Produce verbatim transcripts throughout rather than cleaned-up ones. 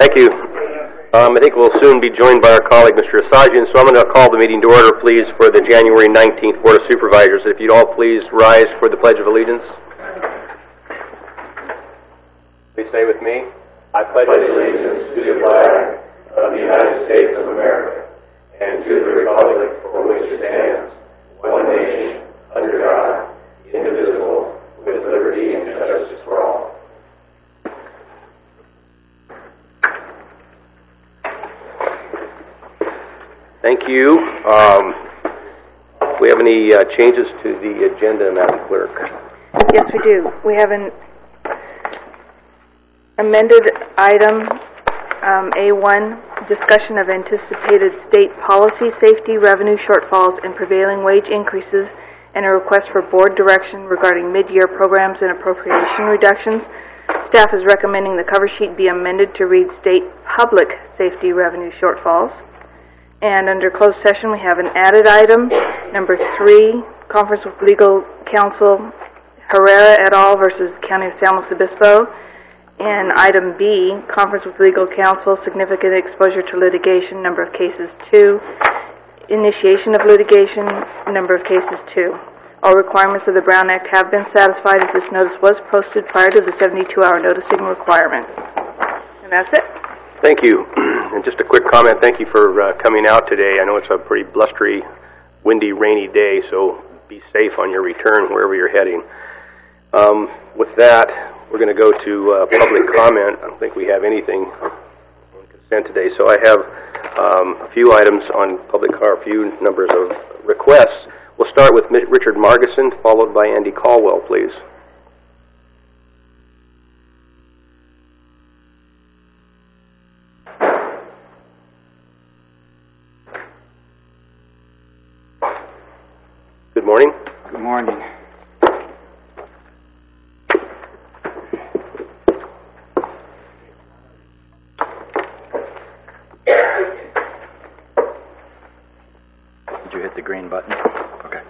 Thank you. Um, I think we'll soon be joined by our colleague, Mister Asajian, so I'm going to call the meeting to order, please, for the January nineteenth Board of Supervisors. If you'd all please rise for the Pledge of Allegiance. Please say with me. I pledge allegiance to the flag of the United States of America and to the republic for which it stands, one nation, under God, indivisible, with liberty and justice for all. Thank you. Um, do we have any uh, changes to the agenda, Madam Clerk? Yes, we do. We have an amended item, um, A one, discussion of anticipated state policy, safety, revenue shortfalls, and prevailing wage increases, and a request for board direction regarding mid-year programs and appropriation reductions. Staff is recommending the cover sheet be amended to read state public safety revenue shortfalls. And under closed session, we have an added item, number three, conference with legal counsel Herrera et al. Versus County of San Luis Obispo. And item B, conference with legal counsel, significant exposure to litigation, number of cases two. Initiation of litigation, number of cases two. All requirements of the Brown Act have been satisfied as this notice was posted prior to the seventy-two hour noticing requirement. And that's it. Thank you. And just a quick comment, thank you for uh, coming out today. I know it's a pretty blustery, windy, rainy day, so be safe on your return wherever you're heading. Um, with that, we're going to go to uh, public comment. I don't think we have anything on consent today, so I have um, a few items on public comment, a few numbers of requests. We'll start with Richard Margison, followed by Andy Caldwell, please. Good morning. Good morning. Did you hit the green button? Okay.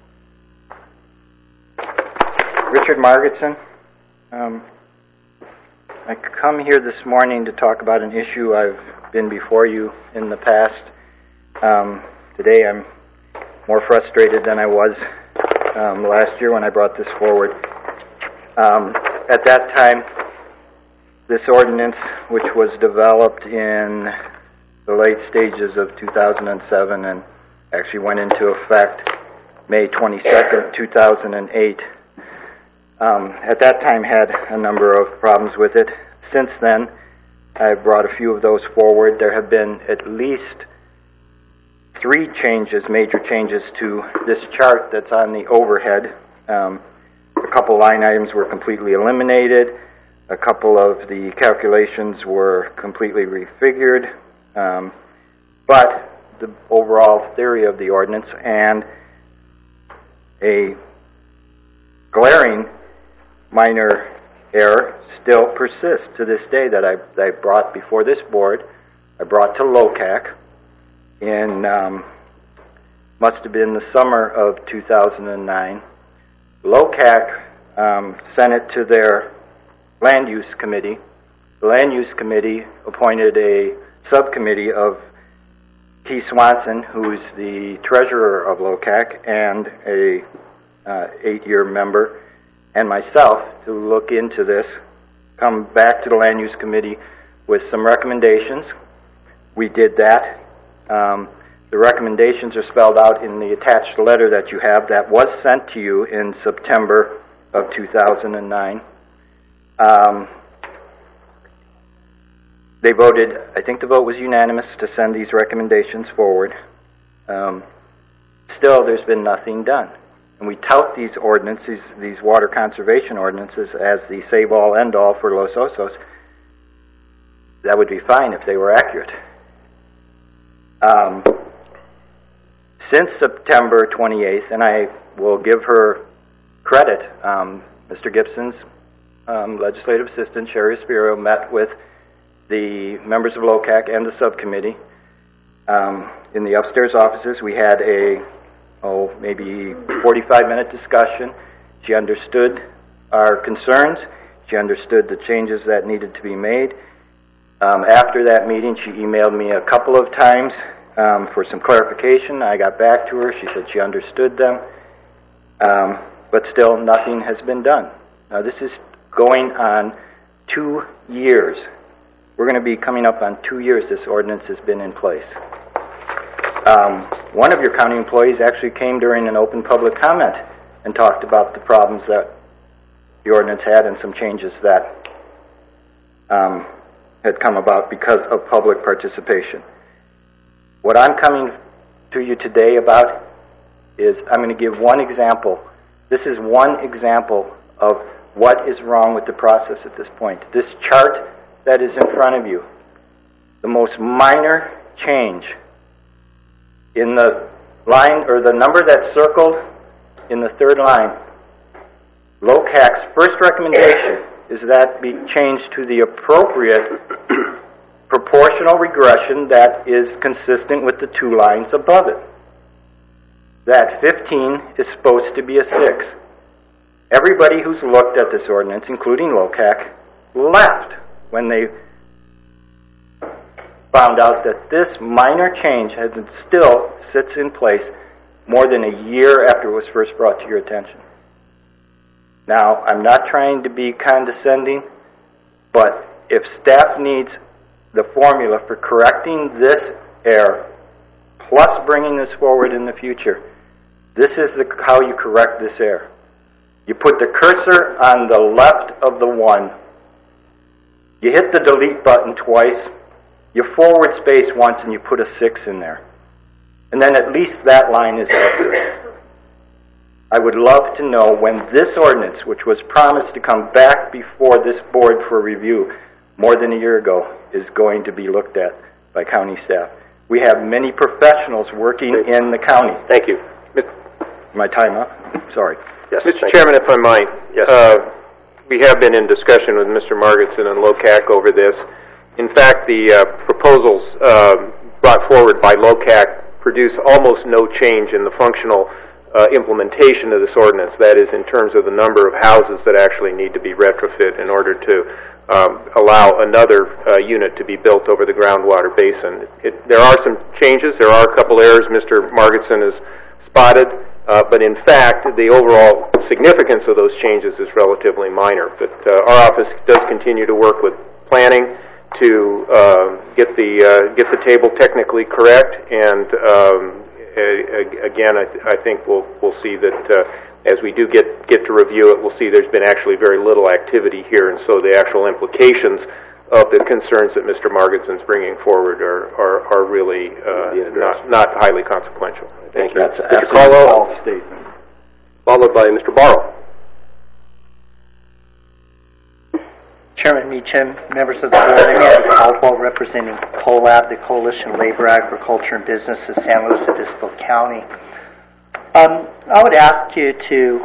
Richard Margison. Um, I come here this morning to talk about an issue I've been before you in the past. Um, today I'm more frustrated than I was um, last year when I brought this forward. Um, at that time, this ordinance, which was developed in the late stages of two thousand seven and actually went into effect May twenty-second, two thousand eight, um, at that time had a number of problems with it. Since then, I've brought a few of those forward. There have been at least three changes, major changes to this chart that's on the overhead. Um, a couple line items were completely eliminated. A couple of the calculations were completely refigured. Um, but the overall theory of the ordinance and a glaring minor error still persists to this day that I, that I brought before this board. I brought to L O C A C. In, um, must have been the summer of two thousand nine. L O C A C um, sent it to their Land Use Committee. The Land Use Committee appointed a subcommittee of Keith Swanson, who's the treasurer of L O C A C and a uh, eight-year member, and myself to look into this, come back to the Land Use Committee with some recommendations. We did that. Um, the recommendations are spelled out in the attached letter that you have that was sent to you in September of two thousand nine. Um, they voted, I think the vote was unanimous to send these recommendations forward. Um, still, there's been nothing done. And we tout these ordinances, these water conservation ordinances, as the save-all, end-all for Los Osos. That would be fine if they were accurate. Um, since September twenty-eighth, and I will give her credit, um, Mister Gibson's um, legislative assistant, Sherry Aspiro, met with the members of L O C A C and the subcommittee. Um, in the upstairs offices, we had a, oh, maybe forty-five minute discussion. She understood our concerns. She understood the changes that needed to be made. Um, after that meeting, she emailed me a couple of times um, for some clarification. I got back to her. She said she understood them, um, but still nothing has been done. Now, this is going on two years. We're going to be coming up on two years this ordinance has been in place. Um, one of your county employees actually came during an open public comment and talked about the problems that the ordinance had and some changes that um, had come about because of public participation. What I'm coming to you today about is I'm going to give one example. This is one example of what is wrong with the process at this point. This chart that is in front of you, the most minor change in the line or the number that's circled in the third line, L O C A C's first recommendation is that be changed to the appropriate proportional regression that is consistent with the two lines above it. That fifteen is supposed to be a six. Everybody who's looked at this ordinance, including L O C A C, laughed when they found out that this minor change has still sits in place more than a year after it was first brought to your attention. Now, I'm not trying to be condescending, but if staff needs the formula for correcting this error, plus bringing this forward in the future, this is the, how you correct this error. You put the cursor on the left of the one, you hit the delete button twice, you forward space once, and you put a six in there. And then at least that line is accurate. I would love to know when this ordinance, which was promised to come back before this board for review more than a year ago, is going to be looked at by county staff. We have many professionals working in the county. Thank you. My time up? Sorry. Yes, Mister Chairman, you. If I might, yes. uh, we have been in discussion with Mister Margetson and L O C A C over this. In fact, the uh, proposals uh, brought forward by L O C A C produce almost no change in the functional uh, implementation of this ordinance. That is, in terms of the number of houses that actually need to be retrofit in order to um, allow another uh, unit to be built over the groundwater basin. It, there are some changes. There are a couple errors Mister Margetson has spotted. Uh, but in fact, the overall significance of those changes is relatively minor. But uh, our office does continue to work with planning to uh, get the uh, get the table technically correct. And um, a, again, I, th- I think we'll we'll see that uh, as we do get get to review it, we'll see there's been actually very little activity here, and so the actual implications of the concerns that Mister Margetson's bringing forward are are, are really uh, not not highly consequential. Thank you. That's Mister absolutely Caldwell, false statement. Followed by Mister Barrow. Chairman Meacham, members of the board, I'm Andy Caldwell, representing COLAB, the Coalition of Labor, Agriculture, and Business of San Luis Obispo County. Um, I would ask you to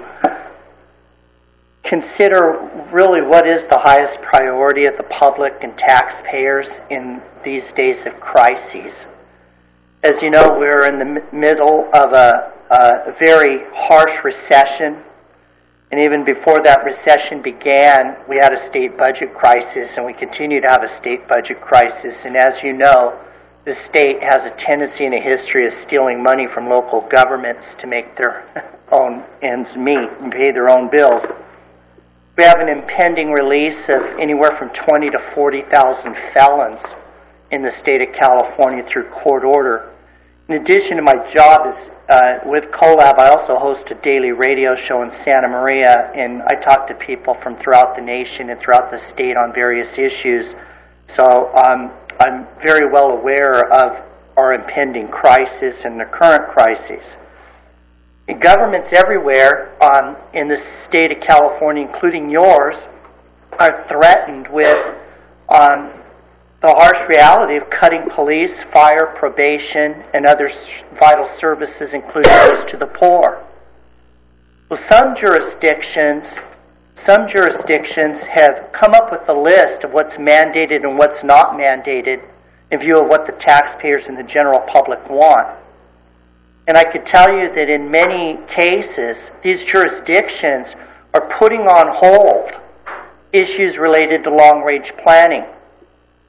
consider really what is the highest priority of the public and taxpayers in these days of crises. As you know, we're in the m- middle of a, a very harsh recession, and even before that recession began, we had a state budget crisis, and we continue to have a state budget crisis. And as you know, the state has a tendency and a history of stealing money from local governments to make their own ends meet and pay their own bills. We have an impending release of anywhere from twenty to forty thousand felons in the state of California through court order. In addition to my job is, uh, with COLAB, I also host a daily radio show in Santa Maria, and I talk to people from throughout the nation and throughout the state on various issues. So um, I'm very well aware of our impending crisis and the current crisis. Governments everywhere um, in the state of California, including yours, are threatened with um, the harsh reality of cutting police, fire, probation, and other vital services, including those to the poor. Well, some jurisdictions, some jurisdictions have come up with a list of what's mandated and what's not mandated in view of what the taxpayers and the general public want. And I could tell you that in many cases, these jurisdictions are putting on hold issues related to long-range planning.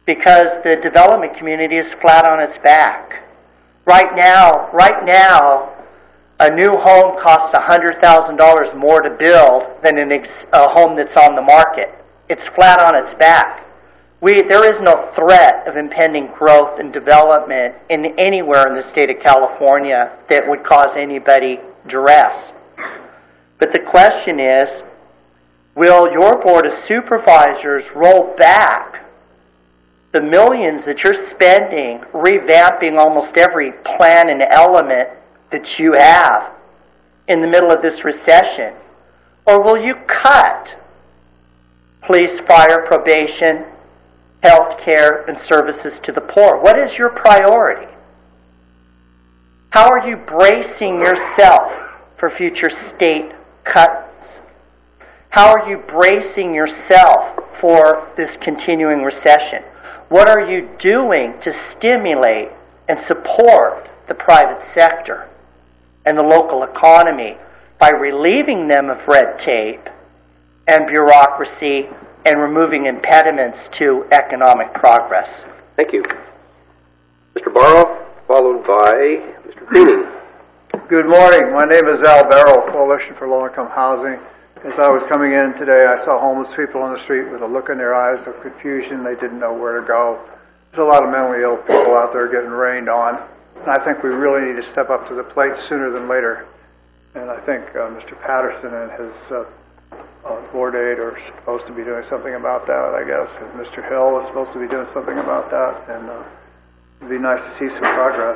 because the development community is flat on its back. Right now, right now, a new home costs one hundred thousand dollars more to build than an ex- a home that's on the market. It's flat on its back. We, there is no threat of impending growth and development in anywhere in the state of California that would cause anybody duress. But the question is, will your Board of Supervisors roll back the millions that you're spending revamping almost every plan and element that you have in the middle of this recession? Or will you cut police, fire, probation, health care, and services to the poor? What is your priority? How are you bracing yourself for future state cuts? How are you bracing yourself for this continuing recession? What are you doing to stimulate and support the private sector and the local economy by relieving them of red tape and bureaucracy and removing impediments to economic progress? Thank you. Mister Barrow, followed by Mister Greening. Good morning. My name is Al Barrow, Coalition for Low-Income Housing. As I was coming in today, I saw homeless people on the street with a look in their eyes of confusion. They didn't know where to go. There's a lot of mentally ill people out there getting rained on. And I think we really need to step up to the plate sooner than later. And I think uh, Mister Patterson and his uh, uh, board aide are supposed to be doing something about that, I guess. And Mister Hill is supposed to be doing something about that. And uh, it'd be nice to see some progress.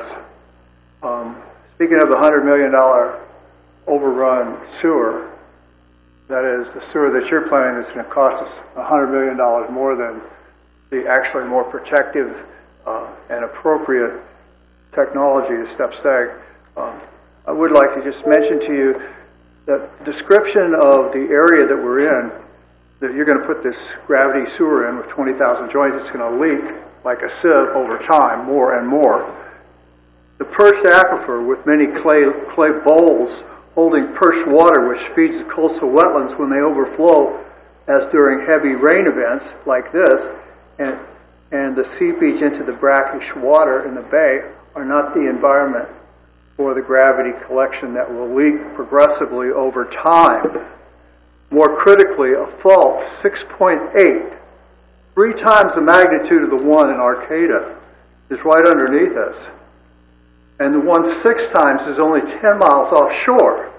Um, speaking of the one hundred million dollars overrun sewer, that is, the sewer that you're planning is going to cost us one hundred million dollars more than the actually more protective uh, and appropriate technology to Step Stag. Um, I would like to just mention to you that the description of the area that we're in, that you're going to put this gravity sewer in with twenty thousand joints, it's going to leak like a sieve over time, more and more. The perched aquifer with many clay, clay bowls holding perched water, which feeds the coastal wetlands when they overflow, as during heavy rain events like this, and, and the seepage into the brackish water in the bay are not the environment for the gravity collection that will leak progressively over time. More critically, a fault six point eight, three times the magnitude of the one in Arcata, is right underneath us. And the one six times is only ten miles offshore.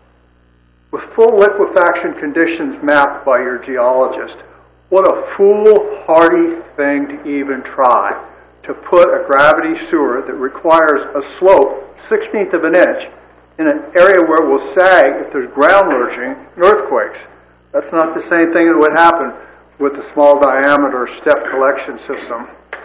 With full liquefaction conditions mapped by your geologist, what a foolhardy thing to even try to put a gravity sewer that requires a slope sixteenth of an inch in an area where it will sag if there's ground lurching and earthquakes. That's not the same thing that would happen with the small diameter step collection system.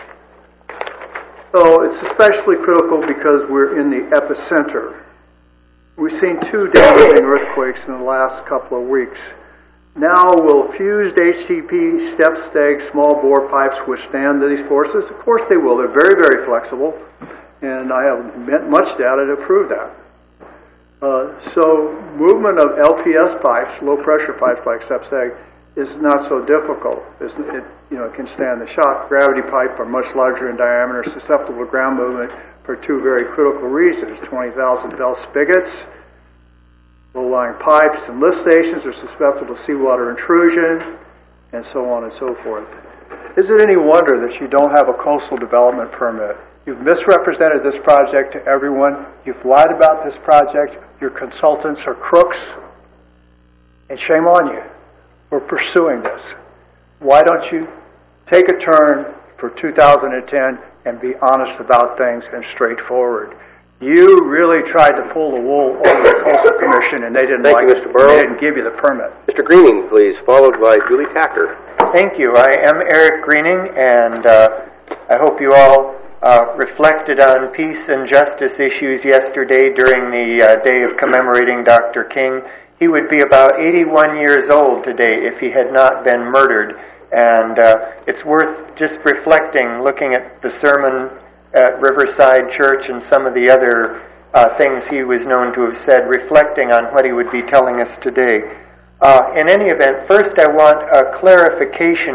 So it's especially critical because we're in the epicenter. We've seen two damaging earthquakes in the last couple of weeks. Now, will fused H D P step stag small bore pipes withstand these forces? Of course they will. They're very, very flexible, and I have much data to prove that. Uh, so movement of L P S pipes, low pressure pipes like step stag, is not so difficult. It's, it, you know, it can stand the shock. Gravity pipe are much larger in diameter, susceptible to ground movement for two very critical reasons. twenty thousand bell spigots, low-lying pipes, and lift stations are susceptible to seawater intrusion, and so on and so forth. Is it any wonder that you don't have a coastal development permit? You've misrepresented this project to everyone. You've lied about this project. Your consultants are crooks. And shame on you for pursuing this. Why don't you take a turn for two thousand ten and be honest about things and straightforward? You really tried to pull the wool over the Coastal Commission, and they didn't Thank like you, it. Mister Burrow. They didn't give you the permit. Mister Greening, please, followed by Julie Tacker. Thank you. I am Eric Greening, and uh, I hope you all uh, reflected on peace and justice issues yesterday during the uh, day of commemorating Doctor King. He would be about eighty-one years old today if he had not been murdered. And uh, it's worth just reflecting, looking at the sermon at Riverside Church and some of the other uh, things he was known to have said, reflecting on what he would be telling us today. Uh, in any event, first I want a clarification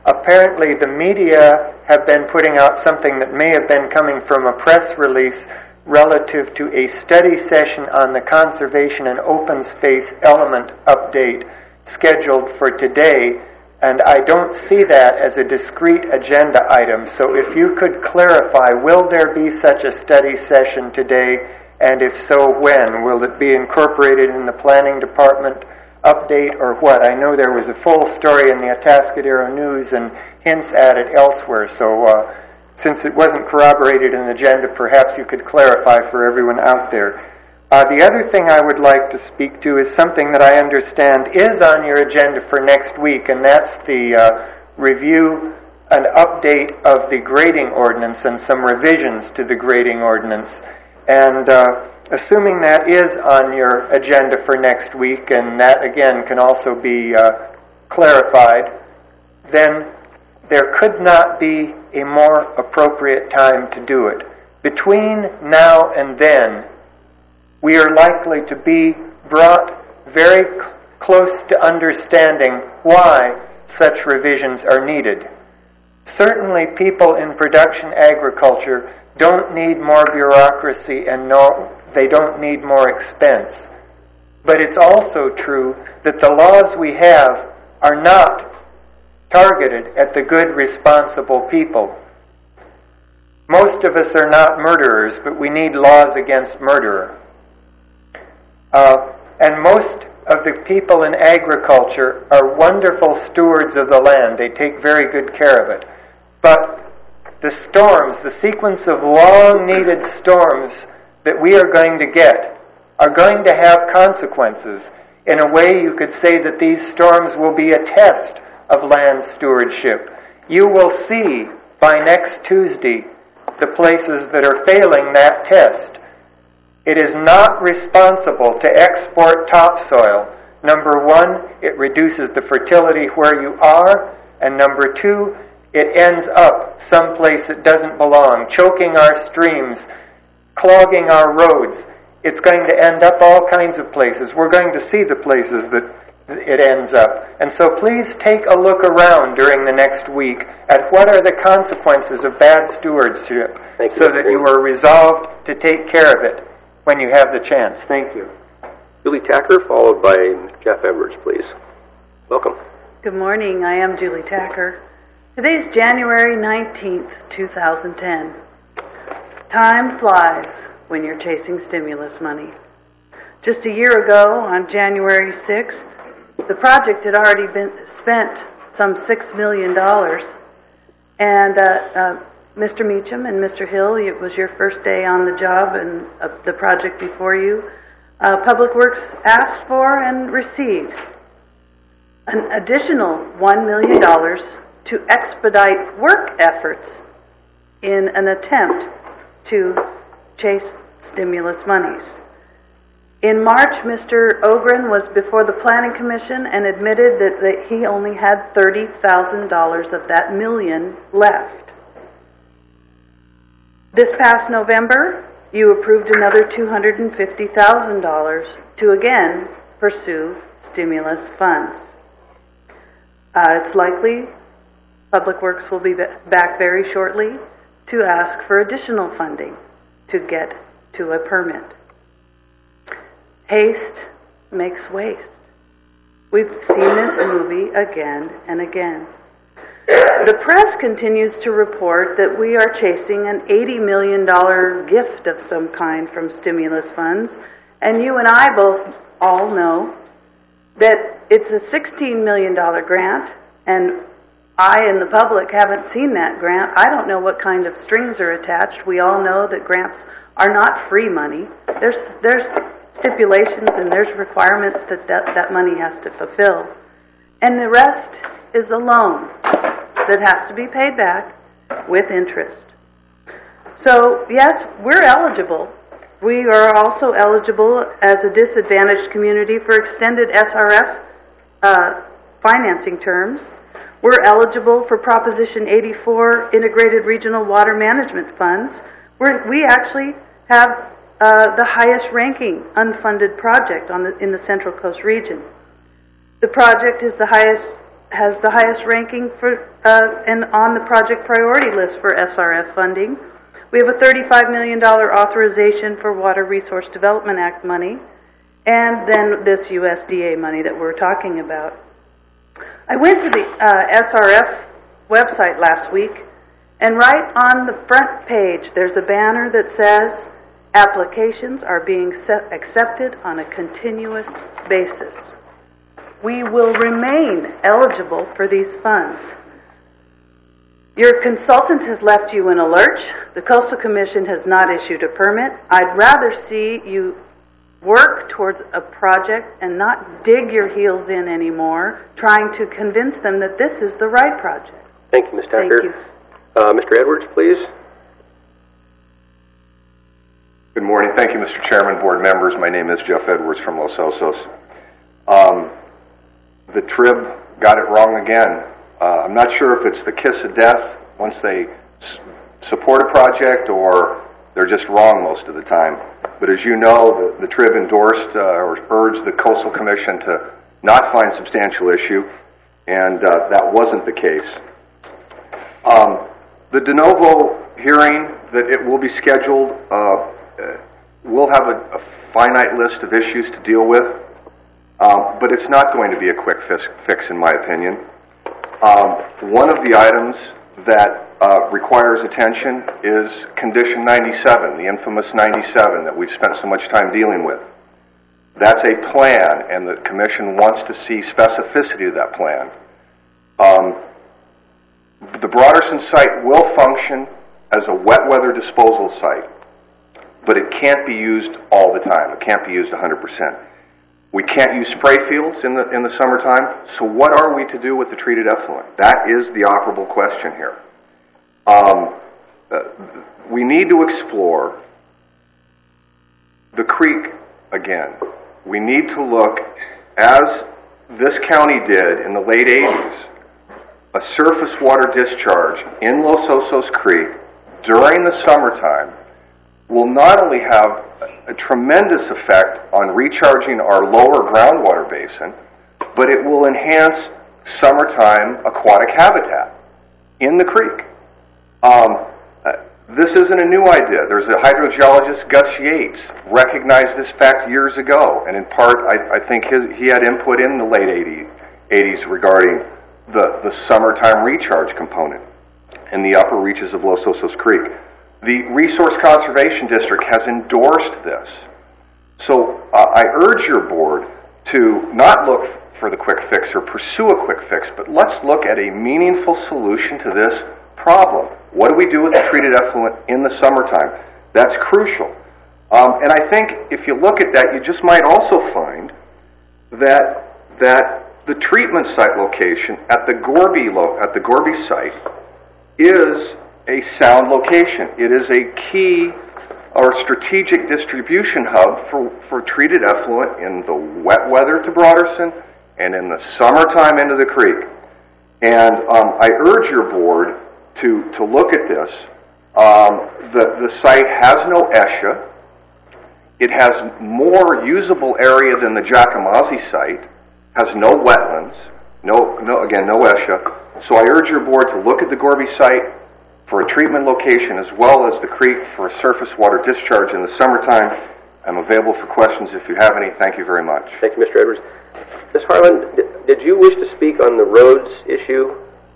apparently the media have been putting out something that may have been coming from a press release relative to a study session on the conservation and open space element update scheduled for today, and I don't see that as a discrete agenda item. So if you could clarify, will there be such a study session today, and if so, when? Will it be incorporated in the planning department update or what? I know there was a full story in the Atascadero News and hints at it elsewhere, so uh, since it wasn't corroborated in the agenda, perhaps you could clarify for everyone out there. Uh, the other thing I would like to speak to is something that I understand is on your agenda for next week, and that's the uh, review and update of the grading ordinance and some revisions to the grading ordinance. And uh, assuming that is on your agenda for next week, and that again can also be uh, clarified, then there could not be a more appropriate time to do it. Between now and then, we are likely to be brought very cl- close to understanding why such revisions are needed. Certainly, people in production agriculture don't need more bureaucracy and no, they don't need more expense. But it's also true that the laws we have are not targeted at the good, responsible people. Most of us are not murderers, but we need laws against murder. Uh, and most of the people in agriculture are wonderful stewards of the land. They take very good care of it. But the storms, the sequence of long-needed storms that we are going to get are going to have consequences. In a way, you could say that these storms will be a test of land stewardship. You will see by next Tuesday the places that are failing that test. It is not responsible to export topsoil. Number one, it reduces the fertility where you are, and number two, it ends up someplace it doesn't belong, choking our streams, clogging our roads. It's going to end up all kinds of places. We're going to see the places that it ends up. And so please take a look around during the next week at what are the consequences of bad stewardship, so that you are resolved to take care of it when you have the chance. Thank you. Julie Tacker, followed by Jeff Edwards, please. Welcome. Good morning. I am Julie Tacker. Today is January nineteenth, twenty ten. Time flies when you're chasing stimulus money. Just a year ago, on January sixth, the project had already been spent some six million dollars. And uh, uh, Mister Meacham and Mister Hill, it was your first day on the job and uh, the project before you. Uh, Public Works asked for and received an additional one million dollars to expedite work efforts in an attempt to chase stimulus monies. In March, Mister Ogren was before the Planning Commission and admitted that, that he only had thirty thousand dollars of that million left. This past November, you approved another two hundred fifty thousand dollars to again pursue stimulus funds. Uh, it's likely Public Works will be back very shortly to ask for additional funding to get to a permit. Haste makes waste. We've seen this movie again and again. The press continues to report that we are chasing an eighty million dollars gift of some kind from stimulus funds, and you and I both all know that it's a sixteen million dollars grant, and I and the public haven't seen that grant. I don't know what kind of strings are attached. We all know that grants are not free money. There's there's stipulations and there's requirements that that, that money has to fulfill. And the rest is a loan that has to be paid back with interest. So, yes, we're eligible. We are also eligible as a disadvantaged community for extended S R F uh, financing terms. We're eligible for Proposition eighty-four Integrated Regional Water Management Funds, where we actually have uh, the highest ranking unfunded project on the, in the Central Coast region. The project is the highest has the highest ranking for uh, and on the project priority list for S R F funding. We have a thirty-five million dollars authorization for Water Resource Development Act money, and then this U S D A money that we're talking about. I went to the uh, S R F website last week, and right on the front page there's a banner that says applications are being set, accepted on a continuous basis. We will remain eligible for these funds. Your consultant has left you in a lurch. The Coastal Commission has not issued a permit. I'd rather see you work towards a project and not dig your heels in anymore, trying to convince them that this is the right project. Thank you, Miz Tucker. Thank you. Uh, Mister Edwards, please. Good morning. Thank you, Mister Chairman, board members. My name is Jeff Edwards from Los Osos. Um, the T R I B got it wrong again. Uh, I'm not sure if it's the kiss of death once they s- support a project or they're just wrong most of the time. But as you know, the, the T R I B endorsed uh, or urged the Coastal Commission to not find substantial issue, and uh, that wasn't the case. Um, the de novo hearing that it will be scheduled uh, we'll have a, a finite list of issues to deal with, um, but it's not going to be a quick fix, fix in my opinion. Um, one of the items that uh, requires attention is Condition ninety-seven, the infamous ninety-seven that we've spent so much time dealing with. That's a plan, and the Commission wants to see specificity of that plan. Um, the Broderson site will function as a wet weather disposal site, but it can't be used all the time. It can't be used one hundred percent. We can't use spray fields in the in the summertime, so what are we to do with the treated effluent? That is the operable question here. Um, uh, we need to explore the creek again. We need to look, as this county did in the late eighties, a surface water discharge in Los Osos Creek during the summertime will not only have a tremendous effect on recharging our lower groundwater basin, but it will enhance summertime aquatic habitat in the creek. Um, uh, this isn't a new idea. There's a hydrogeologist, Gus Yates, recognized this fact years ago, and in part, I, I think his, he had input in the late eighties regarding the, the summertime recharge component in the upper reaches of Los Osos Creek. The Resource Conservation District has endorsed this. So uh, I urge your board to not look for the quick fix or pursue a quick fix, but let's look at a meaningful solution to this problem. What do we do with the treated effluent in the summertime? That's crucial. Um, and I think if you look at that, you just might also find that that the treatment site location at the Gorby lo- at the Gorby site is a sound location. It is a key or strategic distribution hub for, for treated effluent in the wet weather to Broderson and in the summertime into the creek. And um, I urge your board to, to look at this. Um, the, the site has no ESHA. It has more usable area than the Jacamazi site, has no wetlands, no, no again, no ESHA. So I urge your board to look at the Gorby site for a treatment location as well as the creek for a surface water discharge in the summertime. I'm available for questions if you have any. Thank you very much. Thank you, Mister Edwards. Miz Harlan, did, did you wish to speak on the roads issue?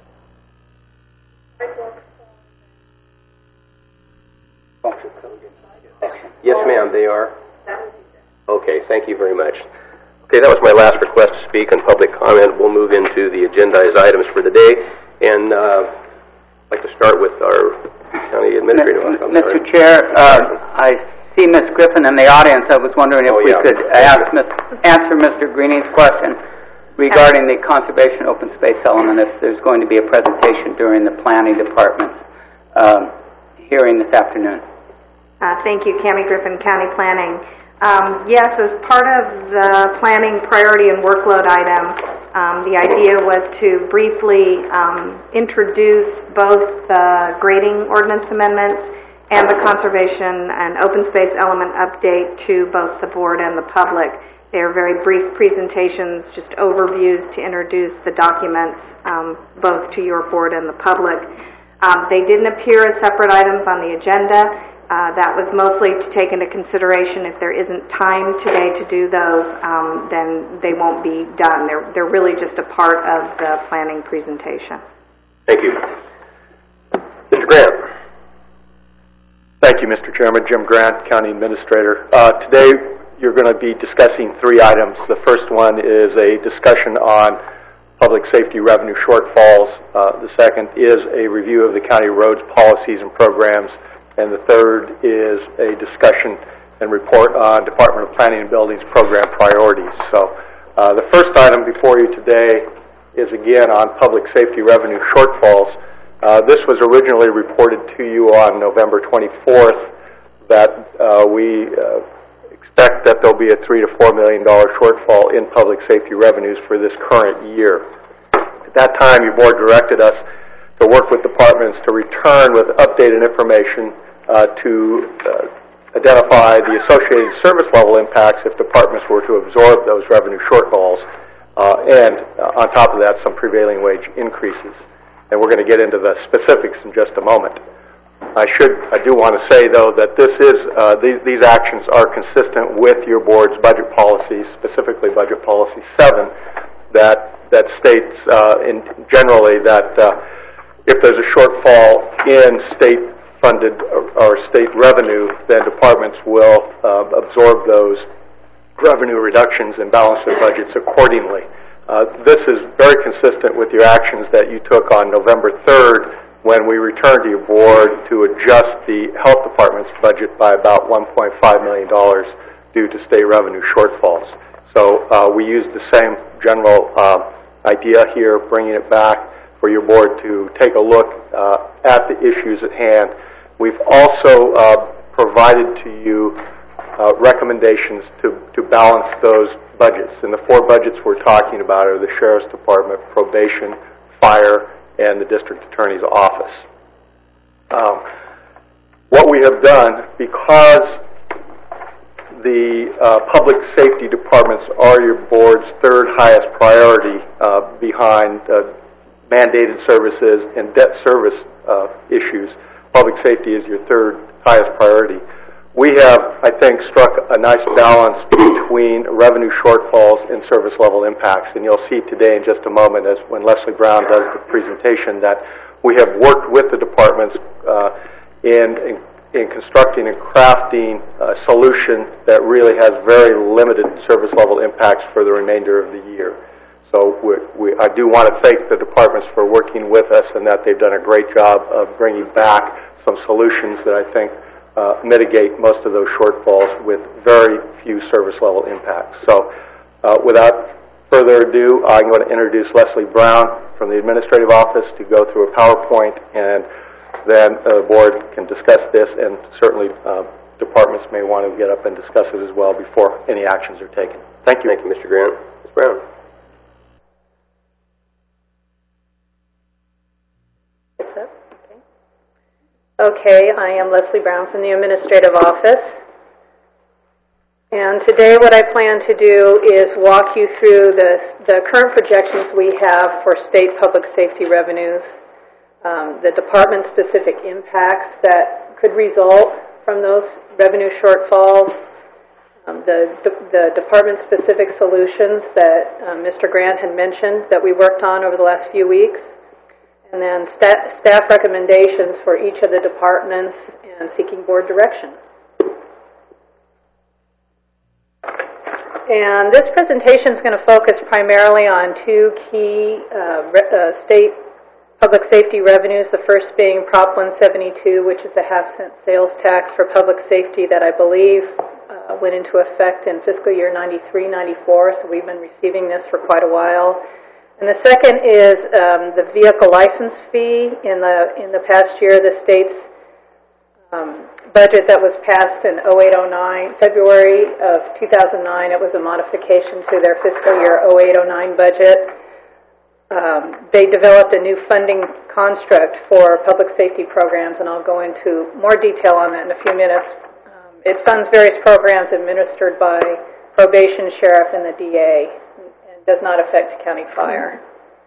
Yes, ma'am, they are. Okay, thank you very much. Okay, that was my last request to speak on public comment. We'll move into the agendized items for the day. And uh, I'd like to start with our county administrator. Mister Chair, uh, I see Miz Griffin in the audience. I was wondering if oh, we yeah. could ask, answer Mister Greening's question regarding the conservation open space element, if there's going to be a presentation during the planning department's um, hearing this afternoon. Uh, thank you, Cammie Griffin, County Planning. Um, yes, as part of the planning priority and workload item, um, the idea was to briefly um, introduce both the grading ordinance amendments and the conservation and open space element update to both the board and the public. They are very brief presentations, just overviews to introduce the documents um, both to your board and the public. Um, they didn't appear as separate items on the agenda. Uh, that was mostly to take into consideration if there isn't time today to do those, um, then they won't be done. They're, they're really just a part of the planning presentation. Thank you. Mister Grant. Thank you, Mister Chairman. Jim Grant, County Administrator. Uh, today you're going to be discussing three items. The first one is a discussion on public safety revenue shortfalls. Uh, the second is a review of the county roads policies and programs. And the third is a discussion and report on Department of Planning and Buildings program priorities. So uh, the first item before you today is again on public safety revenue shortfalls. Uh, this was originally reported to you on November twenty-fourth that uh, we uh, expect that there'll be a three to four million dollar shortfall in public safety revenues for this current year. At that time, your board directed us to work with departments to return with updated information uh, to uh, identify the associated service level impacts if departments were to absorb those revenue shortfalls, uh, and uh, on top of that, some prevailing wage increases. And we're going to get into the specifics in just a moment. I should, I do want to say, though, that this is uh, these, these actions are consistent with your board's budget policy, specifically Budget Policy seven, that that states uh, in generally that uh, if there's a shortfall in state-funded or, or state revenue, then departments will uh, absorb those revenue reductions and balance their budgets accordingly. Uh, this is very consistent with your actions that you took on November third when we returned to your board to adjust the health department's budget by about one point five million dollars due to state revenue shortfalls. So uh, we used the same general uh, idea here, bringing it back for your board to take a look uh, at the issues at hand. We've also uh, provided to you uh, recommendations to, to balance those budgets. And the four budgets we're talking about are the Sheriff's Department, Probation, Fire, and the District Attorney's Office. Um, what we have done, because the uh, public safety departments are your board's third highest priority uh, behind uh, mandated services and debt service uh, issues, public safety is your third highest priority. We have, I think, struck a nice balance between revenue shortfalls and service level impacts. And you'll see today in just a moment, as when Leslie Brown does the presentation, that we have worked with the departments uh, in, in, in constructing and crafting a solution that really has very limited service level impacts for the remainder of the year. So we, we, I do want to thank the departments for working with us and that they've done a great job of bringing back some solutions that I think Uh, mitigate most of those shortfalls with very few service level impacts. So uh, without further ado, I'm going to introduce Leslie Brown from the Administrative Office to go through a PowerPoint, and then the board can discuss this, and certainly uh, departments may want to get up and discuss it as well before any actions are taken. Thank you. Thank you, Mister Grant. Miz Brown. Okay, I am Leslie Brown from the Administrative Office, and today what I plan to do is walk you through the, the current projections we have for state public safety revenues, um, the department-specific impacts that could result from those revenue shortfalls, um, the, the department-specific solutions that um, Mister Grant had mentioned that we worked on over the last few weeks, and then sta- staff recommendations for each of the departments and seeking board direction. And this presentation is going to focus primarily on two key uh, re- uh, state public safety revenues, the first being Prop one seventy-two, which is the half-cent sales tax for public safety that I believe uh, went into effect in fiscal year ninety-three ninety-four, so we've been receiving this for quite a while. And the second is um, the vehicle license fee. In the in the past year, the state's um, budget that was passed in oh eight oh nine, February of two thousand nine, it was a modification to their fiscal year oh eight oh nine budget. Um, they developed a new funding construct for public safety programs, and I'll go into more detail on that in a few minutes. Um, it funds various programs administered by probation, sheriff, and the D A, and does not affect county fire.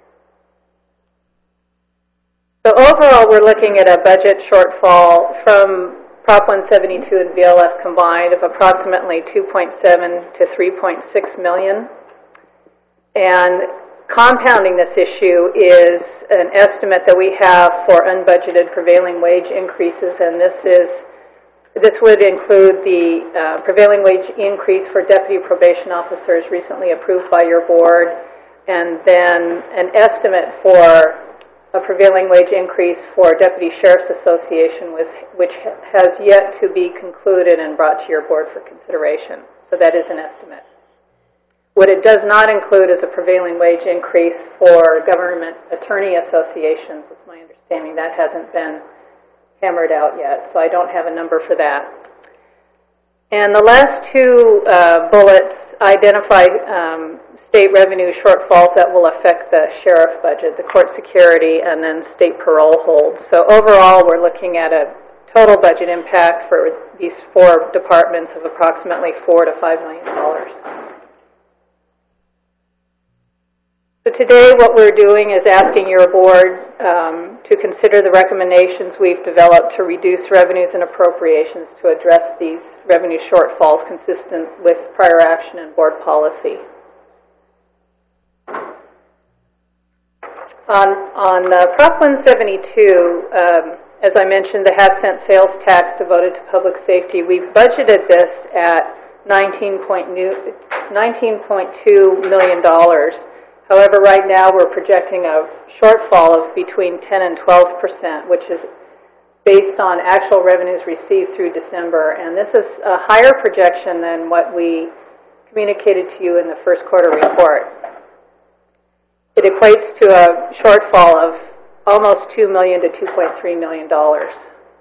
So overall, we're looking at a budget shortfall from Prop one seventy-two and V L F combined of approximately two point seven to three point six million. And compounding this issue is an estimate that we have for unbudgeted prevailing wage increases, and this is this would include the uh, prevailing wage increase for deputy probation officers recently approved by your board, and then an estimate for a prevailing wage increase for Deputy Sheriff's Association, with, which has yet to be concluded and brought to your board for consideration. So that is an estimate. What it does not include is a prevailing wage increase for government attorney associations. It's my understanding that hasn't been hammered out yet, so I don't have a number for that. And the last two uh, bullets identify um, state revenue shortfalls that will affect the sheriff budget, the court security, and then state parole holds. So overall, we're looking at a total budget impact for these four departments of approximately four to five million dollars. So today, what we're doing is asking your board um, to consider the recommendations we've developed to reduce revenues and appropriations to address these revenue shortfalls consistent with prior action and board policy. On, on uh, Prop one seventy-two, um, as I mentioned, the half-cent sales tax devoted to public safety, we've budgeted this at nineteen point two million dollars. However, right now we're projecting a shortfall of between ten and twelve percent, which is based on actual revenues received through December. And this is a higher projection than what we communicated to you in the first quarter report. It equates to a shortfall of almost two million dollars to two point three million dollars.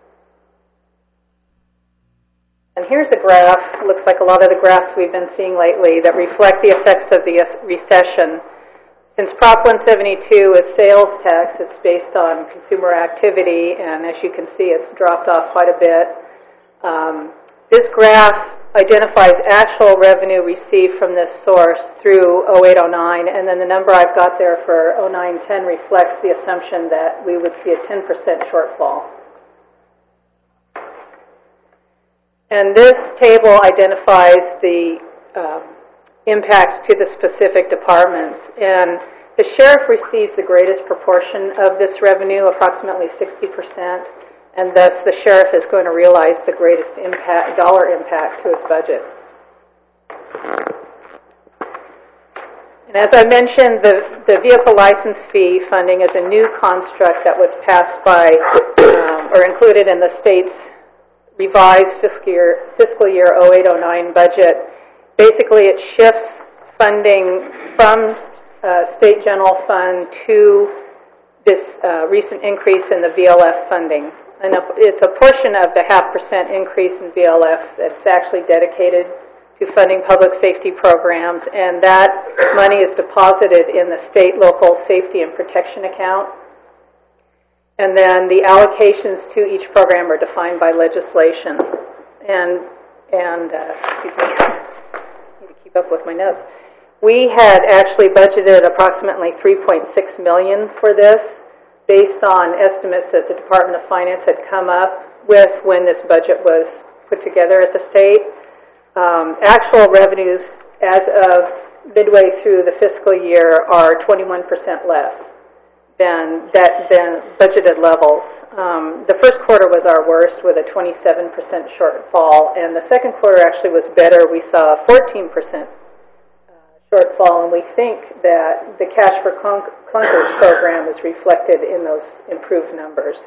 And here's a graph, looks like a lot of the graphs we've been seeing lately that reflect the effects of the recession. Since Prop one seventy-two is sales tax, it's based on consumer activity, and as you can see, it's dropped off quite a bit. Um, this graph identifies actual revenue received from this source through oh eight oh nine, and then the number I've got there for oh nine ten reflects the assumption that we would see a ten percent shortfall. And this table identifies the um, impacts to the specific departments. And the sheriff receives the greatest proportion of this revenue, approximately sixty percent, and thus the sheriff is going to realize the greatest impact, dollar impact to his budget. And as I mentioned, the, the vehicle license fee funding is a new construct that was passed by um, or included in the state's revised fiscal year, fiscal year oh eight oh nine budget. Basically, it shifts funding from uh, state general fund to this uh, recent increase in the V L F funding. And it's a portion of the half percent increase in V L F that's actually dedicated to funding public safety programs, and that money is deposited in the state local safety and protection account. And then the allocations to each program are defined by legislation. And, and uh, excuse me, I need to keep up with my notes. We had actually budgeted approximately three point six million dollars for this, based on estimates that the Department of Finance had come up with when this budget was put together at the state. Um, actual revenues as of midway through the fiscal year are twenty-one percent less than that than budgeted levels. Um, the first quarter was our worst with a twenty-seven percent shortfall, and the second quarter actually was better. We saw a fourteen percent shortfall, and we think that the Cash for Clunkers program is reflected in those improved numbers.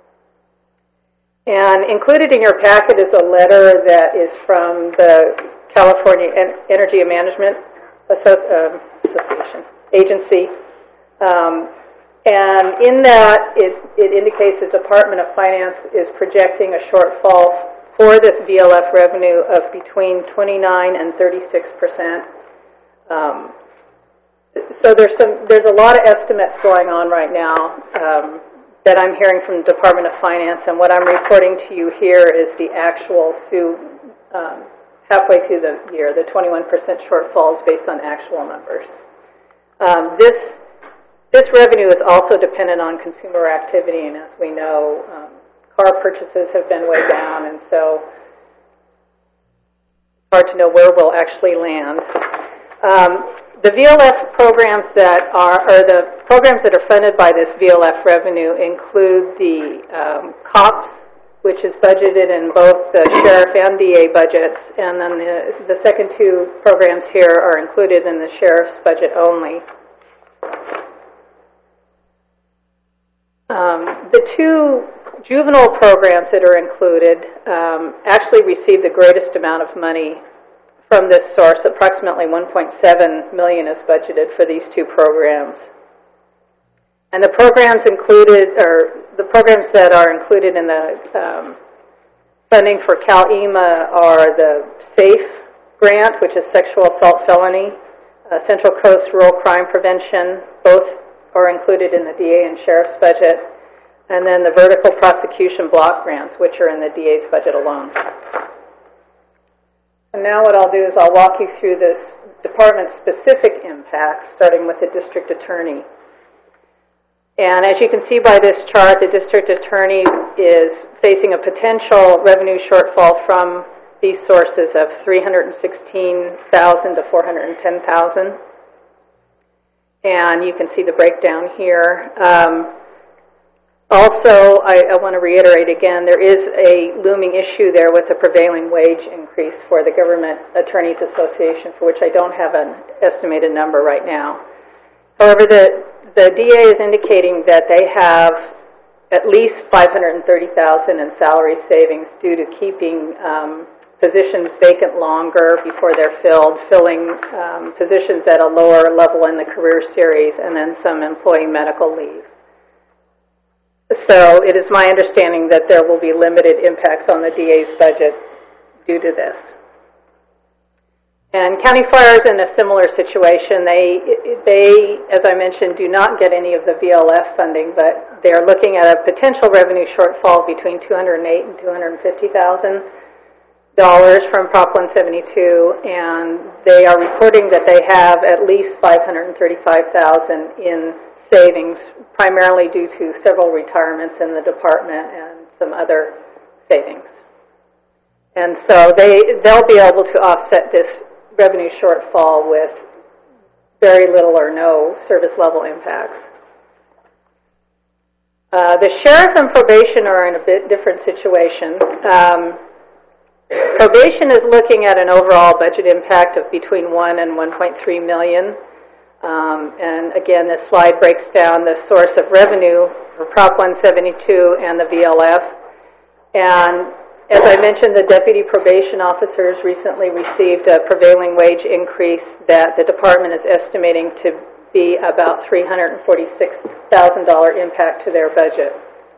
And included in your packet is a letter that is from the California Energy Management Association Agency. Um, and in that, it, it indicates the Department of Finance is projecting a shortfall for this V L F revenue of between twenty-nine and thirty-six percent. Um, so there's some, there's a lot of estimates going on right now um, that I'm hearing from the Department of Finance, and what I'm reporting to you here is the actuals to um, halfway through the year. The twenty-one percent shortfall is based on actual numbers. Um, this this revenue is also dependent on consumer activity, and as we know, um, car purchases have been way down, and so it's hard to know where we'll actually land. Um, the V L F programs that are, or the programs that are funded by this V L F revenue include the um, COPS, which is budgeted in both the sheriff and D A budgets, and then the, the second two programs here are included in the sheriff's budget only. Um, the two juvenile programs that are included um, actually receive the greatest amount of money from this source. Approximately one point seven million dollars is budgeted for these two programs. And the programs included, or the programs that are included in the um, funding for CalEMA are the SAFE grant, which is sexual assault felony, uh, Central Coast Rural Crime Prevention, both are included in the D A and sheriff's budget, and then the vertical prosecution block grants, which are in the D A's budget alone. And now what I'll do is I'll walk you through this department-specific impacts, starting with the district attorney. And as you can see by this chart, the district attorney is facing a potential revenue shortfall from these sources of three hundred sixteen thousand dollars to four hundred ten thousand dollars. And you can see the breakdown here. Um, also, I, I want to reiterate again, there is a looming issue there with the prevailing wage increase for the Government Attorneys Association, for which I don't have an estimated number right now. However, the, the D A is indicating that they have at least five hundred thirty thousand dollars in salary savings due to keeping um, positions vacant longer before they're filled, filling um, positions at a lower level in the career series, and then some employee medical leave. So it is my understanding that there will be limited impacts on the D A's budget due to this. And County Fire is in a similar situation. They, they, as I mentioned, do not get any of the V L F funding, but they are looking at a potential revenue shortfall between two hundred eight thousand dollars and two hundred fifty thousand dollars from Prop one seventy-two, and they are reporting that they have at least five hundred thirty-five thousand dollars in savings, primarily due to several retirements in the department and some other savings. And so they, they'll be able to offset this revenue shortfall with very little or no service level impacts. Uh, the sheriff and probation are in a bit different situation. Um, probation is looking at an overall budget impact of between one and one point three million. Um, and again, this slide breaks down the source of revenue for Prop one seventy-two and the V L F. And as I mentioned, the deputy probation officers recently received a prevailing wage increase that the department is estimating to be about three hundred forty-six thousand dollars impact to their budget.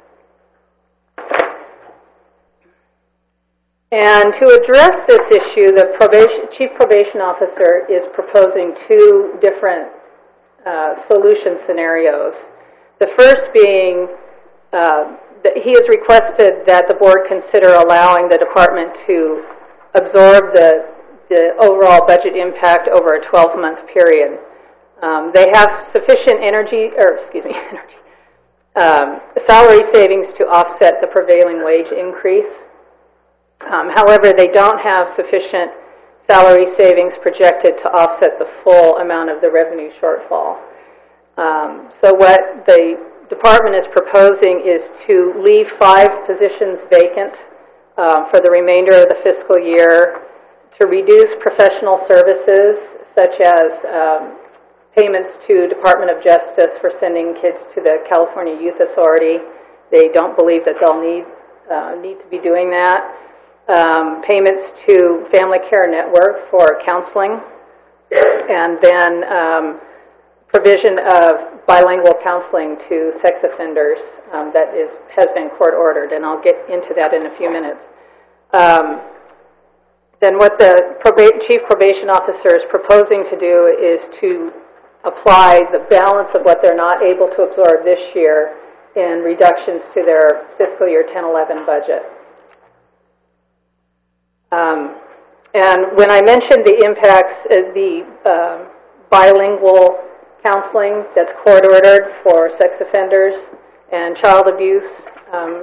And to address this issue, the probation, chief probation officer is proposing two different uh, solution scenarios. The first being uh, that he has requested that the board consider allowing the department to absorb the, the overall budget impact over a twelve-month period. Um, they have sufficient energy, or excuse me, energy, um, salary savings to offset the prevailing wage increase. Um, however, they don't have sufficient salary savings projected to offset the full amount of the revenue shortfall. Um, so what the department is proposing is to leave five positions vacant um, for the remainder of the fiscal year, to reduce professional services such as um, payments to Department of Justice for sending kids to the California Youth Authority. They don't believe that they'll need, uh, need to be doing that. Um, payments to Family Care Network for counseling, and then um, provision of bilingual counseling to sex offenders um, that is has been court ordered, and I'll get into that in a few minutes. Um, then what the proba- chief probation officer is proposing to do is to apply the balance of what they're not able to absorb this year in reductions to their fiscal year ten eleven budget. Um, And when I mentioned the impacts, uh, the um, bilingual counseling that's court-ordered for sex offenders and child abuse um,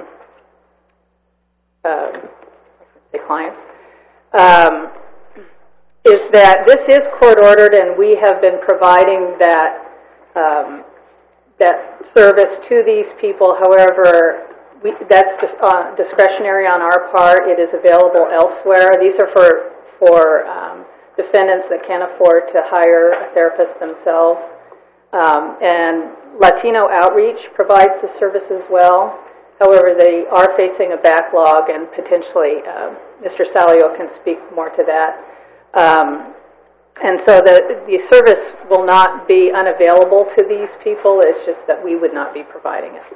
uh, the clients, um, is that this is court-ordered, and we have been providing that um, that service to these people. However, we, that's just, uh, discretionary on our part. It is available elsewhere. These are for for um, defendants that can't afford to hire a therapist themselves. Um, and Latino Outreach provides the service as well. However, they are facing a backlog, and potentially uh, Mister Salio can speak more to that. Um, and so the, the service will not be unavailable to these people. It's just that we would not be providing it.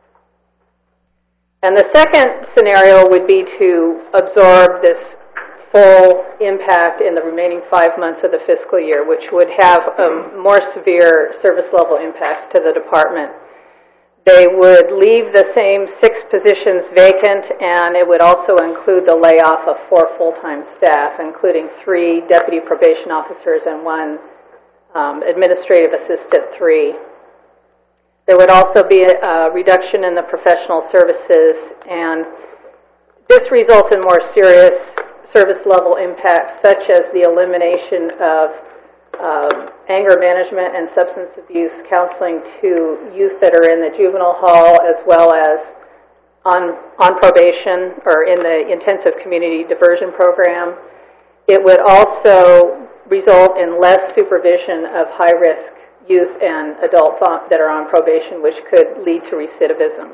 And the second scenario would be to absorb this full impact in the remaining five months of the fiscal year, which would have um, more severe service level impacts to the department. They would leave the same six positions vacant, and it would also include the layoff of four full-time staff, including three deputy probation officers and one um, administrative assistant three. There would also be a, a reduction in the professional services, and this results in more serious service level impacts, such as the elimination of uh, anger management and substance abuse counseling to youth that are in the juvenile hall, as well as on, on probation or in the intensive community diversion program. It would also result in less supervision of high-risk youth and adults on, that are on probation, which could lead to recidivism.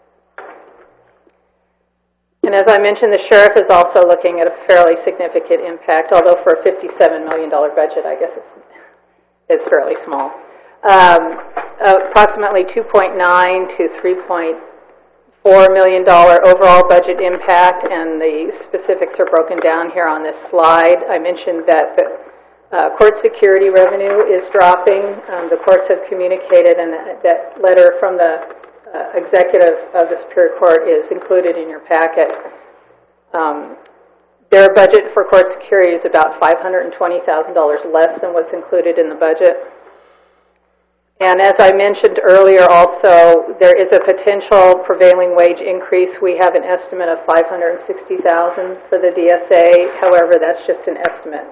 And as I mentioned, the sheriff is also looking at a fairly significant impact, although for a fifty-seven million dollars budget, I guess it's, it's fairly small. Um, approximately two point nine to three point four million dollars overall budget impact, and the specifics are broken down here on this slide. I mentioned that the uh, court security revenue is dropping. Um, the courts have communicated, and that, that letter from the Uh, executive of the Superior Court is included in your packet. Um, their budget for court security is about five hundred twenty thousand dollars less than what's included in the budget. And as I mentioned earlier also, there is a potential prevailing wage increase. We have an estimate of five hundred sixty thousand dollars for the D S A. However, that's just an estimate.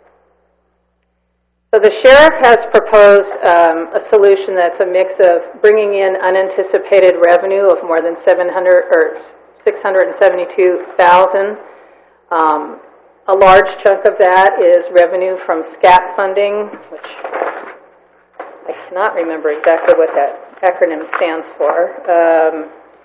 So the sheriff has proposed um, a solution that's a mix of bringing in unanticipated revenue of more than seven hundred or six hundred seventy-two thousand. Um, a large chunk of that is revenue from SCAP funding, which I cannot remember exactly what that acronym stands for. Um,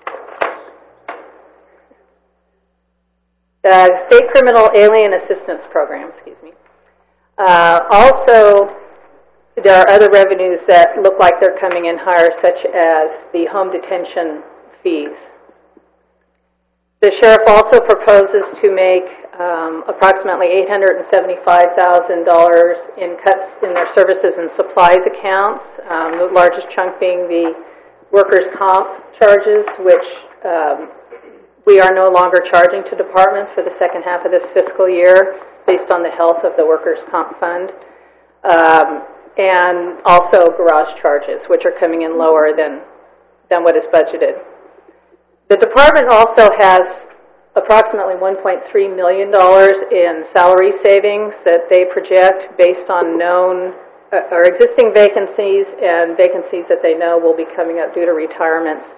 the State Criminal Alien Assistance Program, excuse me. Uh, also, there are other revenues that look like they're coming in higher, such as the home detention fees. The sheriff also proposes to make um, approximately eight hundred seventy-five thousand dollars in cuts in their services and supplies accounts, um, the largest chunk being the workers' comp charges, which um, we are no longer charging to departments for the second half of this fiscal year, based on the health of the workers' comp fund, um, and also garage charges, which are coming in lower than, than what is budgeted. The department also has approximately one point three million dollars in salary savings that they project based on known uh, or existing vacancies and vacancies that they know will be coming up due to retirements.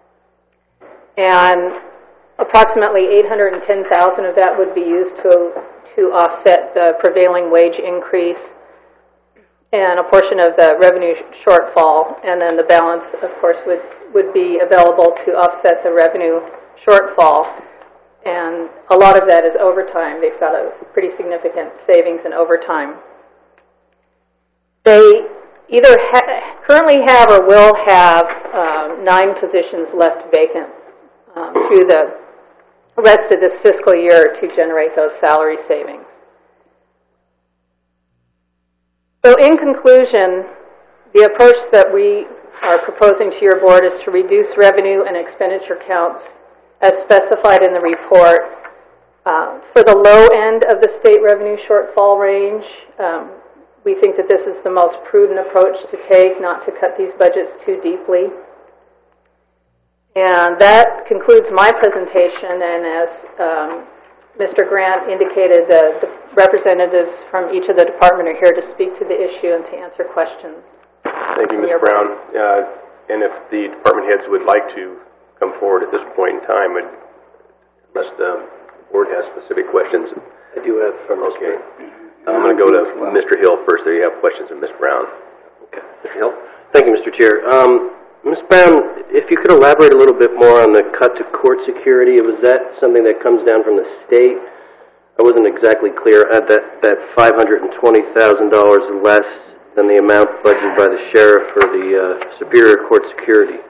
And approximately eight hundred ten thousand dollars of that would be used to to offset the prevailing wage increase and a portion of the revenue shortfall, and then the balance, of course, would, would be available to offset the revenue shortfall. And a lot of that is overtime. They've got a pretty significant savings in overtime. They either ha- currently have or will have um, nine positions left vacant um, through the rest of this fiscal year to generate those salary savings. So in conclusion, the approach that we are proposing to your board is to reduce revenue and expenditure counts as specified in the report Uh, for the low end of the state revenue shortfall range, um, we think that this is the most prudent approach to take, not to cut these budgets too deeply. And that concludes my presentation, and as um, Mister Grant indicated, the, the representatives from each of the department are here to speak to the issue and to answer questions. Thank you, Miz Brown. Uh, and if the department heads would like to come forward at this point in time, would, unless the board has specific questions. I do have from Okay. I'm going to go to well. Mister Hill first. There you have questions of Miz Brown. Okay. Mister Hill? Thank you, Mister Chair. Um, Miz Brown, if you could elaborate a little bit more on the cut to court security, was that something that comes down from the state? I wasn't exactly clear. Uh, that that five hundred twenty thousand dollars less than the amount budgeted by the sheriff for the uh, Superior Court security.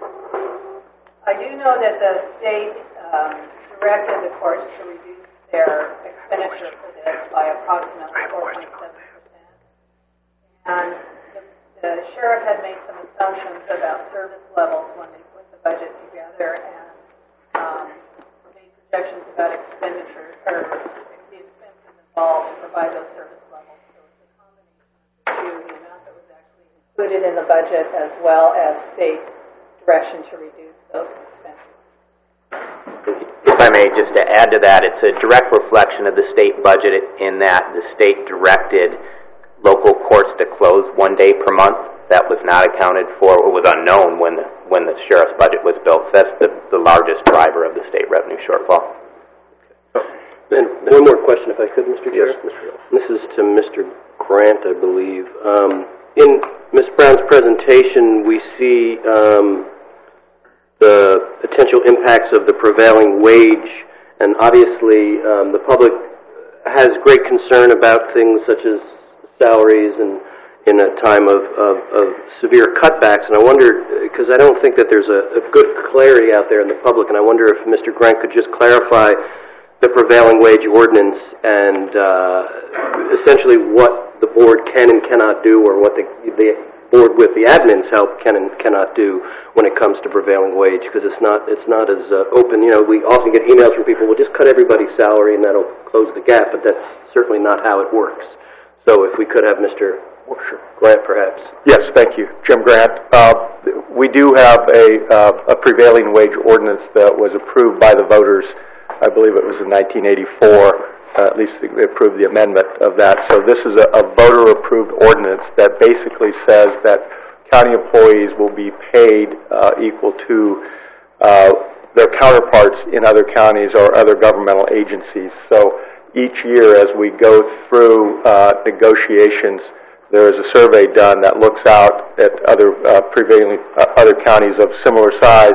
I do know that the state um, directed the courts to reduce their expenditure for this by approximately four point seven percent. And the, the sheriff had made some assumptions about service levels when they put the budget together and um, made projections about expenditure or the expenses involved to provide those service levels. So it's a combination of the two, the amount that was actually included in the budget as well as state direction to reduce those expenses. If I may, just to add to that, it's a direct reflection of the state budget in that the state directed local courts to close one day per month. That was not accounted for, or was unknown when the, when the sheriff's budget was built. So that's the, the largest driver of the state revenue shortfall. And one more question, if I could, Mister Chair. Yes, Mister Hill. This is to Mister Grant, I believe. Um, in Miz Brown's presentation, we see um, the potential impacts of the prevailing wage, and obviously um, the public has great concern about things such as salaries and in a time of, of, of severe cutbacks, and I wonder, because I don't think that there's a, a good clarity out there in the public, and I wonder if Mister Grant could just clarify the prevailing wage ordinance and uh, essentially what the board can and cannot do, or what the, the board with the admin's help can and cannot do when it comes to prevailing wage, because it's not it's not as uh, open. You know, we often get emails from people, we'll just cut everybody's salary and that'll close the gap, but that's certainly not how it works. So if we could have Mister Grant, perhaps. Yes, thank you. Jim Grant. Uh, we do have a, uh, a prevailing wage ordinance that was approved by the voters. I believe it was in nineteen eighty-four. Uh, at least they approved the amendment of that. So this is a, a voter-approved ordinance that basically says that county employees will be paid uh, equal to uh, their counterparts in other counties or other governmental agencies. So each year as we go through uh, negotiations, there is a survey done that looks out at other uh, prevailing uh, other counties of similar size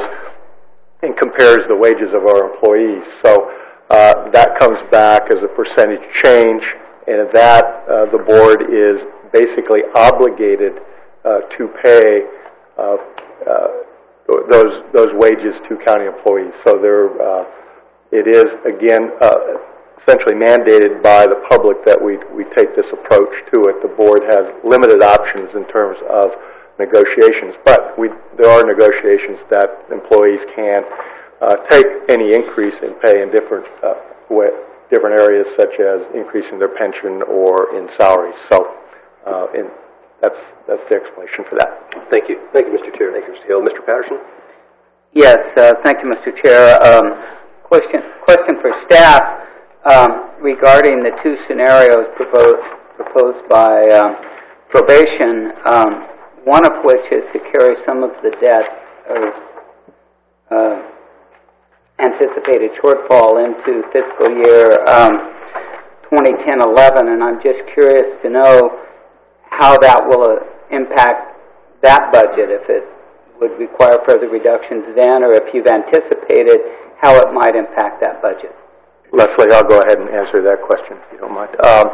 and compares the wages of our employees. So uh, that comes back as a percentage change, and that uh, the board is basically obligated uh, to pay uh, uh, those those wages to county employees. So there, uh, it is again. Uh, essentially mandated by the public that we we take this approach to it. The board has limited options in terms of negotiations, but we there are negotiations that employees can uh, take any increase in pay in different uh, way, different areas, such as increasing their pension or in salaries. So, uh, in, that's that's the explanation for that. Thank you. Thank you, Mister Chair. Thank you, Mister Hill. Mister Patterson? Yes, uh, thank you, Mister Chair. Um, question question for staff. Um, regarding the two scenarios proposed, proposed by um, probation, um, one of which is to carry some of the debt or uh, anticipated shortfall into fiscal year um, twenty ten eleven, and I'm just curious to know how that will uh, impact that budget, if it would require further reductions then, or if you've anticipated how it might impact that budget. Leslie, I'll go ahead and answer that question, if you don't mind. Um,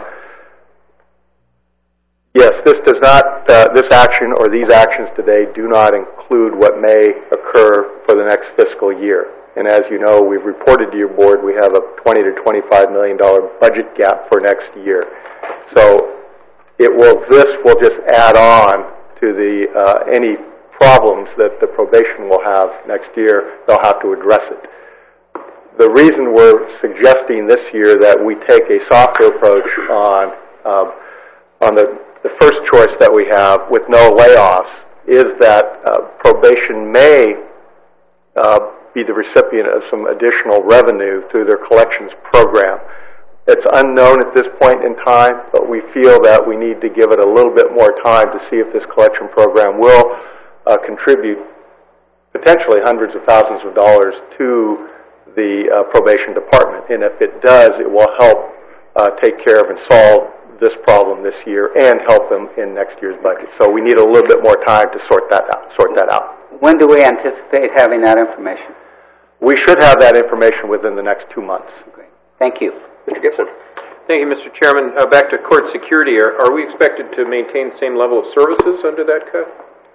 yes, this does not, uh, this action or these actions today do not include what may occur for the next fiscal year. And as you know, we've reported to your board we have a twenty to twenty-five million dollars budget gap for next year. So it will, this will just add on to the uh, any problems that the probation will have next year. They'll have to address it. the reason we're suggesting this year that we take a softer approach on um, on the, the first choice that we have with no layoffs is that uh, probation may uh, be the recipient of some additional revenue through their collections program. It's unknown at this point in time, but we feel that we need to give it a little bit more time to see if this collection program will uh, contribute potentially hundreds of thousands of dollars to the uh, probation department. And if it does, it will help uh, take care of and solve this problem this year and help them in next year's budget. So we need a little bit more time to sort that out. Sort that out. When do we anticipate having that information? We should have that information within the next two months. Okay. Thank you. Mister Gibson. Thank you, Mister Chairman. Uh, back to court security. Are, are we expected to maintain the same level of services under that cut?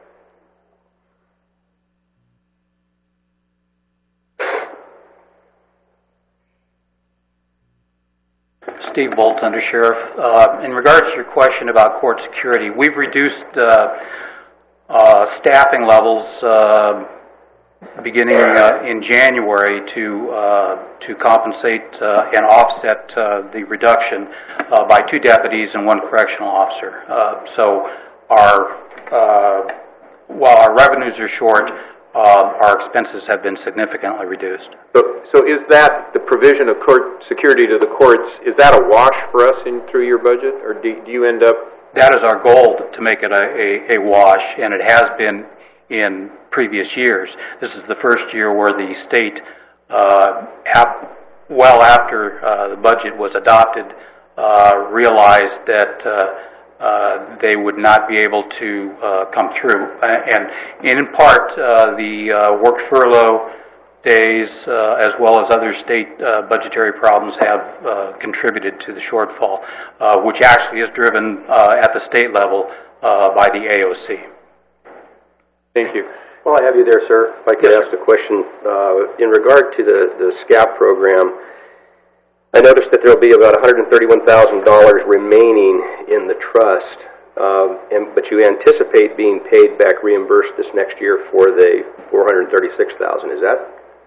Steve Bolt, Under Sheriff. Uh, in regards to your question about court security, we've reduced uh, uh, staffing levels uh, beginning uh, in January to uh, to compensate uh, and offset uh, the reduction uh, by two deputies and one correctional officer. Uh, so our uh, while our revenues are short, uh, our expenses have been significantly reduced. So, so is that the provision of court security to the courts, is that a wash for us in through your budget, or do, do you end up... That is our goal, to make it a, a, a wash, and it has been in previous years. This is the first year where the state, uh, ap- well after uh, the budget was adopted, uh, realized that uh, uh, they would not be able to uh, come through. Uh, and in part, uh, the uh, work furlough days, uh, as well as other state uh, budgetary problems, have uh, contributed to the shortfall, uh, which actually is driven uh, at the state level uh, by the A O C. Thank you. Well, I have you there, sir. If I could yes, ask sir. a question. Uh, in regard to the, the SCAP program, I noticed that there will be about one hundred thirty-one thousand dollars remaining in the trust, um, and, but you anticipate being paid back reimbursed this next year for the four hundred thirty-six thousand dollars. Is that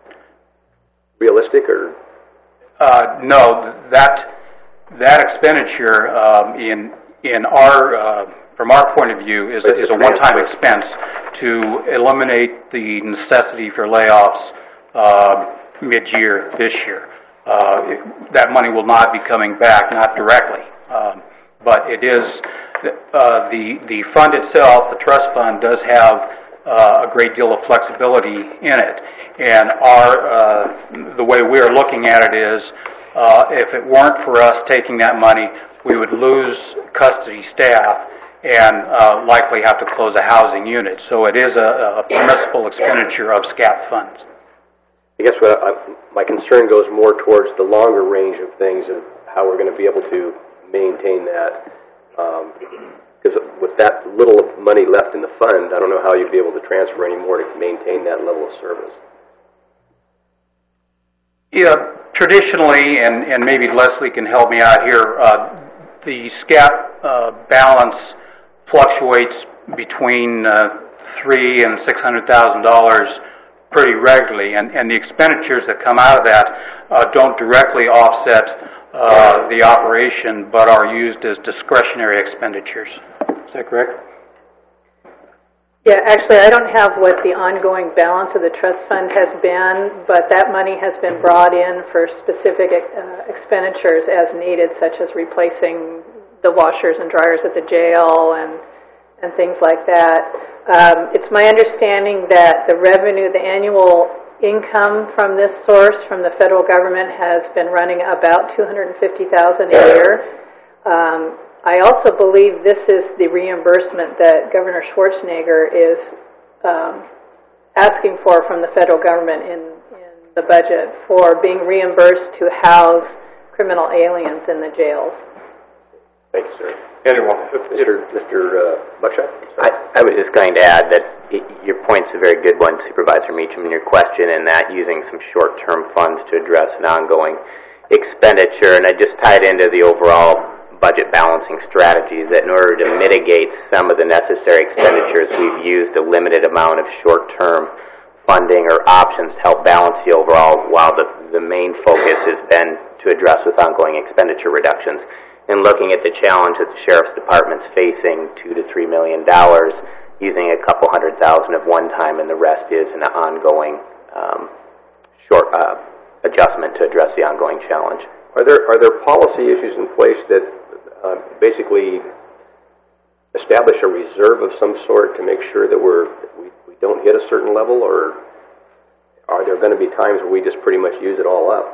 realistic, or? Uh, no, that that expenditure um, in in our uh, from our point of view is, is a one-time expense to eliminate the necessity for layoffs uh, mid-year this year. Uh, it, that money will not be coming back, not directly, um, but it is uh, the the fund itself. The trust fund does have uh, a great deal of flexibility in it, and our uh, the way we are looking at it is, uh, if it weren't for us taking that money, we would lose custody staff and uh, likely have to close a housing unit. So it is a, a permissible expenditure of SCAP funds. I guess what I, my concern goes more towards the longer range of things and how we're going to be able to maintain that. Because um, with that little money left in the fund, I don't know how you'd be able to transfer any more to maintain that level of service. Yeah, traditionally, and, and maybe Leslie can help me out here, uh, the SCAP uh, balance fluctuates between uh, three and six hundred thousand dollars pretty regularly, and, and the expenditures that come out of that uh, don't directly offset uh, the operation, but are used as discretionary expenditures. Is that correct? Yeah, actually, I don't have what the ongoing balance of the trust fund has been, but that money has been brought in for specific uh, expenditures as needed, such as replacing the washers and dryers at the jail and and things like that. Um, it's my understanding that the revenue, the annual income from this source from the federal government has been running about two hundred fifty thousand dollars a year. Um, I also believe this is the reimbursement that Governor Schwarzenegger is um, asking for from the federal government in, in the budget for being reimbursed to house criminal aliens in the jails. Thank you, sir. Anyone, Mister Mister Uh, Buckshot? I, I was just going to add that it, your point's a very good one, Supervisor Meacham, in your question, and that using some short-term funds to address an ongoing expenditure, and I just tied into the overall budget balancing strategy that in order to mitigate some of the necessary expenditures, we've used a limited amount of short-term funding or options to help balance the overall, while the, the main focus has been to address with ongoing expenditure reductions. And looking at the challenge that the Sheriff's Department's facing, two to three million dollars, using a couple hundred thousand of one time, and the rest is an ongoing um, short uh, adjustment to address the ongoing challenge. Are there are there policy issues in place that uh, basically establish a reserve of some sort to make sure that we're we, we don't hit a certain level, or are there going to be times where we just pretty much use it all up?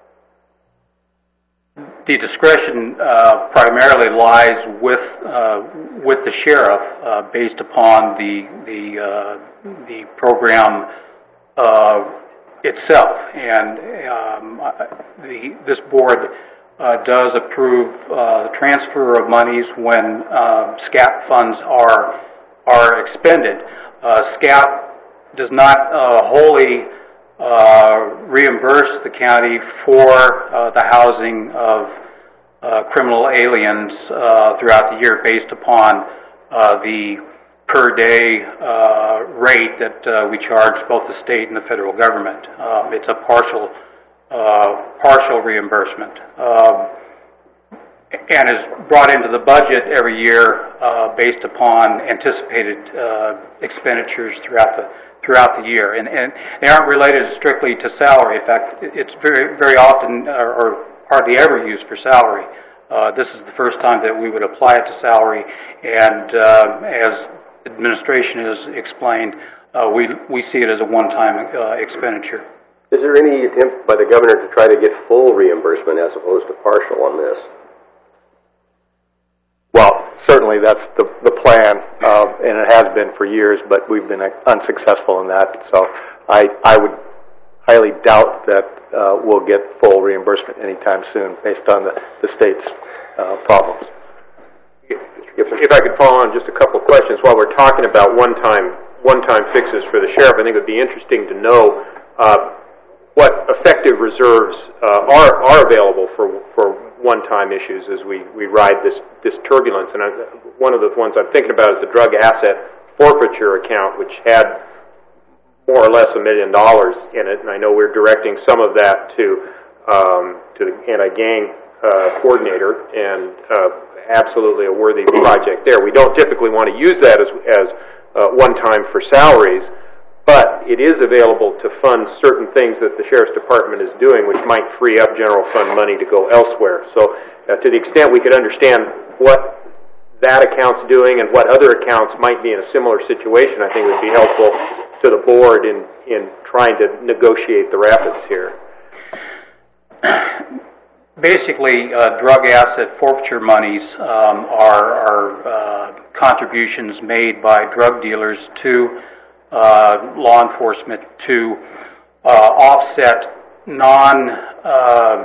The discretion uh, primarily lies with uh, with the sheriff, uh, based upon the the uh, the program uh, itself, and um, the this board uh, does approve uh, the transfer of monies when uh, SCAP funds are are expended. Uh, SCAP does not uh, wholly Uh, reimburse the county for uh, the housing of uh, criminal aliens uh, throughout the year based upon uh, the per day uh, rate that uh, we charge both the state and the federal government. Um, it's a partial uh, partial reimbursement um, and is brought into the budget every year uh, based upon anticipated uh, expenditures throughout the throughout the year, and, and they aren't related strictly to salary. In fact, it's very, very often or, or hardly ever used for salary. Uh, this is the first time that we would apply it to salary, and uh, as administration has explained, uh, we we see it as a one-time uh, expenditure. Is there any attempt by the governor to try to get full reimbursement as opposed to partial on this? Well, certainly that's the, the plan, uh, and it has been for years, but we've been unsuccessful in that. So I, I would highly doubt that uh, we'll get full reimbursement anytime soon based on the, the state's uh, problems. If, if I could follow on just a couple of questions while we're talking about one-time one-time fixes for the sheriff, I think it would be interesting to know uh, what effective reserves uh, are are available for for one-time issues as we, we ride this, this turbulence. And I, one of the ones I'm thinking about is the drug asset forfeiture account, which had more or less a million dollars in it. And I know we're directing some of that to um, to the anti-gang uh, coordinator, and uh, absolutely a worthy project there. We don't typically want to use that as, as uh, one-time for salaries, but it is available to fund certain things that the Sheriff's Department is doing, which might free up general fund money to go elsewhere. So uh, to the extent we could understand what that account's doing and what other accounts might be in a similar situation, I think would be helpful to the board in, in trying to negotiate the rapids here. Basically, uh, drug asset forfeiture monies um, are, are uh, contributions made by drug dealers to Uh, law enforcement to uh, offset non uh,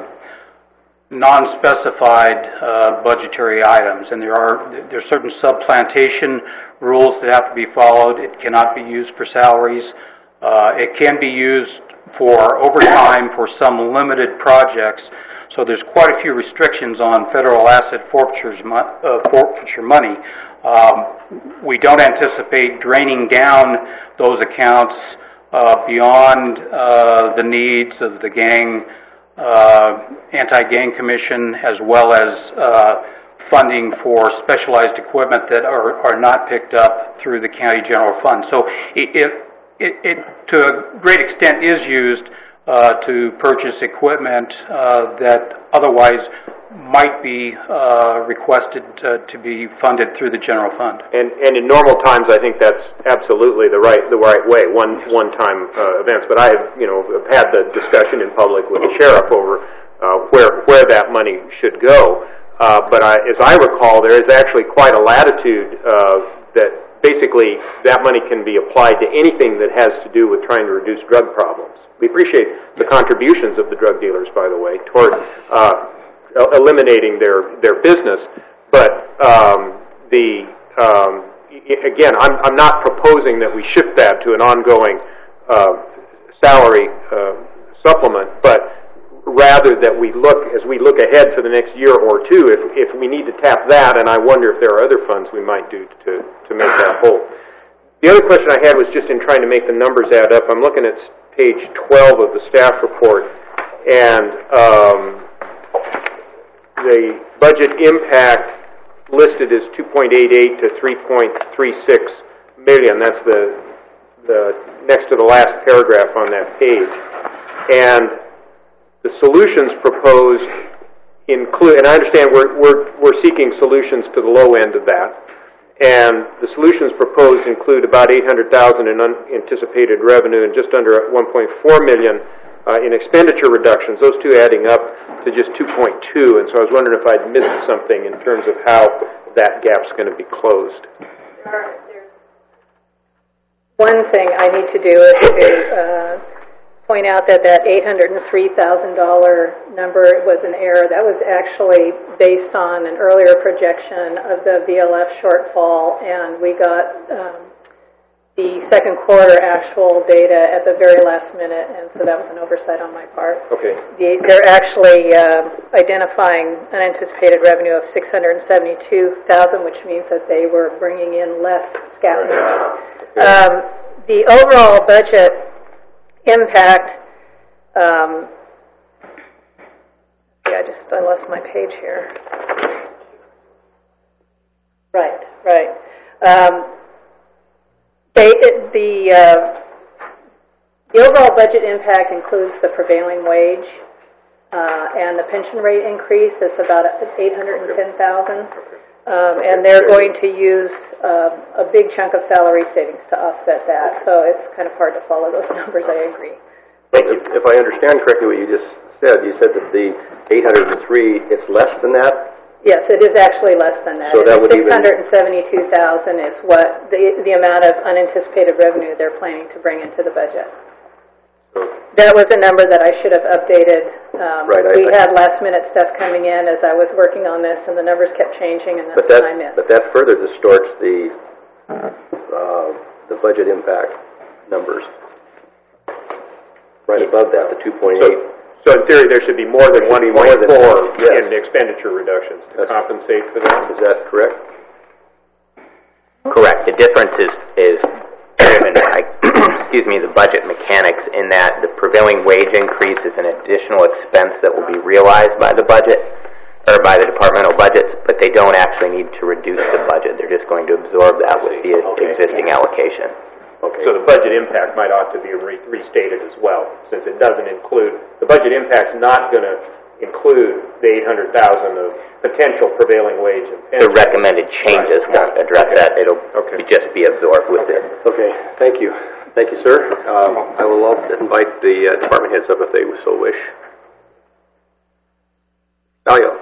non-specified uh, budgetary items, and there are there are certain subplantation rules that have to be followed. It cannot be used for salaries. Uh, it can be used for overtime for some limited projects. So there's quite a few restrictions on federal asset forfeitures mo- uh, forfeiture money. Um, we don't anticipate draining down those accounts uh, beyond uh, the needs of the gang, uh, anti-gang commission, as well as uh, funding for specialized equipment that are, are not picked up through the county general fund. So it, it, it, it to a great extent, is used uh, to purchase equipment uh, that otherwise might be uh, requested uh, to be funded through the general fund. And, and in normal times, I think that's absolutely the right the right way, one one time uh, events. But I have you know have had the discussion in public with the sheriff over uh, where where that money should go. Uh, but I, as I recall, there is actually quite a latitude uh, that basically that money can be applied to anything that has to do with trying to reduce drug problems. We appreciate the contributions of the drug dealers, by the way, toward uh, eliminating their, their business. But um, the um, again, I'm, I'm not proposing that we shift that to an ongoing uh, salary uh, supplement, but rather that we look, as we look ahead for the next year or two, if, if we need to tap that, and I wonder if there are other funds we might do to, to make that whole. The other question I had was just in trying to make the numbers add up. I'm looking at page twelve of the staff report, and um, the budget impact listed is two point eight eight to three point three six million. That's the the next to the last paragraph on that page. And the solutions proposed include, and I understand we're we're we're seeking solutions to the low end of that. And the solutions proposed include about eight hundred thousand in unanticipated revenue and just under one point four million uh, in expenditure reductions. Those two adding up to just two point two. And so I was wondering if I'd missed something in terms of how that gap's going to be closed. One thing I need to do is to uh, point out that that eight hundred three thousand dollars number was an error. That was actually based on an earlier projection of the V L F shortfall, and we got um, the second quarter actual data at the very last minute, and so that was an oversight on my part. Okay. The, they're actually uh, identifying unanticipated revenue of six hundred seventy-two thousand dollars, which means that they were bringing in less SCAT money. Um, the overall budget impact, um, yeah, I just, I lost my page here. Right, right. Um, they, it, the, uh, the overall budget impact includes the prevailing wage uh, and the pension rate increase. It's about eight hundred ten thousand dollars. Um, and they're going to use uh, a big chunk of salary savings to offset that. So it's kind of hard to follow those numbers, I agree. Thank you. If I understand correctly what you just said, you said that the eight hundred three, it's less than that? Yes, it is actually less than that. So that would six hundred seventy-two thousand dollars is what the, the amount of unanticipated revenue they're planning to bring into the budget. That was a number that I should have updated. Um, right, we I, had last-minute stuff coming in as I was working on this, and the numbers kept changing, and that's but that, what I missed. But that further distorts the uh, the budget impact numbers. Right above that, the two point eight. So, so in theory, there should be more than one point four yes. in expenditure reductions to that's, compensate for that. Is that correct? Correct. The difference is is driven by, excuse me, the budget mechanics in that the prevailing wage increase is an additional expense that will be realized by the budget or by the departmental budgets, but they don't actually need to reduce the budget. They're just going to absorb that with the okay. existing allocation. Okay. So the budget impact might ought to be re- restated as well, since it doesn't include, the budget impact's not going to include the eight hundred thousand dollars of potential prevailing wage. And the recommended changes right. won't address okay. that. It'll okay. be just be absorbed with okay. it. Okay, thank you. Thank you, sir. Um, I will invite the uh, department heads up if they so wish. Salio.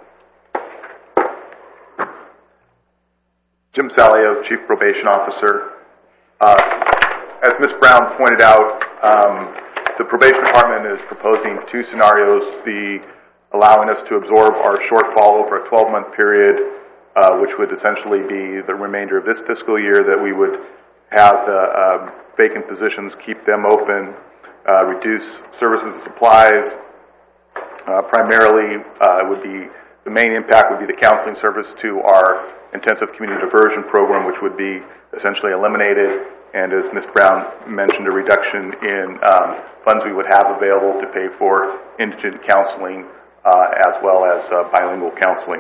Jim Salio, Chief Probation Officer. Uh, as Miz Brown pointed out, um, the probation department is proposing two scenarios, the allowing us to absorb our shortfall over a twelve-month period, uh, which would essentially be the remainder of this fiscal year, that we would have the um, vacant positions, keep them open, uh, reduce services and supplies. Uh, primarily, uh, would be the main impact would be the counseling service to our intensive community diversion program, which would be essentially eliminated, and as Miz Brown mentioned, a reduction in um, funds we would have available to pay for indigent counseling uh, as well as uh, bilingual counseling.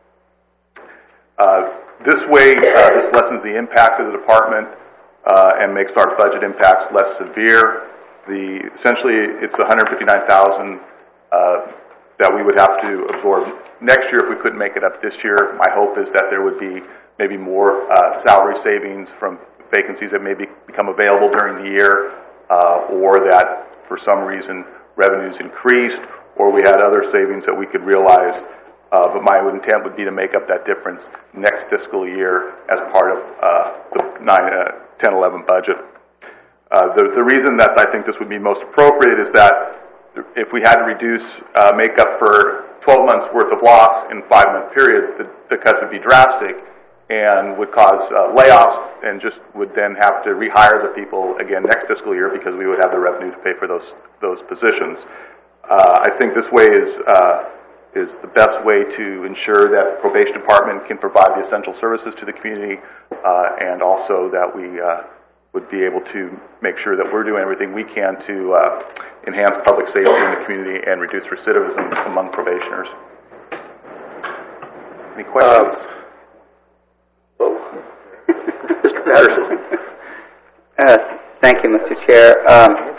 Uh, this way, uh, this lessens the impact of the department uh, and makes our budget impacts less severe. The essentially, it's one hundred fifty-nine thousand dollars uh, that we would have to absorb next year if we couldn't make it up this year. My hope is that there would be maybe more uh, salary savings from vacancies that may be, become available during the year, uh, or that for some reason revenues increased, or we had other savings that we could realize. Uh, but my intent would be to make up that difference next fiscal year as part of uh, the nine, uh, ten eleven budget. Uh, the, the reason that I think this would be most appropriate is that if we had to reduce, uh, make up for twelve months worth of loss in a five-month period, the, the cuts would be drastic and would cause uh, layoffs, and just would then have to rehire the people again next fiscal year because we would have the revenue to pay for those those positions. Uh, I think this way is uh, is the best way to ensure that the probation department can provide the essential services to the community, uh, and also that we uh, would be able to make sure that we're doing everything we can to uh, enhance public safety in the community and reduce recidivism among probationers. Any questions? Uh, well, Mister Patterson. Uh, thank you, Mister Chair. Um,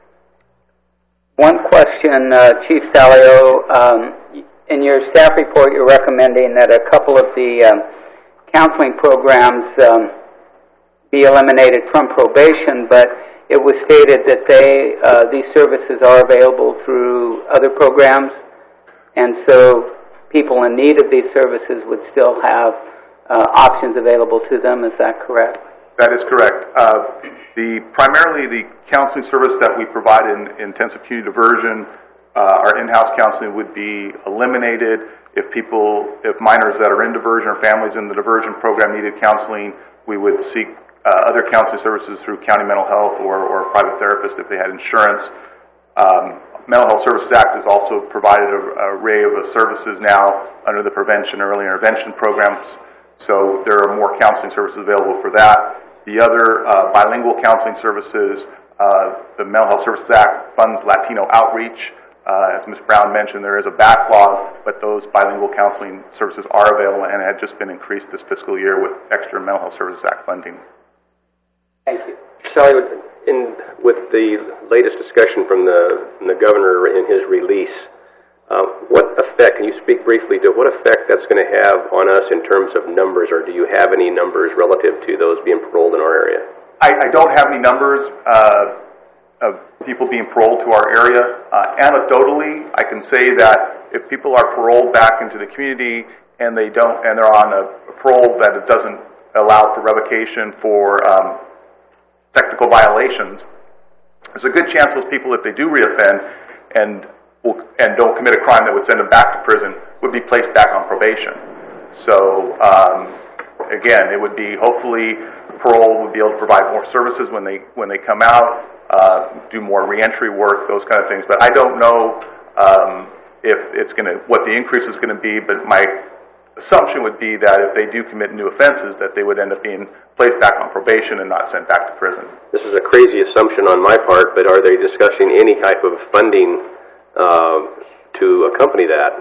one question, uh, Chief Salio. Um, in your staff report, you're recommending that a couple of the um, counseling programs um, be eliminated from probation, but it was stated that they uh, these services are available through other programs, and so people in need of these services would still have uh, options available to them. Is that correct? That is correct. Uh, the primarily the counseling service that we provide in, in intensive community diversion, uh, our in-house counseling would be eliminated if people, if minors that are in diversion or families in the diversion program needed counseling. We would seek uh, other counseling services through county mental health or, or a private therapist if they had insurance. Um, Mental Health Services Act has also provided an array of services now under the prevention early intervention programs. So there are more counseling services available for that. The other uh, bilingual counseling services, uh, the Mental Health Services Act funds Latino outreach. Uh, as Miz Brown mentioned, there is a backlog, but those bilingual counseling services are available and had just been increased this fiscal year with extra Mental Health Services Act funding. Thank you. Sally, in, with the latest discussion from the, from the governor in his release, Uh, what effect, can you speak briefly to what effect that's going to have on us in terms of numbers, or do you have any numbers relative to those being paroled in our area? I, I don't have any numbers uh, of people being paroled to our area. Uh, anecdotally, I can say that if people are paroled back into the community and they don't, and they're on a parole that it doesn't allow for revocation for um, technical violations, there's a good chance those people, if they do reoffend and and don't commit a crime that would send them back to prison, would be placed back on probation. So, um, again, it would be, hopefully, parole would be able to provide more services when they when they come out, uh, do more reentry work, those kind of things. But I don't know um, if it's going to, what the increase is going to be, but my assumption would be that if they do commit new offenses, that they would end up being placed back on probation and not sent back to prison. This is a crazy assumption on my part, but are they discussing any type of funding Uh, to accompany that?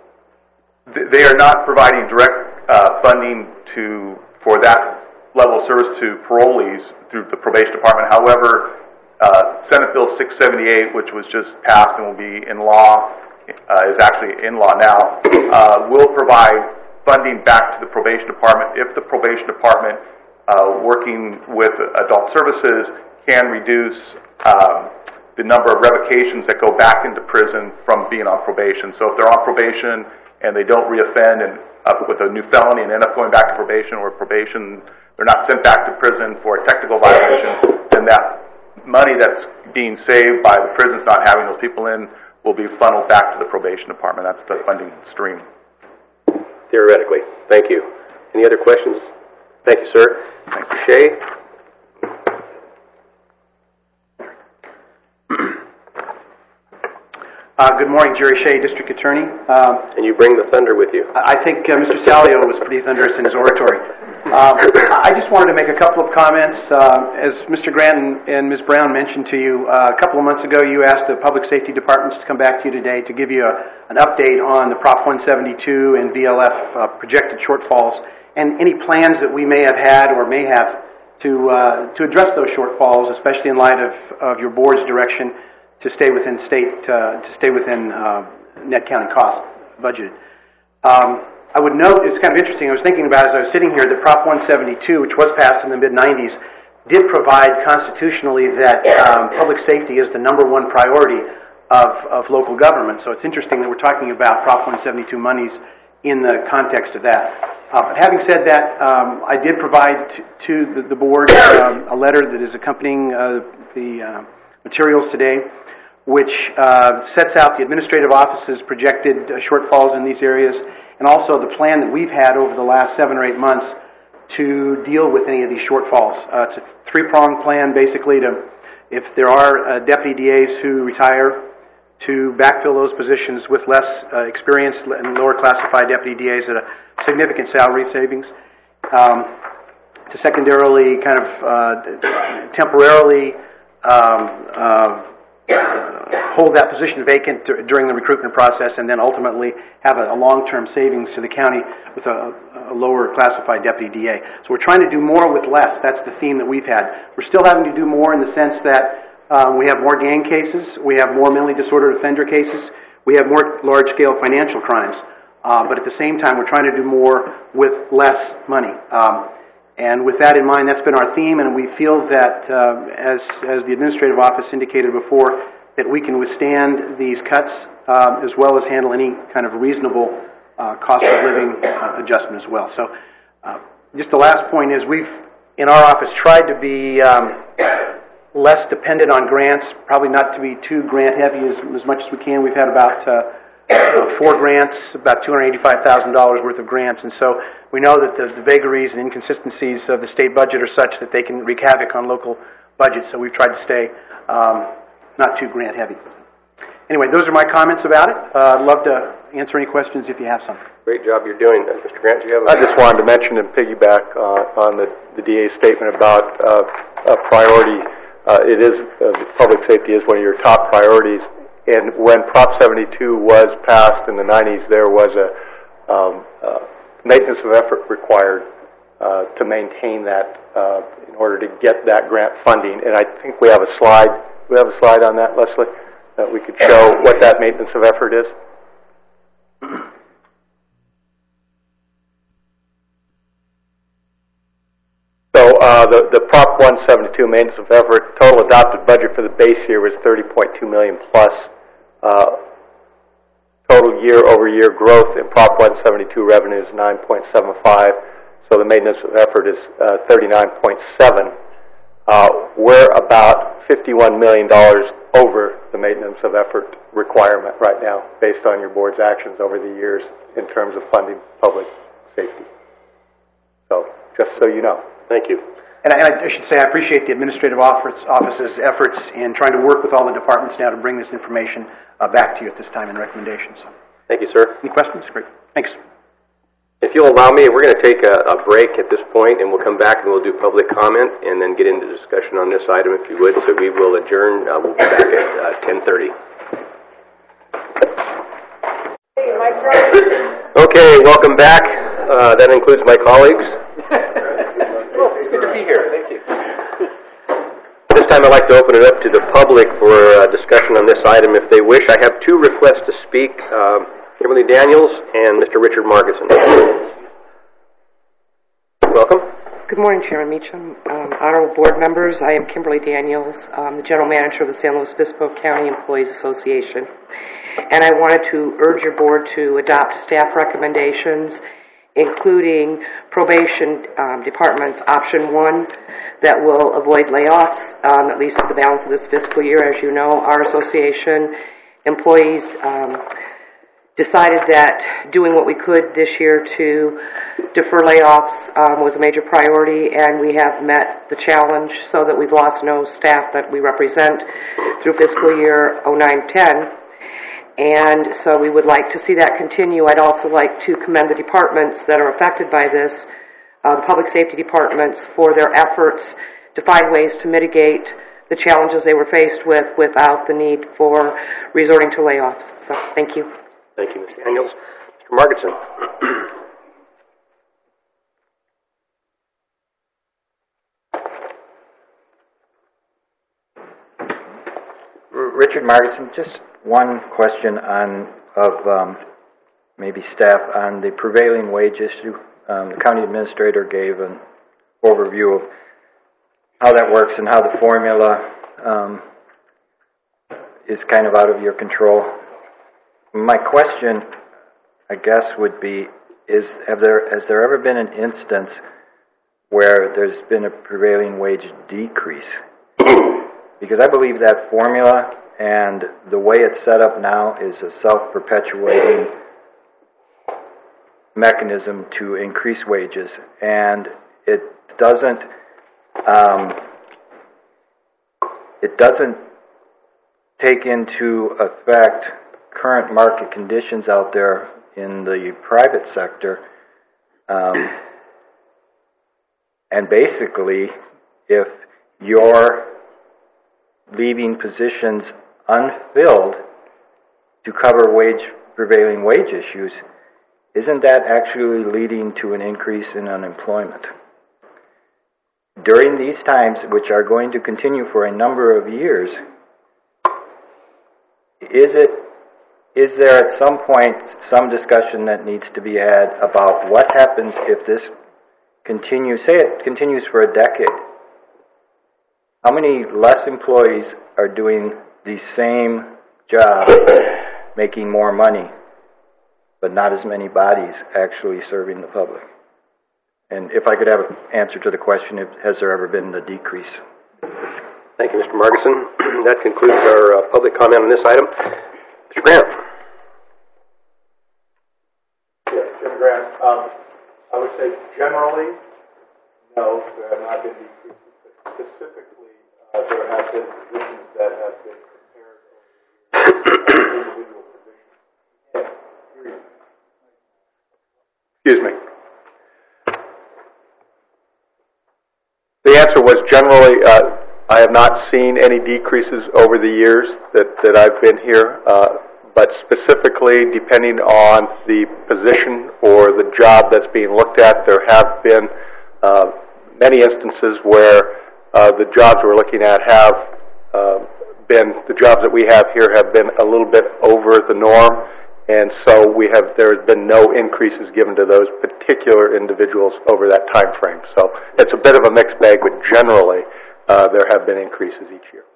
They are not providing direct uh, funding to for that level of service to parolees through the probation department. However, uh, Senate Bill six seventy-eight, which was just passed and will be in law, uh, is actually in law now, uh, will provide funding back to the probation department if the probation department, uh, working with adult services, can reduce um, the number of revocations that go back into prison from being on probation. So if they're on probation and they don't reoffend and up with a new felony and end up going back to probation, or probation, they're not sent back to prison for a technical violation, then that money that's being saved by the prisons not having those people in will be funneled back to the probation department. That's the funding stream. Theoretically. Thank you. Any other questions? Thank you, sir. Thank you. Shay? Uh, good morning, Jerry Shea, District Attorney. Um, and you bring the thunder with you. I think uh, Mister Salio was pretty thunderous in his oratory. Um, I just wanted to make a couple of comments. Uh, as Mister Grant and, and Miz Brown mentioned to you, uh, a couple of months ago you asked the public safety departments to come back to you today to give you a, an update on the Prop one seventy-two and B L F uh, projected shortfalls and any plans that we may have had or may have to uh, to address those shortfalls, especially in light of, of your board's direction to stay within state, uh, to stay within uh, net county cost budgeted. Um, I would note, it's kind of interesting, I was thinking about as I was sitting here, that Prop one seventy-two, which was passed in the mid nineties, did provide constitutionally that um, public safety is the number one priority of, of local government. So it's interesting that we're talking about Prop one seventy-two monies in the context of that. Uh, but having said that, um, I did provide to, to the, the board um, a letter that is accompanying uh, the uh, materials today, which uh, sets out the administrative office's projected uh, shortfalls in these areas, and also the plan that we've had over the last seven or eight months to deal with any of these shortfalls. Uh, it's a three-pronged plan, basically, to, if there are uh, deputy D As who retire, to backfill those positions with less uh, experienced and lower classified deputy D As at a significant salary savings, um, to secondarily kind of uh, temporarily um, uh, hold that position vacant d- during the recruitment process and then ultimately have a, a long-term savings to the county with a, a lower classified deputy D A. So we're trying to do more with less. That's the theme that we've had. We're still having to do more in the sense that um, we have more gang cases, we have more mentally disordered offender cases, we have more large-scale financial crimes. Uh, but at the same time, we're trying to do more with less money. Um, and with that in mind, that's been our theme, and we feel that, uh, as, as the administrative office indicated before, that we can withstand these cuts uh, as well as handle any kind of reasonable uh, cost of living uh, adjustment as well. So uh, just the last point is we've, in our office, tried to be um, less dependent on grants, probably not to be too grant-heavy as, as much as we can. We've had about uh, uh, four grants, about two hundred eighty-five thousand dollars worth of grants, and so we know that the, the vagaries and inconsistencies of the state budget are such that they can wreak havoc on local budgets, so we've tried to stay um, not too grant-heavy. Anyway, those are my comments about it. Uh, I'd love to answer any questions if you have some. Great job you're doing, uh, Mister Grant. Do you have a... I just wanted to mention and piggyback uh, on the, the D A's statement about uh, a priority. Uh, it is, uh, public safety is one of your top priorities. And when Prop seventy-two was passed in the nineties, there was a um, uh, maintenance of effort required uh, to maintain that uh, in order to get that grant funding. And I think we have a slide. We have a slide on that, Leslie, that we could show what that maintenance of effort is. So uh, the, the Prop one seventy-two maintenance of effort, total adopted budget for the base year was thirty point two million dollars plus. Uh, total year-over-year growth in Prop one seventy-two revenue is nine point seven five, so the maintenance of effort is uh, thirty-nine point seven. Uh, we're about fifty-one million dollars over the maintenance of effort requirement right now, based on your board's actions over the years in terms of funding public safety. So, just so you know. Thank you. And I, I should say I appreciate the administrative office, office's efforts in trying to work with all the departments now to bring this information uh, back to you at this time in recommendations. So. Thank you, sir. Any questions? Great. Thanks. If you'll allow me, we're going to take a, a break at this point, and we'll come back and we'll do public comment and then get into discussion on this item, if you would. So we will adjourn. Uh, we'll be back at uh, ten thirty. Okay, welcome back. Uh, that includes my colleagues. Oh, it's good to be here. Thank you. This time I'd like to open it up to the public for uh, discussion on this item if they wish. I have two requests to speak. Um, Kimberly Daniels and Mister Richard Margison. Welcome. Good morning, Chairman Meacham, um, honorable board members. I am Kimberly Daniels, um, the general manager of the San Luis Obispo County Employees Association, and I wanted to urge your board to adopt staff recommendations, including probation um, department's option one that will avoid layoffs, um, at least to the balance of this fiscal year. As you know, our association employees um, decided that doing what we could this year to defer layoffs um, was a major priority, and we have met the challenge so that we've lost no staff that we represent through fiscal year oh nine ten. And so we would like to see that continue. I'd also like to commend the departments that are affected by this, uh, the public safety departments, for their efforts to find ways to mitigate the challenges they were faced with without the need for resorting to layoffs. So thank you. Thank you, Miz Daniels. Mister Margison. Richard Margison, just one question on of um, maybe staff on the prevailing wage issue. Um, the county administrator gave an overview of how that works and how the formula um, is kind of out of your control. My question, I guess, would be: Is have there has there ever been an instance where there's been a prevailing wage decrease? Because I believe that formula and the way it's set up now is a self-perpetuating mechanism to increase wages, and it doesn't um, it doesn't take into effect current market conditions out there in the private sector. Um, and basically, if you're leaving positions unfilled to cover wage prevailing wage issues, isn't that actually leading to an increase in unemployment? During these times, which are going to continue for a number of years, is it is there at some point some discussion that needs to be had about what happens if this continues, say it continues for a decade? How many less employees are doing the same job, making more money, but not as many bodies actually serving the public? And if I could have an answer to the question, has there ever been a decrease? Thank you, Mister Margison. That concludes our uh, public comment on this item. Mister Grant. Yes, Jim Grant. Um, I would say generally, no, there have not been decreases, but specifically, uh, there have been positions that have been prepared over the years, individual positions. Excuse me. The answer was generally, uh, I have not seen any decreases over the years that, that I've been here, uh, but specifically depending on the position or the job that's being looked at, there have been uh, many instances where uh, the jobs we're looking at have uh, been, the jobs that we have here have been a little bit over the norm, and so we have, there has been no increases given to those particular individuals over that time frame. So it's a bit of a mixed bag, but generally uh, there have been increases each year.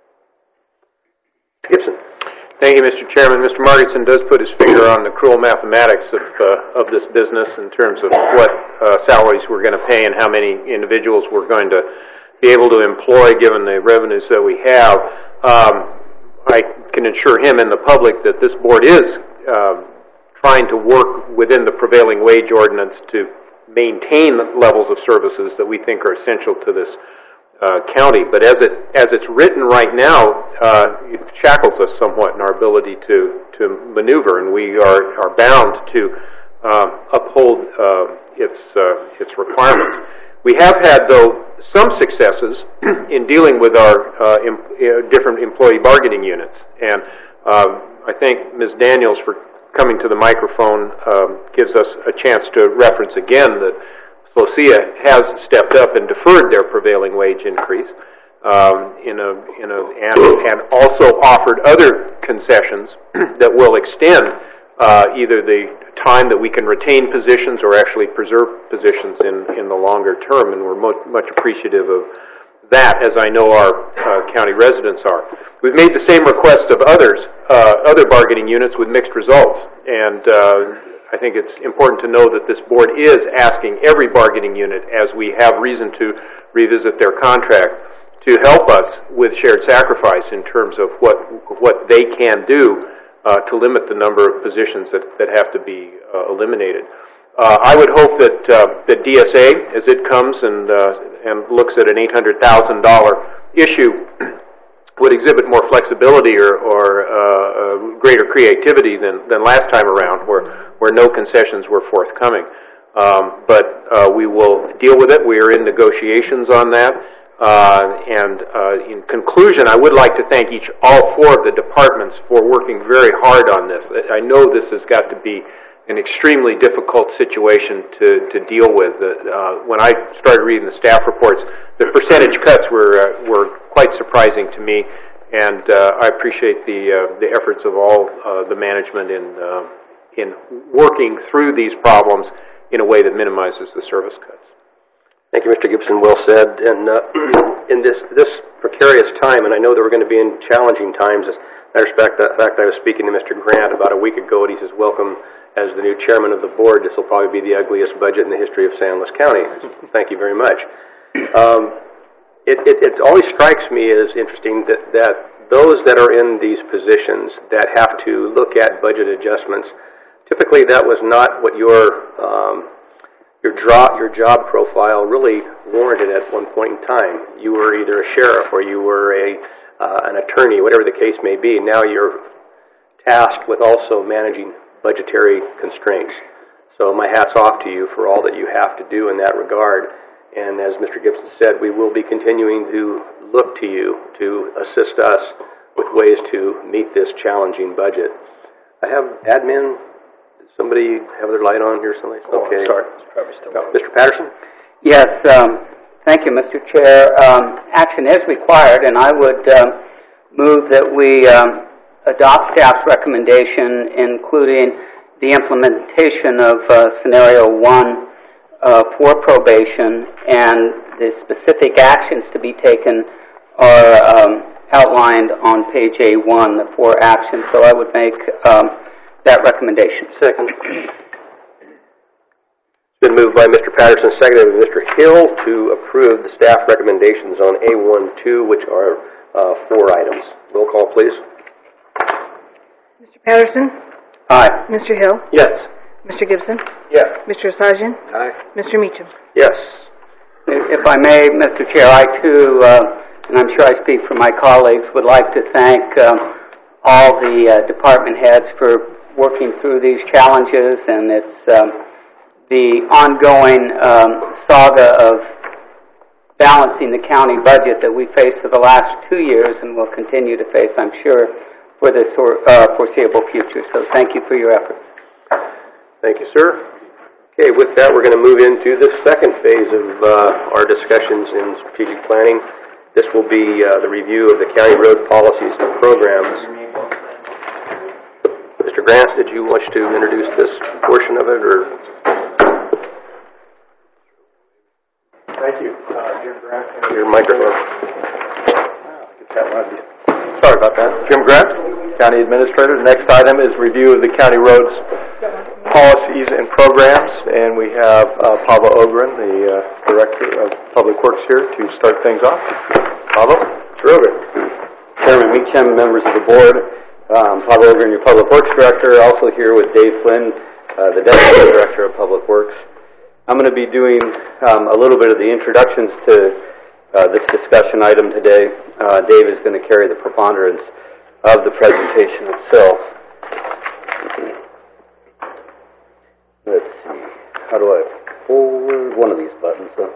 Gibson. Thank you, Mister Chairman. Mister Margison does put his finger on the cruel mathematics of uh, of this business in terms of what uh, salaries we're going to pay and how many individuals we're going to be able to employ given the revenues that we have. Um, I can assure him and the public that this board is Uh, trying to work within the prevailing wage ordinance to maintain the levels of services that we think are essential to this uh, county. But as it as it's written right now, uh, it shackles us somewhat in our ability to to maneuver, and we are are bound to uh, uphold uh, its uh, its requirements. We have had, though, some successes in dealing with our uh, em- uh, different employee bargaining units, and uh, I thank Miz Daniels for coming to the microphone, um, gives us a chance to reference again that SLOSIA has stepped up and deferred their prevailing wage increase um, in a, in a, and, and also offered other concessions that will extend uh, either the time that we can retain positions or actually preserve positions in, in the longer term, and we're mo- much appreciative of that, as I know our uh, county residents are. We've made the same request of others, uh, other bargaining units with mixed results, and uh, I think it's important to know that this board is asking every bargaining unit, as we have reason to revisit their contract, to help us with shared sacrifice in terms of what what they can do uh, to limit the number of positions that, that have to be uh, eliminated. Uh, I would hope that uh, that D S A, as it comes and uh, and looks at an eight hundred thousand dollars issue, would exhibit more flexibility or, or uh, uh, greater creativity than, than last time around, where where no concessions were forthcoming. Um, but uh, we will deal with it. We are in negotiations on that. Uh, and uh, in conclusion, I would like to thank each all four of the departments for working very hard on this. I know this has got to be an extremely difficult situation to, to deal with. Uh, when I started reading the staff reports, the percentage cuts were uh, were quite surprising to me, and uh, I appreciate the uh, the efforts of all uh, the management in uh, in working through these problems in a way that minimizes the service cuts. Thank you, Mister Gibson. Well said. And uh, in this this precarious time, and I know that we're going to be in challenging times. As a matter of fact, in fact, I was speaking to Mister Grant about a week ago, and he says, "Welcome as the new chairman of the board. This will probably be the ugliest budget in the history of San Luis County." Thank you very much. Um, it, it, it always strikes me as interesting that, that those that are in these positions that have to look at budget adjustments, typically that was not what your um, your, dro- your job profile really warranted at one point in time. You were either a sheriff or you were a uh, an attorney, whatever the case may be. Now you're tasked with also managing budgetary constraints. So my hat's off to you for all that you have to do in that regard. And as Mister Gibson said, we will be continuing to look to you to assist us with ways to meet this challenging budget. I have admin. Did somebody have their light on here? Somebody? Okay. Sorry. No. Mister Patterson? Yes, um, thank you, Mister Chair. Um, action is required, and I would um, move that we um, adopt staff's recommendation, including the implementation of uh, scenario one uh, for probation, and the specific actions to be taken are um, outlined on page A one, the four actions. So I would make um, that recommendation. Second. It's been moved by Mister Patterson, seconded by Mister Hill to approve the staff recommendations on A one two, which are uh, four items. Roll call, please. Mister Patterson? Aye. Mister Hill? Yes. Mister Gibson? Yes. Mister Sargent? Aye. Mister Meacham? Yes. If I may, Mister Chair, I too, uh, and I'm sure I speak for my colleagues, would like to thank um, all the uh, department heads for working through these challenges, and it's um, the ongoing um, saga of balancing the county budget that we faced for the last two years and will continue to face, I'm sure, for the uh, foreseeable future. So thank you for your efforts. Thank you, sir. Okay, with that, we're going to move into the second phase of uh, our discussions in strategic planning. This will be uh, the review of the county road policies and programs. Mister Grant, did you wish to introduce this portion of it, or? Thank you, uh, Jim Grant. Your microphone. Sorry about that. Jim Grant, County Administrator. The next item is review of the county roads policies and programs, and we have uh, Pablo Ogren, the uh, Director of Public Works, here to start things off. Pablo? Mister Ogren. Chairman Meacham, members of the board, um, Pablo Ogren, your Public Works Director, also here with Dave Flynn, uh, the Deputy Director of Public Works. I'm going to be doing um, a little bit of the introductions to uh, this discussion item today. Uh, Dave is going to carry the preponderance of the presentation itself. Let's see. How do I forward one of these buttons? Huh?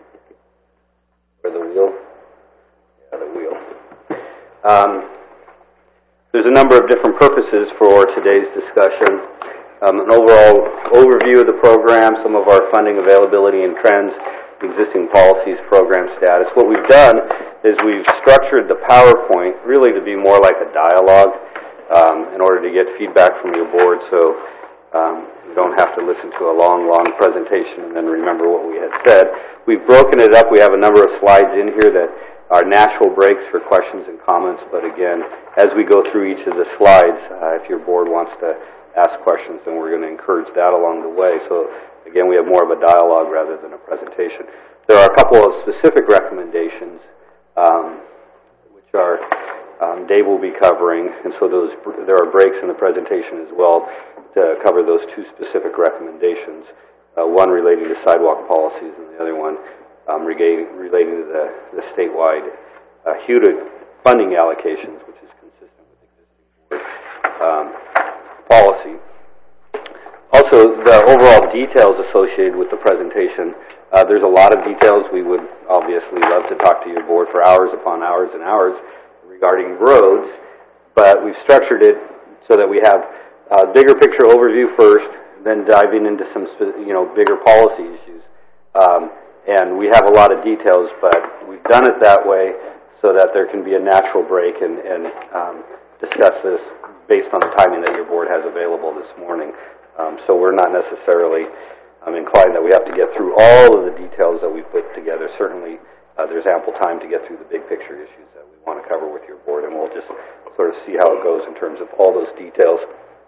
Or the wheel? Yeah, the wheel. Um, there's a number of different purposes for today's discussion. Um, an overall overview of the program, some of our funding availability and trends, existing policies, program status. What we've done is we've structured the PowerPoint really to be more like a dialogue um, in order to get feedback from your board, so um, you don't have to listen to a long, long presentation and then remember what we had said. We've broken it up. We have a number of slides in here that are natural breaks for questions and comments, but again, as we go through each of the slides, uh, if your board wants to ask questions, then we're going to encourage that along the way. So again, we have more of a dialogue rather than a presentation. There are a couple of specific recommendations, um, which are um, Dave will be covering, and so those there are breaks in the presentation as well to cover those two specific recommendations. Uh, one relating to sidewalk policies, and the other one um, relating, relating to the, the statewide uh, H U D A funding allocations, which is consistent with existing board um, policy. Also, the overall details associated with the presentation, uh, there's a lot of details. We would obviously love to talk to your board for hours upon hours and hours regarding roads, but we've structured it so that we have a bigger picture overview first, then diving into some you know bigger policy issues. Um, and we have a lot of details, but we've done it that way so that there can be a natural break and, and um, discuss this based on the timing that your board has available this morning. Um, so we're not necessarily um, inclined that we have to get through all of the details that we put together. Certainly, uh, there's ample time to get through the big picture issues that we want to cover with your board, and we'll just sort of see how it goes in terms of all those details.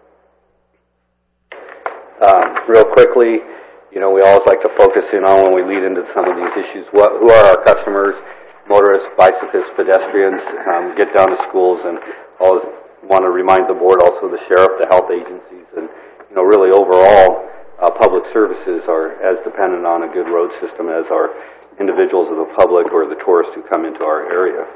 Um, real quickly, you know, we always like to focus in on when we lead into some of these issues. What, who are our customers? Motorists, bicyclists, pedestrians. Um, get down to schools, and always want to remind the board, also the sheriff, the health agencies, and you know, really overall, uh, public services are as dependent on a good road system as are individuals of the public or the tourists who come into our area.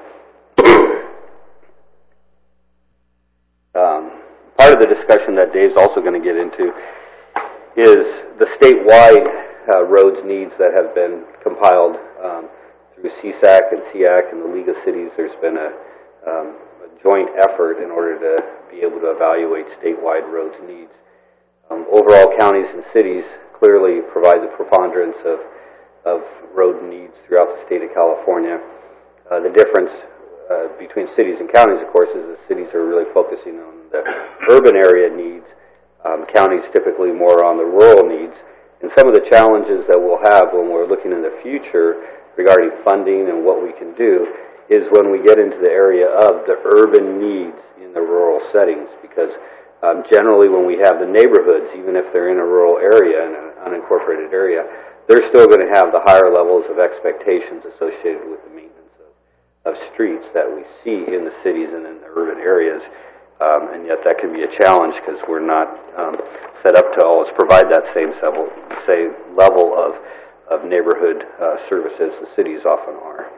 Um, part of the discussion that Dave's also going to get into is the statewide uh, roads needs that have been compiled um, through C S A C and C A C and the League of Cities. There's been a, um, a joint effort in order to be able to evaluate statewide roads needs. Um, overall, counties and cities clearly provide the preponderance of, of road needs throughout the state of California. Uh, the difference uh, between cities and counties, of course, is that cities are really focusing on the urban area needs, um, counties typically more on the rural needs. And some of the challenges that we'll have when we're looking in the future regarding funding and what we can do is when we get into the area of the urban needs in the rural settings, because um, generally when we have the neighborhoods, even if they're in a rural area, in an unincorporated area, they're still going to have the higher levels of expectations associated with the maintenance of, of streets that we see in the cities and in the urban areas. Um, and yet that can be a challenge because we're not um, set up to always provide that same level, same level of, of neighborhood uh, services the cities often are.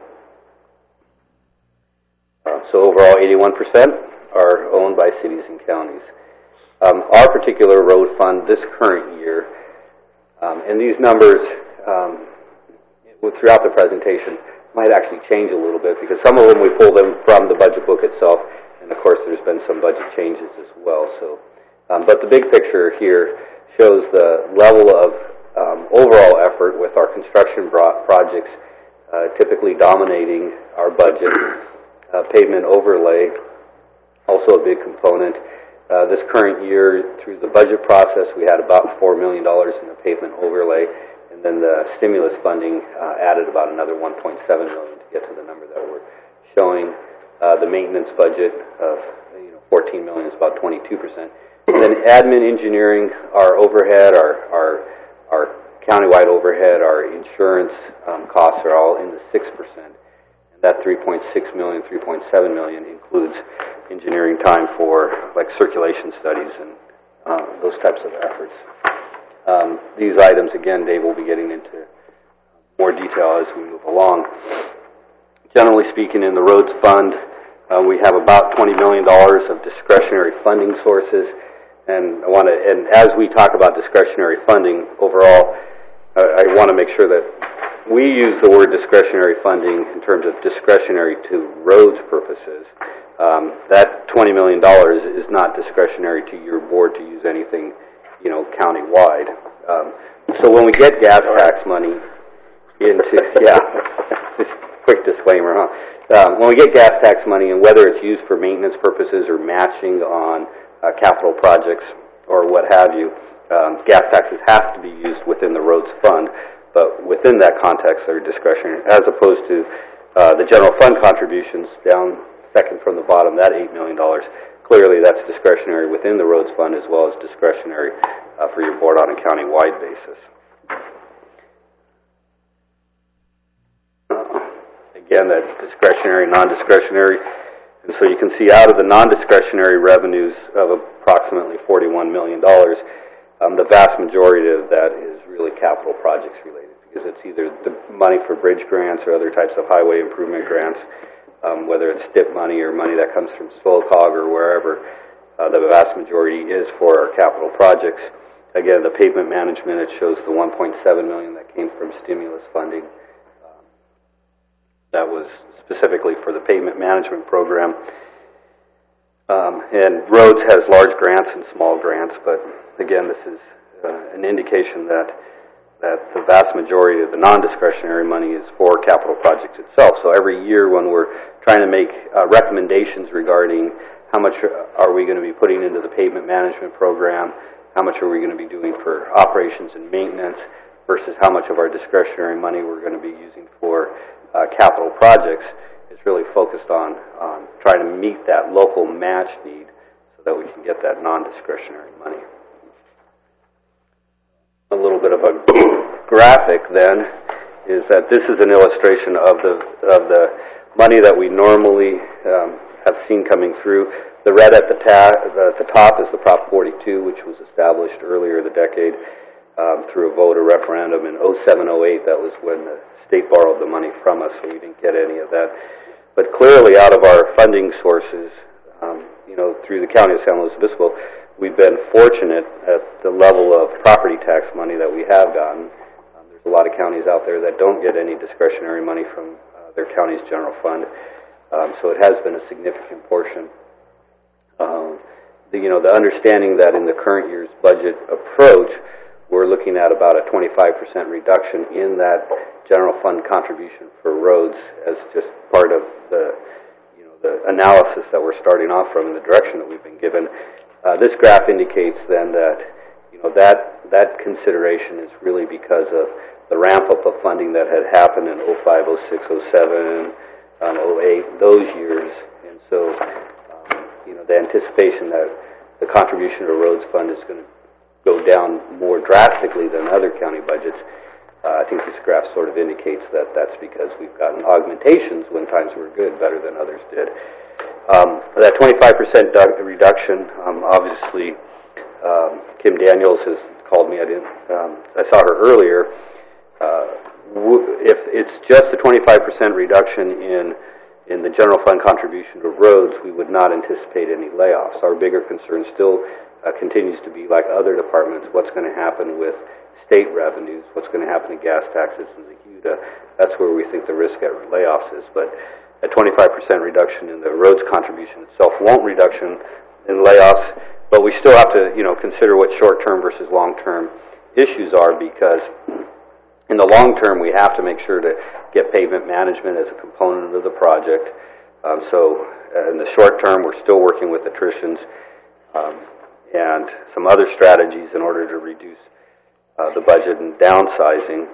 Uh, so overall, eighty-one percent are owned by cities and counties. Um, our particular road fund this current year, um, and these numbers um, throughout the presentation might actually change a little bit because some of them we pull them from the budget book itself. And of course, there's been some budget changes as well. So, um, but the big picture here shows the level of um, overall effort with our construction bro- projects uh, typically dominating our budget. Uh, pavement overlay, also a big component. Uh, this current year, through the budget process, we had about four million dollars in the pavement overlay, and then the stimulus funding uh, added about another one point seven million dollars to get to the number that we're showing. Uh, the maintenance budget of you know, fourteen million dollars is about twenty-two percent. And then admin, engineering, our overhead, our our, our countywide overhead, our insurance um, costs are all in the six percent. And that three point six million dollars, three point seven million dollars includes engineering time for like circulation studies and uh, those types of efforts. Um, these items, again, Dave will be getting into more detail as we move along. Generally speaking, in the roads fund, uh, we have about twenty million dollars of discretionary funding sources. And I want to, and as we talk about discretionary funding overall, uh, I want to make sure that we use the word discretionary funding in terms of discretionary to roads purposes. Um, that twenty million dollars is not discretionary to your board to use anything, you know, countywide. Um, so when we get gas tax money into, yeah. Quick disclaimer, huh? Um, when we get gas tax money, and whether it's used for maintenance purposes or matching on uh, capital projects or what have you, um, gas taxes have to be used within the roads fund, but within that context, they're discretionary, as opposed to uh, the general fund contributions down second from the bottom, that eight million dollars. Clearly, that's discretionary within the roads fund as well as discretionary uh, for your board on a county-wide basis. Again, that's discretionary, non-discretionary. And so you can see out of the non-discretionary revenues of approximately forty-one million dollars, um, the vast majority of that is really capital projects related because it's either the money for bridge grants or other types of highway improvement grants, um, whether it's S T I P money or money that comes from SWOCOG or wherever. Uh, the vast majority is for our capital projects. Again, the pavement management, it shows the one point seven million dollars that came from stimulus funding. That was specifically for the pavement management program. Um, and roads has large grants and small grants, but again, this is uh, an indication that that the vast majority of the non-discretionary money is for capital projects itself. So every year when we're trying to make uh, recommendations regarding how much are we going to be putting into the pavement management program, how much are we going to be doing for operations and maintenance, versus how much of our discretionary money we're going to be using for Uh, capital projects, is really focused on, on trying to meet that local match need so that we can get that non-discretionary money. A little bit of a graphic then is that this is an illustration of the of the money that we normally um, have seen coming through. The red at the, ta- at the top is the Prop forty-two, which was established earlier in the decade um, through a vote or referendum in oh seven oh eight. That was when the state borrowed the money from us, so we didn't get any of that. But clearly, out of our funding sources, um, you know, through the County of San Luis Obispo, we've been fortunate at the level of property tax money that we have gotten. Um, there's a lot of counties out there that don't get any discretionary money from uh, their county's general fund. Um, so it has been a significant portion. Um, the, you know, the understanding that in the current year's budget approach, we're looking at about a twenty-five percent reduction in that general fund contribution for roads as just part of the, you know, the analysis that we're starting off from and the direction that we've been given. Uh, this graph indicates then that, you know, that that consideration is really because of the ramp up of funding that had happened in oh five, oh six, oh seven, um, oh eight, those years, and so um, you know, the anticipation that the contribution to the roads fund is going to go down more drastically than other county budgets. Uh, I think this graph sort of indicates that that's because we've gotten augmentations when times were good, better than others did. Um, that twenty-five percent reduction, um, obviously, um, Kim Daniels has called me. I didn't. Um, I saw her earlier. Uh, w- if it's just a twenty-five percent reduction in in the general fund contribution to roads, we would not anticipate any layoffs. Our bigger concern still uh, continues to be, like other departments, what's going to happen with state revenues, what's going to happen to gas taxes and the H U D A. That's where we think the risk at layoffs is. But a twenty-five percent reduction in the roads contribution itself won't reduction in layoffs, but we still have to, you know, consider what short-term versus long-term issues are, because in the long term, we have to make sure to get pavement management as a component of the project. Um, so uh, in the short term, we're still working with attritions um, and some other strategies in order to reduce uh, the budget and downsizing.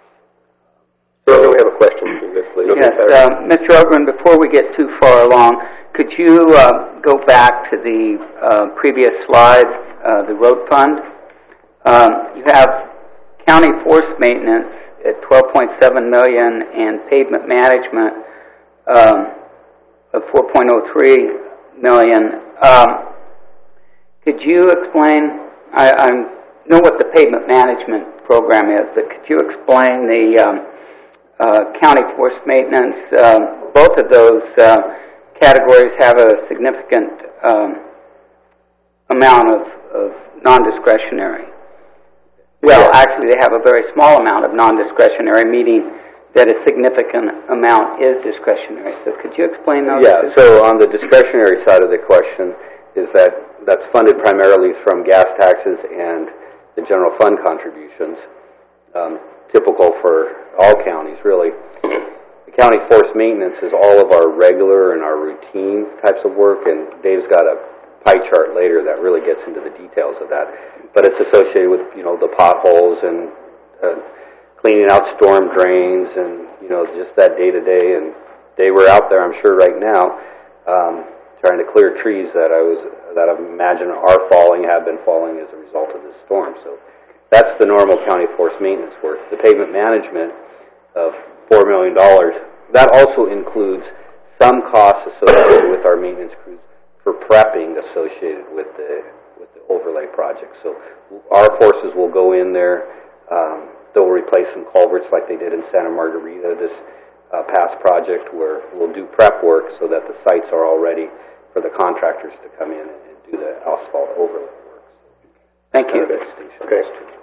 So we have a question for you, please. Yes, uh, Mister Ogren, before we get too far along, could you uh, go back to the uh, previous slide, uh, the road fund? Um, you have county force maintenance at twelve point seven million dollars and pavement management um, of four point oh three million dollars. Um, could you explain, I, I know what the pavement management program is, but could you explain the um, uh, county force maintenance? Um, both of those uh, categories have a significant um, amount of, of non-discretionary. Well, actually, they have a very small amount of non-discretionary, meaning that a significant amount is discretionary. So could you explain those? Yeah, so on the discretionary side of the question is that that's funded primarily from gas taxes and the general fund contributions, um, typical for all counties, really. The county force maintenance is all of our regular and our routine types of work, and Dave's got a pie chart later that really gets into the details of that. But it's associated with, you know, the potholes and uh, cleaning out storm drains and, you know, just that day-to-day. And they were out there, I'm sure, right now, um, trying to clear trees that I was that I imagine are falling, have been falling as a result of this storm. So that's the normal county force maintenance work. The pavement management of four million dollars, that also includes some costs associated with our maintenance crews for prepping associated with the with the overlay project. So our forces will go in there. Um, they'll replace some culverts like they did in Santa Margarita, this uh, past project, where we'll do prep work so that the sites are all ready for the contractors to come in and, and do the asphalt overlay work. Thank you. Okay.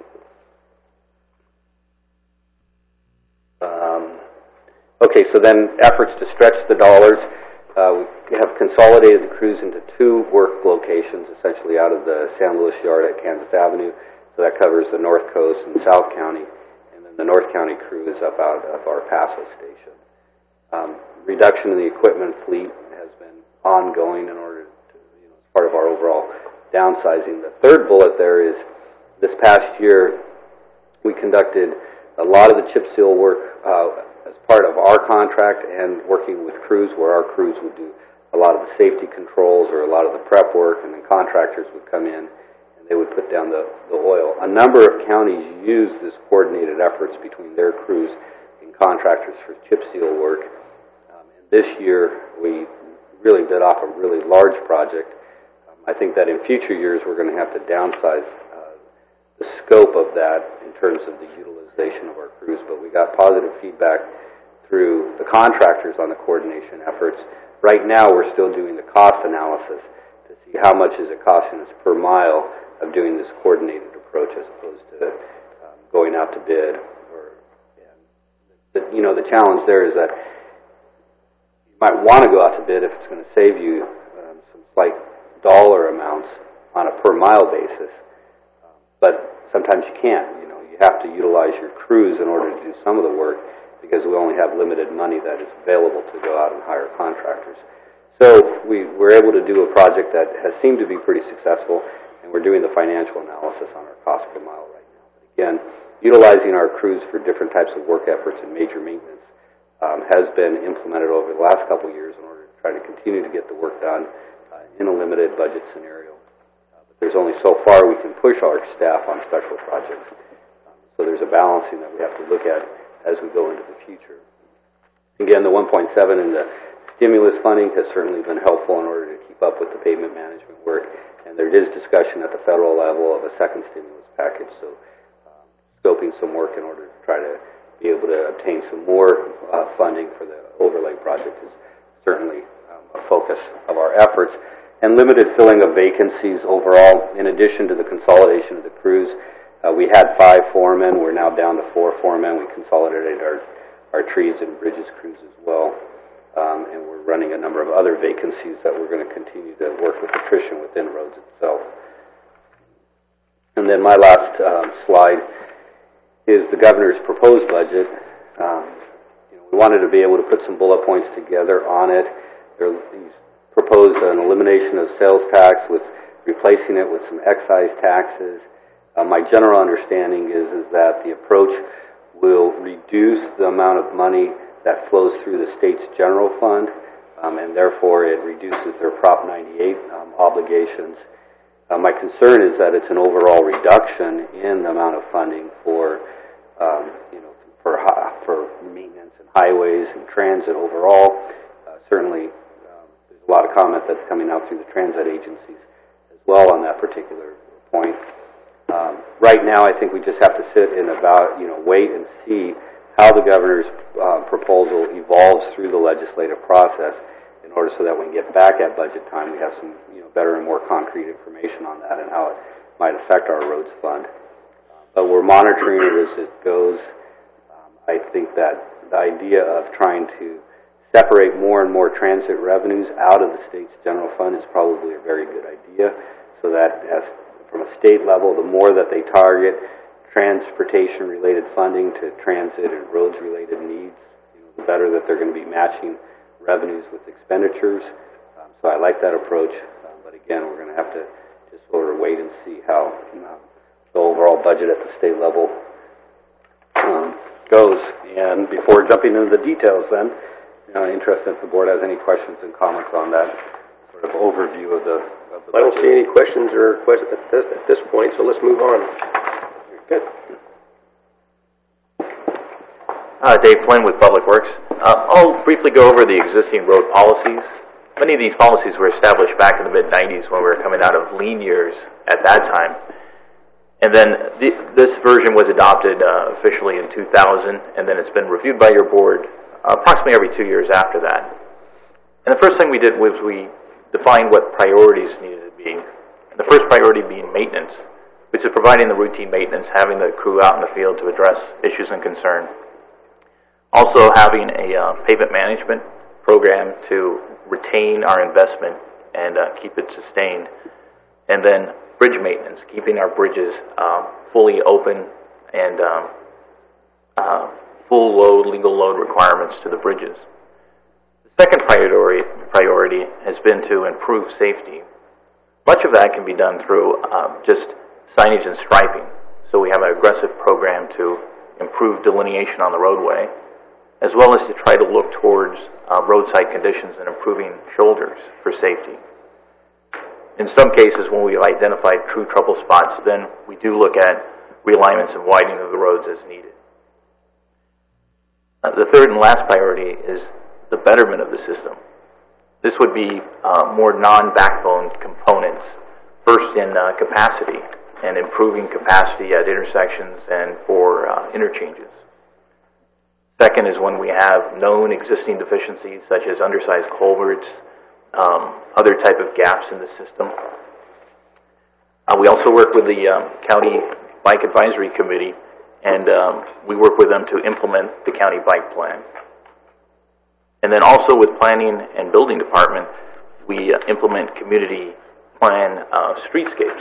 Um, okay, so then efforts to stretch the dollars. Uh, we have consolidated the crews into two work locations, essentially out of the San Luis Yard at Kansas Avenue. So that covers the North Coast and South County. And then the North County crew is up out of our Paso station. Um, reduction in the equipment fleet has been ongoing in order to, you know, as part of our overall downsizing. The third bullet there is this past year we conducted a lot of the chip seal work uh, as part of our contract and working with crews, where our crews would do a lot of the safety controls or a lot of the prep work, and then contractors would come in and they would put down the, the oil. A number of counties use this coordinated efforts between their crews and contractors for chip seal work. Um, and this year we really bid off a really large project. Um, I think that in future years we're going to have to downsize uh, the scope of that in terms of the utilization of our crews, but we got positive feedback through the contractors on the coordination efforts. Right now we're still doing the cost analysis to see how much is it costing us per mile of doing this coordinated approach as opposed to um, going out to bid. Or, yeah. the, you know, the challenge there is that you might want to go out to bid if it's going to save you um, some slight dollar amounts on a per mile basis. Um, but sometimes you can't. You know, you have to utilize your crews in order to do some of the work because we only have limited money that is available to go out and hire contractors. So we were able to do a project that has seemed to be pretty successful, and we're doing the financial analysis on our cost per mile right now. But again, utilizing our crews for different types of work efforts and major maintenance um, has been implemented over the last couple of years in order to try to continue to get the work done uh, in a limited budget scenario. Uh, but there's only so far we can push our staff on special projects. Um, so there's a balancing that we have to look at as we go into the future. Again, the one point seven in the stimulus funding has certainly been helpful in order to keep up with the pavement management work, and there is discussion at the federal level of a second stimulus package, so um, scoping some work in order to try to be able to obtain some more uh, funding for the overlay project is certainly um, a focus of our efforts. And limited filling of vacancies overall, in addition to the consolidation of the crews. Uh, we had five foremen, we're now down to four foremen. We consolidated our, our trees and bridges crews as well. Um, and we're running a number of other vacancies that we're going to continue to work with attrition within roads itself. And then my last um, slide is the governor's proposed budget. Um, you know, we wanted to be able to put some bullet points together on it. There, he's proposed an elimination of sales tax with replacing it with some excise taxes. Uh, my general understanding is, is that the approach will reduce the amount of money that flows through the state's general fund, um, and therefore it reduces their Prop ninety-eight um, obligations. Uh, my concern is that it's an overall reduction in the amount of funding for, um, you know, for for maintenance and highways and transit overall. Uh, certainly, um, there's a lot of comment that's coming out through the transit agencies as well on that particular point. Um, right now, I think we just have to sit and about, you know, wait and see how the governor's uh, proposal evolves through the legislative process in order so that when we get back at budget time, we have some, you know, better and more concrete information on that and how it might affect our roads fund. Uh, but we're monitoring it as it goes. Um, I think that the idea of trying to separate more and more transit revenues out of the state's general fund is probably a very good idea, so that as from a state level, the more that they target transportation-related funding to transit and roads-related needs, you know, the better that they're going to be matching revenues with expenditures. Um, so I like that approach, um, but again, we're going to have to just sort of wait and see how you know, the overall budget at the state level um, goes. And before jumping into the details then, you know, I'm interested if the board has any questions and comments on that sort of overview of the, of the I don't see any questions or questions at this, at this point, so let's move on. Good. Uh, Dave Flynn with Public Works. Uh, I'll briefly go over the existing road policies. Many of these policies were established back in the mid nineties when we were coming out of lean years at that time. And then the, this version was adopted uh, officially in two thousand, and then it's been reviewed by your board uh, approximately every two years after that. And the first thing we did was we defined what priorities needed to be. And the first priority being maintenance, which is providing the routine maintenance, having the crew out in the field to address issues and concern. Also having a uh, pavement management program to retain our investment and uh, keep it sustained. And then bridge maintenance, keeping our bridges uh, fully open and um, uh, full load, legal load requirements to the bridges. The second priority, priority has been to improve safety. Much of that can be done through uh, just signage and striping. So we have an aggressive program to improve delineation on the roadway, as well as to try to look towards uh, roadside conditions and improving shoulders for safety. In some cases, when we've identified true trouble spots, then we do look at realignments and widening of the roads as needed. Uh, the third and last priority is the betterment of the system. This would be uh, more non-backbone components. First in uh, capacity, and improving capacity at intersections and for uh, interchanges. Second is when we have known existing deficiencies such as undersized culverts, um, other type of gaps in the system. Uh, we also work with the um, County Bike Advisory Committee, and um, we work with them to implement the county bike plan. And then also with planning and building department, we uh, implement community plan uh, streetscapes.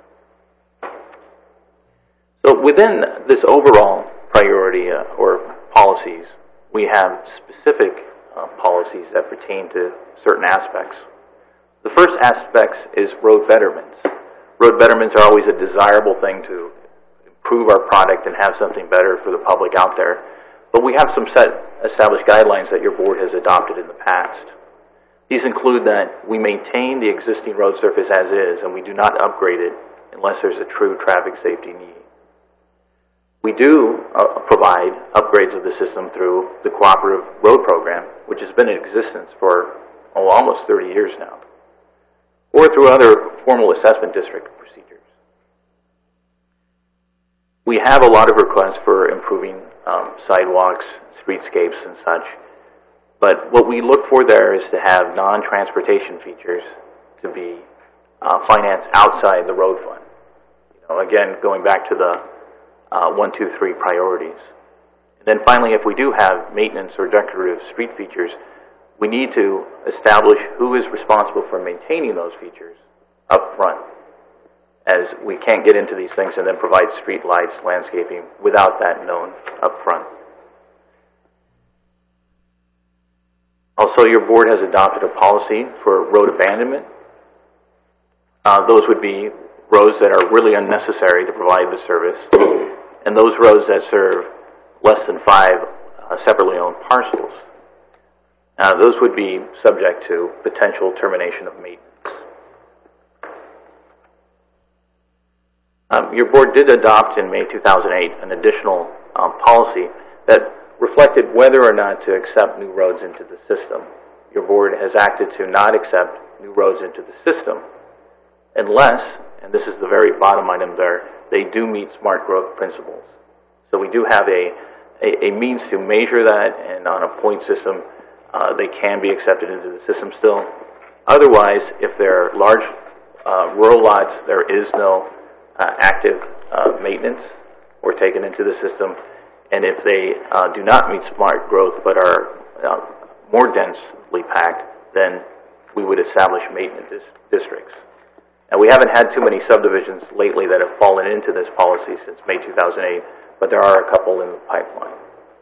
So within this overall priority uh, or policies, we have specific uh, policies that pertain to certain aspects. The first aspect is road betterments. Road betterments are always a desirable thing to improve our product and have something better for the public out there. But we have some set established guidelines that your board has adopted in the past. These include that we maintain the existing road surface as is, and we do not upgrade it unless there's a true traffic safety need. We do uh, provide upgrades of the system through the Cooperative Road Program, which has been in existence for oh, almost thirty years now, or through other formal assessment district procedures. We have a lot of requests for improving um, sidewalks, streetscapes, and such. But what we look for there is to have non-transportation features to be uh, financed outside the road fund. You know, again, going back to the uh, one, two, three priorities. And then finally, if we do have maintenance or decorative street features, we need to establish who is responsible for maintaining those features up front, as we can't get into these things and then provide street lights, landscaping, without that known up front. Also, your board has adopted a policy for road abandonment. Uh, those would be roads that are really unnecessary to provide the service, and those roads that serve less than five uh, separately owned parcels. Uh, those would be subject to potential termination of maintenance. Um, your board did adopt in May two thousand eight an additional um, policy that reflected whether or not to accept new roads into the system. Your board has acted to not accept new roads into the system unless, and this is the very bottom item there, they do meet smart growth principles. So we do have a, a, a means to measure that, and on a point system, uh, they can be accepted into the system still. Otherwise, if they're large uh, rural lots, there is no uh, active uh, maintenance or taken into the system. And if they uh, do not meet smart growth but are uh, more densely packed, then we would establish maintenance dis- districts. Now, we haven't had too many subdivisions lately that have fallen into this policy since May two thousand eight, but there are a couple in the pipeline.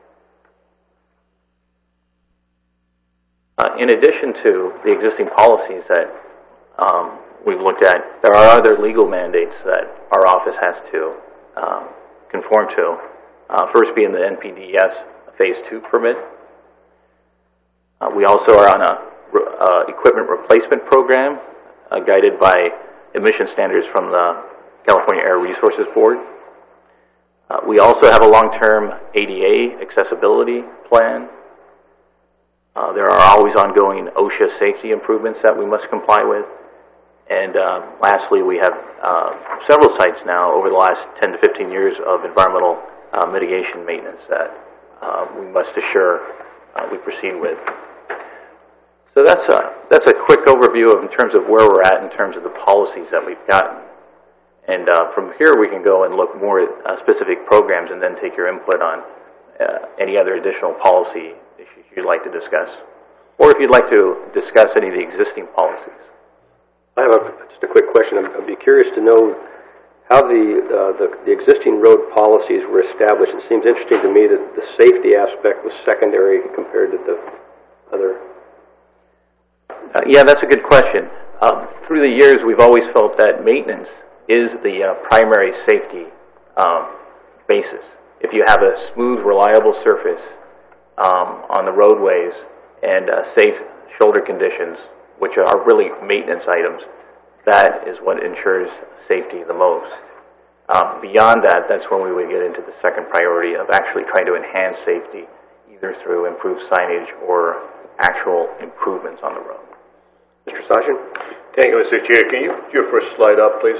Uh, in addition to the existing policies that um, we've looked at, there are other legal mandates that our office has to um, conform to. Uh, first being the N P D E S Phase two permit. Uh, we also are on a uh, equipment replacement program uh, guided by emission standards from the California Air Resources Board. Uh, we also have a long-term A D A accessibility plan. Uh, there are always ongoing OSHA safety improvements that we must comply with. And uh, lastly, we have uh, several sites now over the last ten to fifteen years of environmental Uh, mitigation maintenance that uh, we must assure uh, we proceed with. So that's a, that's a quick overview of in terms of where we're at in terms of the policies that we've gotten. And uh, from here we can go and look more at uh, specific programs and then take your input on uh, any other additional policy issues you'd like to discuss. Or if you'd like to discuss any of the existing policies. I have a, just a quick question. I'd be curious to know how the, uh, the the existing road policies were established. It seems interesting to me that the safety aspect was secondary compared to the other. Uh, yeah, that's a good question. Um, through the years, we've always felt that maintenance is the uh, primary safety um, basis. If you have a smooth, reliable surface um, on the roadways and uh, safe shoulder conditions, which are really maintenance items, that is what ensures safety the most. Um, beyond that, that's when we would get into the second priority of actually trying to enhance safety, either through improved signage or actual improvements on the road. Mister Sachin? Thank you, Mister Chair. Can you put your first slide up, please?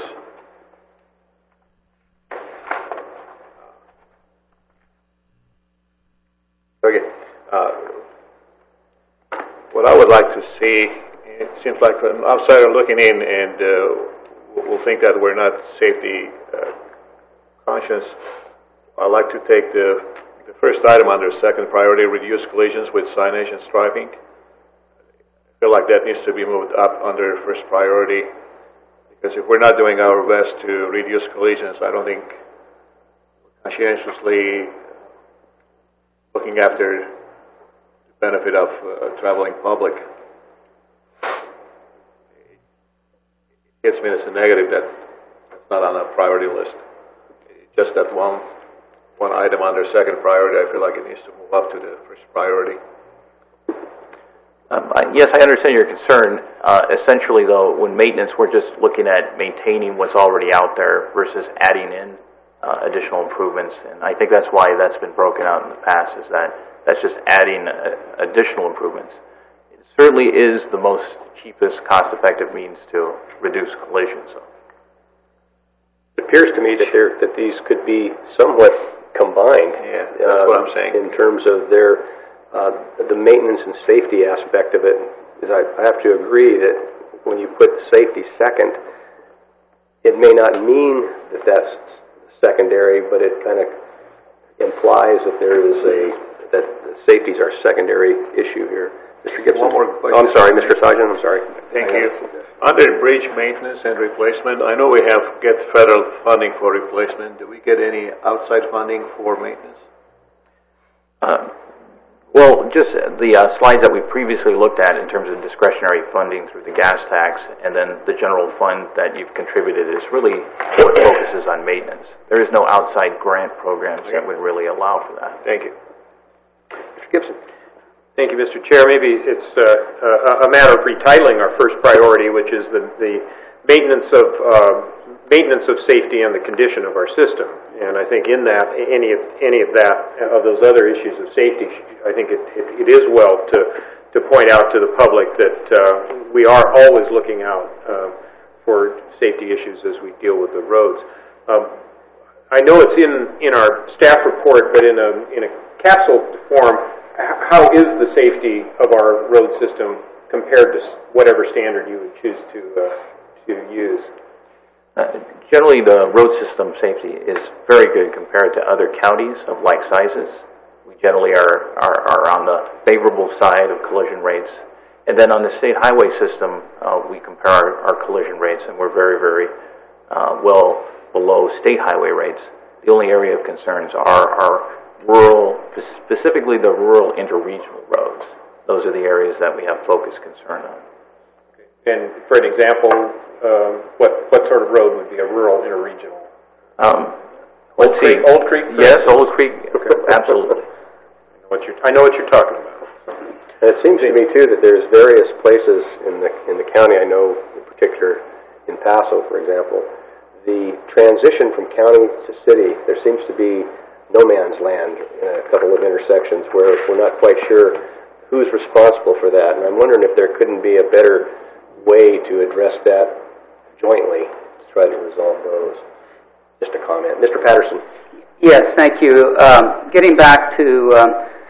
Okay. Uh, what I would like to see, it seems like an outsider looking in and uh, will think that we're not safety uh, conscious. I'd like to take the the first item under second priority, reduce collisions with signage and striping. I feel like that needs to be moved up under first priority, because if we're not doing our best to reduce collisions, I don't think we're conscientiously looking after the benefit of uh, traveling public. It hits me as a negative that it's not on a priority list. Just that one one item under second priority, I feel like it needs to move up to the first priority. Um, I, yes, I understand your concern. Uh, essentially, though, when maintenance, we're just looking at maintaining what's already out there versus adding in uh, additional improvements. And I think that's why that's been broken out in the past, is that that's just adding uh, additional improvements. It certainly is the most cheapest, cost-effective means to reduce collisions. So. It appears to me that there that these could be somewhat combined. Yeah, that's um, what I'm saying. In terms of their uh, the maintenance and safety aspect of it, is I, I have to agree that when you put safety second, it may not mean that that's secondary, but it kind of implies that there is a that safety is our secondary issue here. Mister Gibson. One more question. Oh, I'm sorry, Mister Sargent. I'm sorry. Thank you. Under bridge maintenance and replacement, I know we have get federal funding for replacement. Do we get any outside funding for maintenance? Uh, well, just the uh, slides that we previously looked at in terms of discretionary funding through the gas tax, and then the general fund that you've contributed is really what focuses on maintenance. There is no outside grant programs that would really allow for that. Thank you. Mister Gibson. Thank you, Mister Chair. Maybe it's uh, a, a matter of retitling our first priority, which is the, the maintenance of uh, maintenance of safety and the condition of our system. And I think in that, any of any of that of those other issues of safety, I think it, it, it is well to to point out to the public that uh, we are always looking out uh, for safety issues as we deal with the roads. Um, I know it's in in our staff report, but in a in a capsule form. How is the safety of our road system compared to whatever standard you would choose to uh, to use? Uh, generally, the road system safety is very good compared to other counties of like sizes. We generally are, are, are on the favorable side of collision rates. And then on the state highway system, uh, we compare our, our collision rates, and we're very, very uh, well below state highway rates. The only area of concerns are our rural, specifically the rural interregional roads. Those are the areas that we have focused concern on. Okay. And for an example, uh, what what sort of road would be a rural interregional? Um, Old let's Creek, see. Old Creek? Yes, Old Creek, okay. Absolutely. I know what you're, I know what you're talking about. And it seems to me, too, that there's various places in the in the county, I know in particular in Paso, for example, the transition from county to city, there seems to be no man's land in a couple of intersections where we're not quite sure who's responsible for that. And I'm wondering if there couldn't be a better way to address that jointly to try to resolve those. Just a comment. Mister Patterson. Yes, thank you. Um, getting back to um,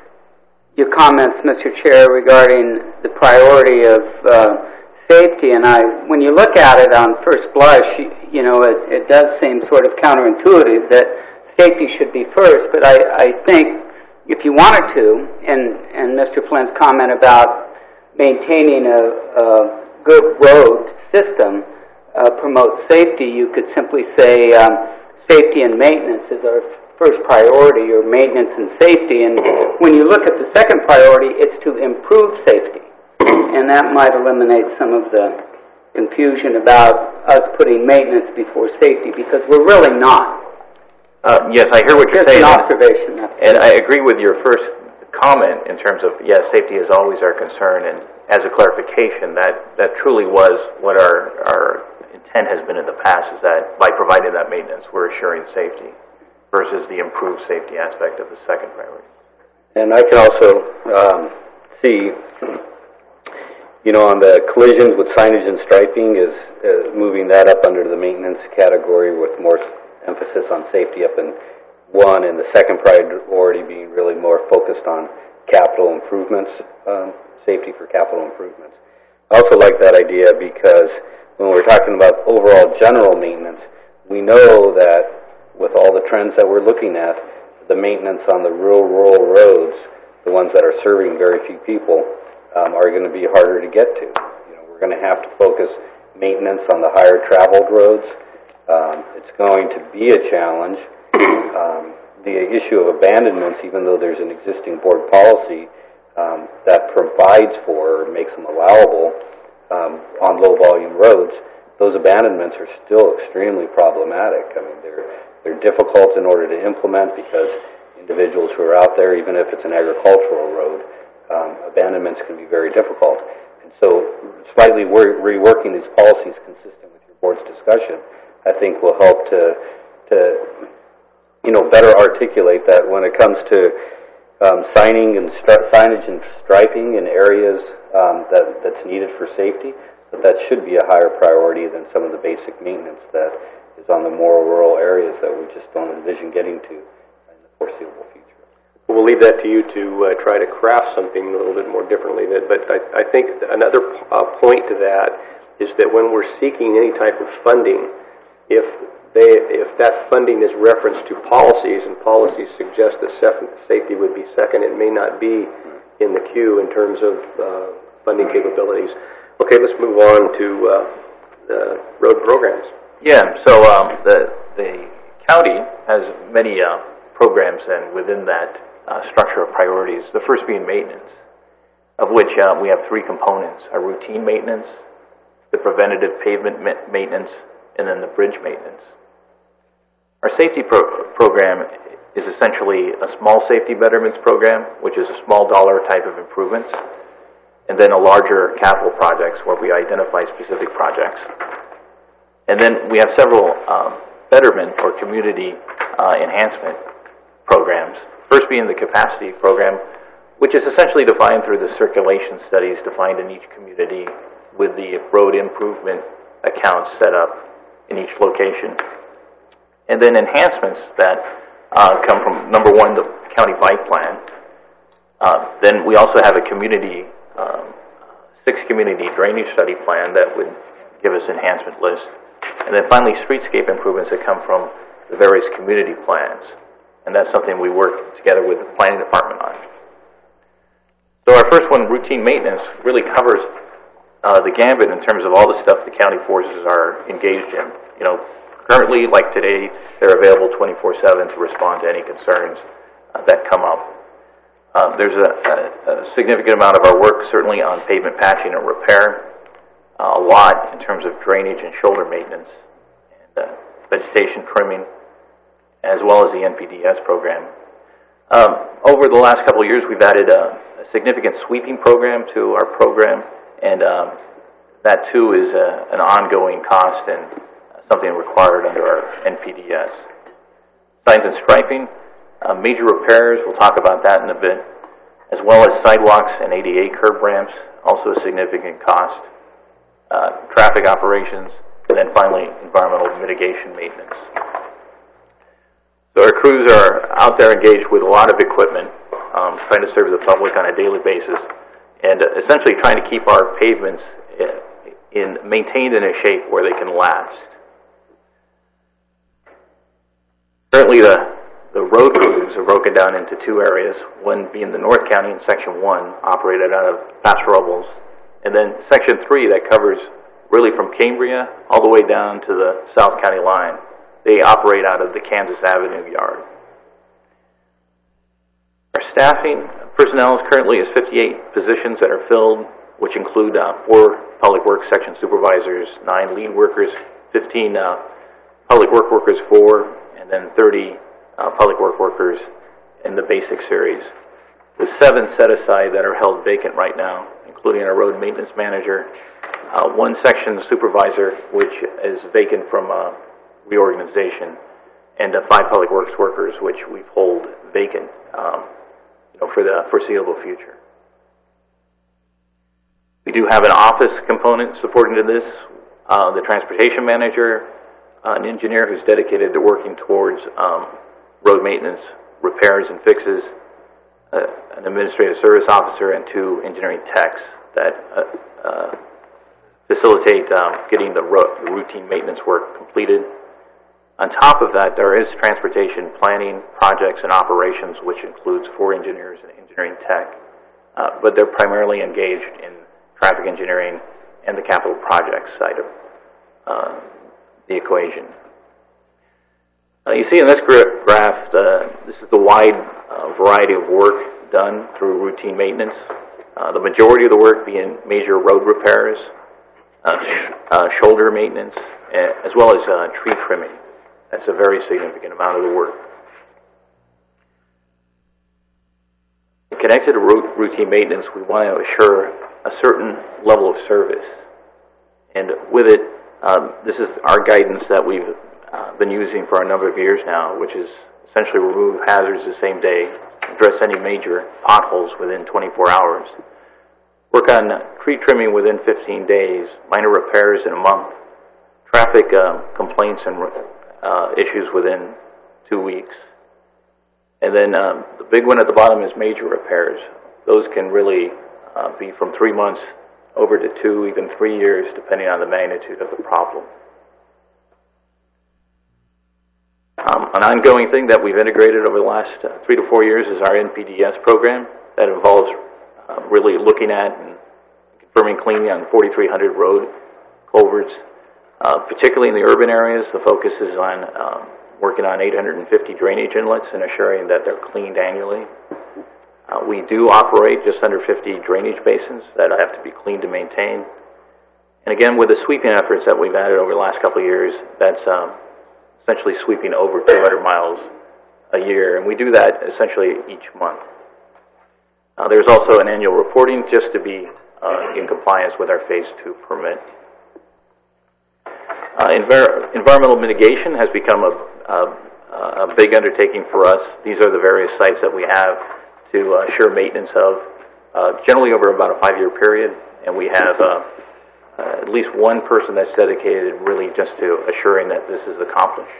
your comments, Mister Chair, regarding the priority of uh, safety, and I, when you look at it on first blush, you, you know, it, it does seem sort of counterintuitive that safety should be first, but I, I think if you wanted to, and, and Mister Flynn's comment about maintaining a, a good road system uh, promotes safety, you could simply say um, safety and maintenance is our first priority, or maintenance and safety, and when you look at the second priority, it's to improve safety, and that might eliminate some of the confusion about us putting maintenance before safety, because we're really not. Uh, yes, I hear what you're Just saying. an observation. And I agree with your first comment in terms of, yes, safety is always our concern. And as a clarification, that, that truly was what our, our intent has been in the past, is that by providing that maintenance, we're assuring safety versus the improved safety aspect of the second priority. And I can also um, see, you know, on the collisions with signage and striping is uh, moving that up under the maintenance category with more emphasis on safety up in one, and the second priority being really more focused on capital improvements, um, safety for capital improvements. I also like that idea because when we're talking about overall general maintenance, we know that with all the trends that we're looking at, the maintenance on the real rural roads, the ones that are serving very few people, um, are going to be harder to get to. You know, we're going to have to focus maintenance on the higher traveled roads. Um, it's going to be a challenge. Um, the issue of abandonments, even though there's an existing board policy um, that provides for or makes them allowable um, on low volume roads, those abandonments are still extremely problematic. I mean, they're they're difficult in order to implement because individuals who are out there, even if it's an agricultural road, um, abandonments can be very difficult. And so slightly re- reworking these policies consistent with your board's discussion, I think will help to, to you know, better articulate that when it comes to um, signing and stri- signage and striping in areas um, that, that's needed for safety, that that should be a higher priority than some of the basic maintenance that is on the more rural areas that we just don't envision getting to in the foreseeable future. We'll leave that to you to uh, try to craft something a little bit more differently. But I, I think another uh, point to that is that when we're seeking any type of funding, if they, if that funding is referenced to policies and policies suggest that safety would be second, it may not be in the queue in terms of uh, funding capabilities. Okay, let's move on to uh, the road programs. Yeah, so um, the the county has many uh, programs, and within that uh, structure of priorities, the first being maintenance, of which uh, we have three components: our routine maintenance, the preventative pavement ma- maintenance, and then the bridge maintenance. Our safety pro- program is essentially a small safety betterments program, which is a small dollar type of improvements, and then a larger capital projects where we identify specific projects. And then we have several um, betterment or community uh, enhancement programs. First being the capacity program, which is essentially defined through the circulation studies defined in each community with the road improvement accounts set up in each location. And then enhancements that uh, come from, number one, the county bike plan. Uh, then we also have a community, um, six community drainage study plan that would give us enhancement list. And then finally, streetscape improvements that come from the various community plans. And that's something we work together with the planning department on. So our first one, routine maintenance, really covers uh, the gambit in terms of all the stuff the county forces are engaged in. You know, currently, like today, they're available twenty-four seven to respond to any concerns uh, that come up. Uh, there's a, a, a significant amount of our work certainly on pavement patching and repair. Uh, a lot in terms of drainage and shoulder maintenance and uh, vegetation trimming, as well as the N P D S program. Um, over the last couple of years, we've added a, a significant sweeping program to our program, and um, that too is a, an ongoing cost and something required under our N P D S. Signs and striping, uh, major repairs, we'll talk about that in a bit, as well as sidewalks and A D A curb ramps, also a significant cost. Uh, traffic operations, and then finally environmental mitigation maintenance. So our crews are out there engaged with a lot of equipment, um, trying to serve the public on a daily basis, and uh, essentially trying to keep our pavements in, in maintained in a shape where they can last. Currently, the the road crews are broken down into two areas, one being the North County in Section one, operated out of Paso Robles, and then Section three that covers really from Cambria all the way down to the South County line. They operate out of the Kansas Avenue yard. Our staffing personnel is currently is fifty-eight positions that are filled, which include uh, four Public Works Section supervisors, nine lead workers, fifteen uh, Public Work workers, four, and then thirty uh, Public Work workers in the basic series, with seven set aside that are held vacant right now, including our road maintenance manager, uh, one section supervisor, which is vacant from uh, reorganization, and uh, five public works workers, which we hold vacant um, you know, for the foreseeable future. We do have an office component supporting to this, uh, the transportation manager, uh, an engineer who's dedicated to working towards um, road maintenance, repairs and fixes, Uh, an administrative service officer, and two engineering techs that uh, uh, facilitate um, getting the, ro- the routine maintenance work completed. On top of that, there is transportation planning, projects, and operations, which includes four engineers and engineering tech, uh, but they're primarily engaged in traffic engineering and the capital projects side of uh, the equation. Uh, you see in this graph, uh, this is the wide uh, variety of work done through routine maintenance. Uh, the majority of the work being major road repairs, uh, sh uh, shoulder maintenance, uh, as well as uh, tree trimming. That's a very significant amount of the work. Connected to routine maintenance, we want to assure a certain level of service. And with it, um, this is our guidance that we've uh, been using for a number of years now, which is essentially remove hazards the same day, address any major potholes within twenty-four hours, work on tree trimming within fifteen days, minor repairs in a month, traffic uh, complaints and uh, issues within two weeks. And then um, the big one at the bottom is major repairs. Those can really uh, be from three months over to two, even three years, depending on the magnitude of the problem. Um, an ongoing thing that we've integrated over the last uh, three to four years is our N P D S program that involves uh, really looking at and confirming cleaning on forty-three hundred road culverts. Uh, particularly in the urban areas, the focus is on um, working on eight hundred fifty drainage inlets and assuring that they're cleaned annually. Uh, we do operate just under fifty drainage basins that have to be cleaned and maintained. And again, with the sweeping efforts that we've added over the last couple of years, that's um, essentially sweeping over two hundred miles a year, and we do that essentially each month. Uh, there's also an annual reporting just to be uh, in compliance with our Phase two permit. Uh, envir environmental mitigation has become a, a, a big undertaking for us. These are the various sites that we have to uh, assure maintenance of, uh, generally over about a five-year period, and we have uh, uh, at least one person that's dedicated really just to assuring that this is accomplished.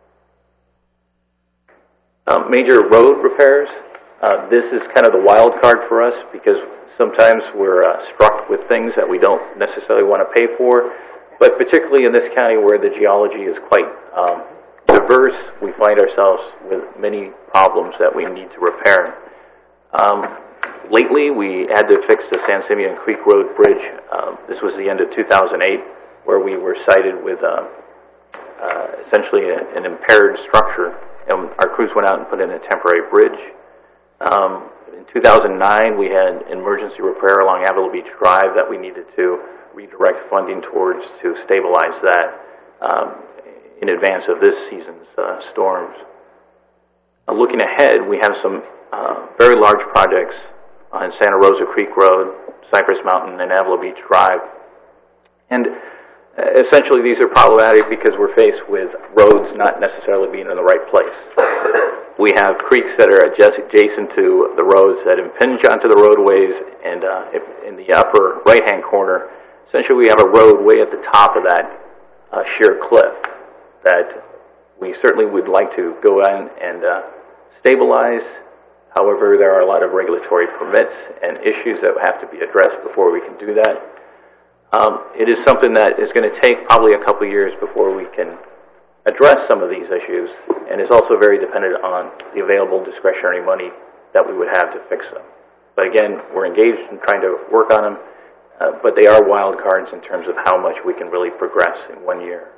Um, major road repairs, uh, this is kind of the wild card for us because sometimes we're uh, struck with things that we don't necessarily want to pay for. But particularly in this county where the geology is quite um, diverse, we find ourselves with many problems that we need to repair. Um, lately, we had to fix the San Simeon Creek Road Bridge. Um, this was the end of two thousand eight, where we were cited with uh, uh, essentially a, an impaired structure, and our crews went out and put in a temporary bridge. Um, in two thousand nine, we had emergency repair along Avila Beach Drive that we needed to redirect funding towards to stabilize that um, in advance of this season's uh, storms. Uh, looking ahead, we have some uh, very large projects on Santa Rosa Creek Road, Cypress Mountain, and Avila Beach Drive. And uh, essentially these are problematic because we're faced with roads not necessarily being in the right place. We have creeks that are adjacent to the roads that impinge onto the roadways, and uh, if in the upper right-hand corner, essentially we have a road way at the top of that uh, sheer cliff that we certainly would like to go in and uh, stabilize. However, there are a lot of regulatory permits and issues that have to be addressed before we can do that. Um, it is something that is going to take probably a couple years before we can address some of these issues, and is also very dependent on the available discretionary money that we would have to fix them. But again, we're engaged in trying to work on them. Uh, but they are wild cards in terms of how much we can really progress in one year.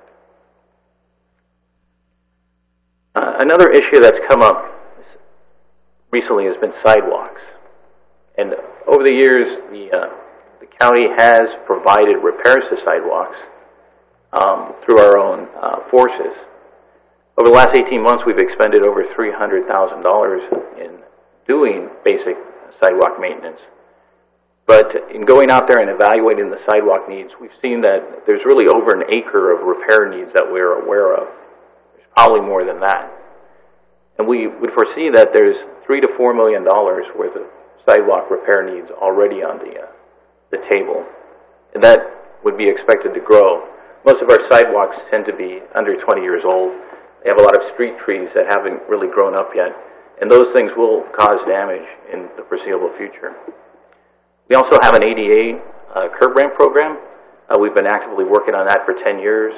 Uh, another issue that's come up recently has been sidewalks. And over the years, the, uh, the county has provided repairs to sidewalks um, through our own uh, forces. Over the last eighteen months, we've expended over three hundred thousand dollars in doing basic sidewalk maintenance. But in going out there and evaluating the sidewalk needs, we've seen that there's really over an acre of repair needs that we're aware of. There's probably more than that. And we would foresee that there's three to four million dollars worth of sidewalk repair needs already on the, uh, the table. And that would be expected to grow. Most of our sidewalks tend to be under twenty years old. They have a lot of street trees that haven't really grown up yet. And those things will cause damage in the foreseeable future. We also have an A D A uh, curb ramp program. Uh, we've been actively working on that for ten years. It's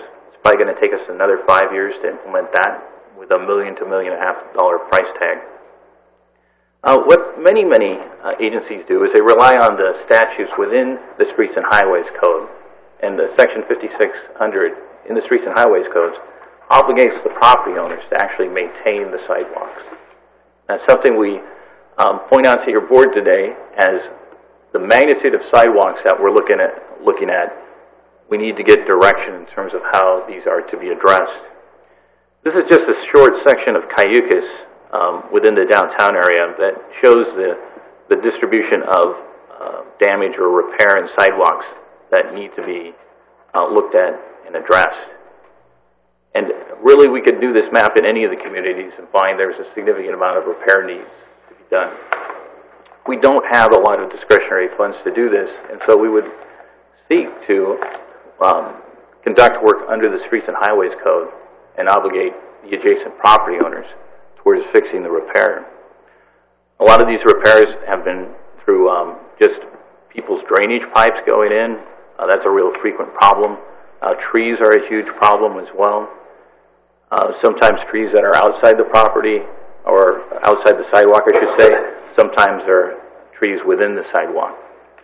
probably going to take us another five years to implement that with a million to million and a half dollar price tag. Uh, what many, many uh, agencies do is they rely on the statutes within the Streets and Highways Code, and the Section fifty-six hundred in the Streets and Highways Codes obligates the property owners to actually maintain the sidewalks. That's something we um, point out to your board today as the magnitude of sidewalks that we're looking at, looking at, we need to get direction in terms of how these are to be addressed. This is just a short section of Cayucas um, within the downtown area that shows the, the distribution of uh, damage or repair in sidewalks that need to be uh, looked at and addressed. And really we could do this map in any of the communities and find there's a significant amount of repair needs to be done. We don't have a lot of discretionary funds to do this, and so we would seek to um, conduct work under the Streets and Highways Code and obligate the adjacent property owners towards fixing the repair. A lot of these repairs have been through um, just people's drainage pipes going in. Uh, that's a real frequent problem. Uh, trees are a huge problem as well. Uh, sometimes trees that are outside the property, or outside the sidewalk, I should say. Sometimes there are trees within the sidewalk.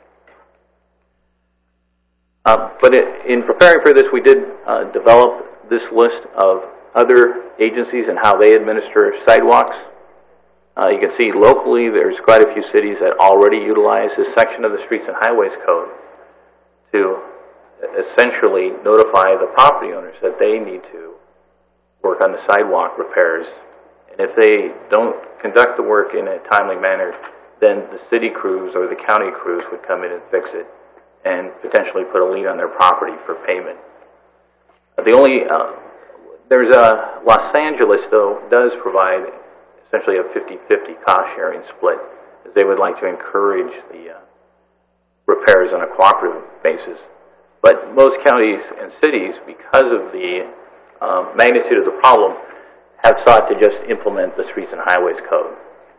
Uh, but it, in preparing for this, we did uh, develop this list of other agencies and how they administer sidewalks. Uh, you can see locally there's quite a few cities that already utilize this section of the Streets and Highways Code to essentially notify the property owners that they need to work on the sidewalk repairs. And if they don't conduct the work in a timely manner, then the city crews or the county crews would come in and fix it and potentially put a lien on their property for payment. The only, uh, there's a, Los Angeles, though, does provide essentially a fifty-fifty cost-sharing split, as they would like to encourage the uh, repairs on a cooperative basis. But most counties and cities, because of the uh, magnitude of the problem, have sought to just implement the Streets and Highways Code.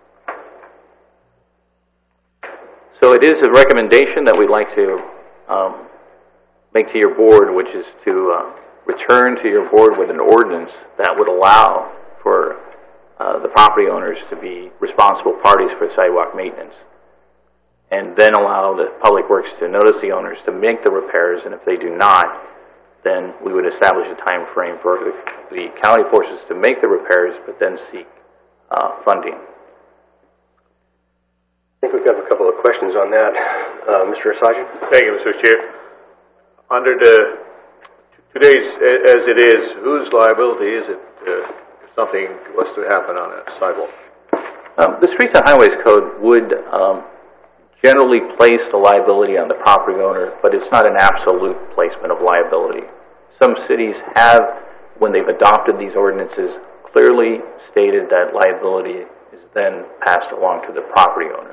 So it is a recommendation that we'd like to um, make to your board, which is to uh, return to your board with an ordinance that would allow for uh, the property owners to be responsible parties for sidewalk maintenance, and then allow the Public Works to notice the owners to make the repairs, and if they do not, then we would establish a time frame for the, the county forces to make the repairs, but then seek uh, funding. I think we've got a couple of questions on that. Uh, Mister Asajian? Thank you, Mister Chair. Under the, today's, as it is, whose liability is it uh, if something was to happen on a sidewalk? Um, the Streets and Highways Code would um, generally place the liability on the property owner, but it's not an absolute placement of liability. Some cities have, when they've adopted these ordinances, clearly stated that liability is then passed along to the property owner.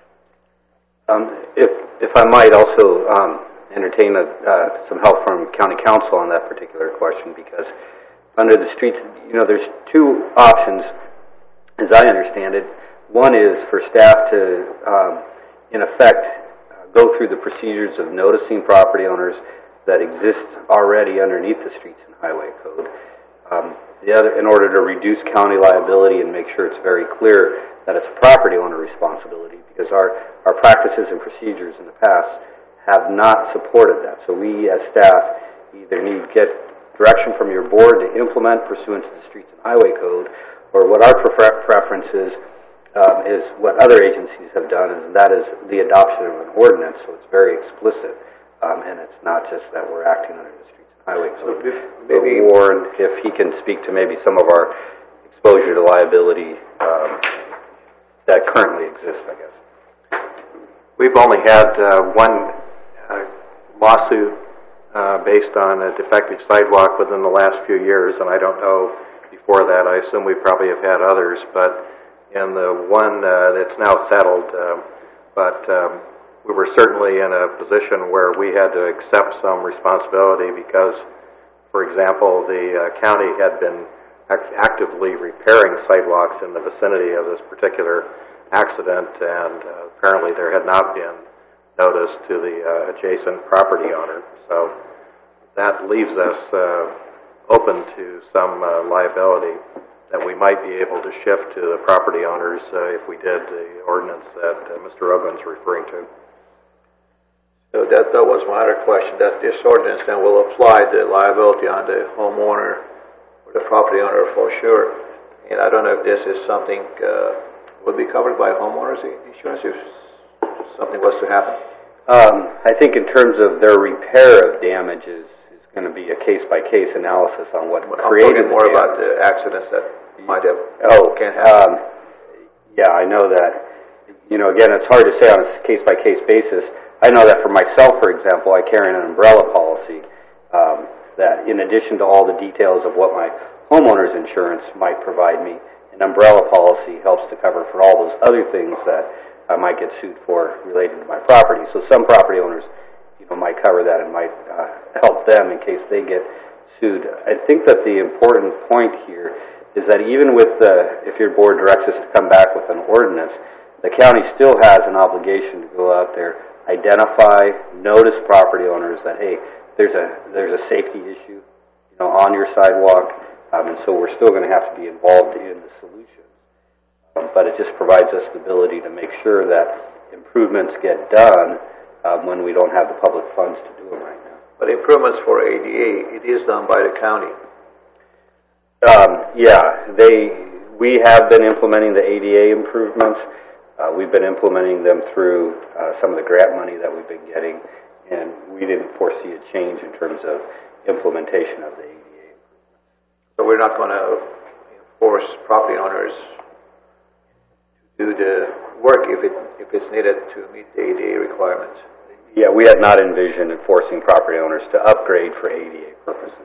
Um, if, if I might also um, entertain a, uh, some help from County Council on that particular question, because under the streets, you know, there's two options, as I understand it. One is for staff to, um, in effect, uh, go through the procedures of noticing property owners that exist already underneath the Streets and Highway Code. Um, the other, in order to reduce county liability and make sure it's very clear that it's a property owner responsibility, because our, our practices and procedures in the past have not supported that. So we as staff either need to get direction from your board to implement pursuant to the Streets and Highway Code, or what our prefer- preference is, um, is what other agencies have done, and that is the adoption of an ordinance, so it's very explicit, um, and it's not just that we're acting under the Streets and Highway Code. So maybe Warren, if he can speak to maybe some of our exposure to liability um, that currently exists, I guess. We've only had uh, one uh, lawsuit uh, based on a defective sidewalk within the last few years, and I don't know before that. I assume we probably have had others, but in the one uh, that's now settled, uh, but um, we were certainly in a position where we had to accept some responsibility because, for example, the uh, county had been actively repairing sidewalks in the vicinity of this particular accident, and uh, apparently there had not been notice to the uh, adjacent property owner. So that leaves us uh, open to some uh, liability that we might be able to shift to the property owners uh, if we did the ordinance that uh, Mister Uglin's referring to. So that, that was my other question, that this ordinance then will apply the liability on the homeowner or the property owner for sure. And I don't know if this is something uh, would be covered by homeowners insurance if something was to happen. Um, I think in terms of their repair of damages, it's going to be a case-by-case analysis on what I'm created talking more the about the accidents that might have oh, can't happen. Um, yeah, I know that. You know, again, it's hard to say on a case-by-case basis. I know that for myself, for example, I carry an umbrella policy um, that in addition to all the details of what my homeowner's insurance might provide me, an umbrella policy helps to cover for all those other things that I might get sued for related to my property. So some property owners, you know, might cover that and might uh, help them in case they get sued. I think that the important point here is that even with the, if your board directs us to come back with an ordinance, the county still has an obligation to go out there, identify, notice property owners that, hey, there's a there's a safety issue, you know, on your sidewalk, um, and so we're still going to have to be involved in the solution. Um, but it just provides us the ability to make sure that improvements get done um, when we don't have the public funds to do them right now. But improvements for A D A, it is done by the county. Um, yeah, they we have been implementing the A D A improvements. Uh, we've been implementing them through uh, some of the grant money that we've been getting, and we didn't foresee a change in terms of implementation of the A D A. So we're not going to force property owners to do the work if it if it's needed to meet the A D A requirements. Yeah, we have not envisioned enforcing property owners to upgrade for A D A purposes.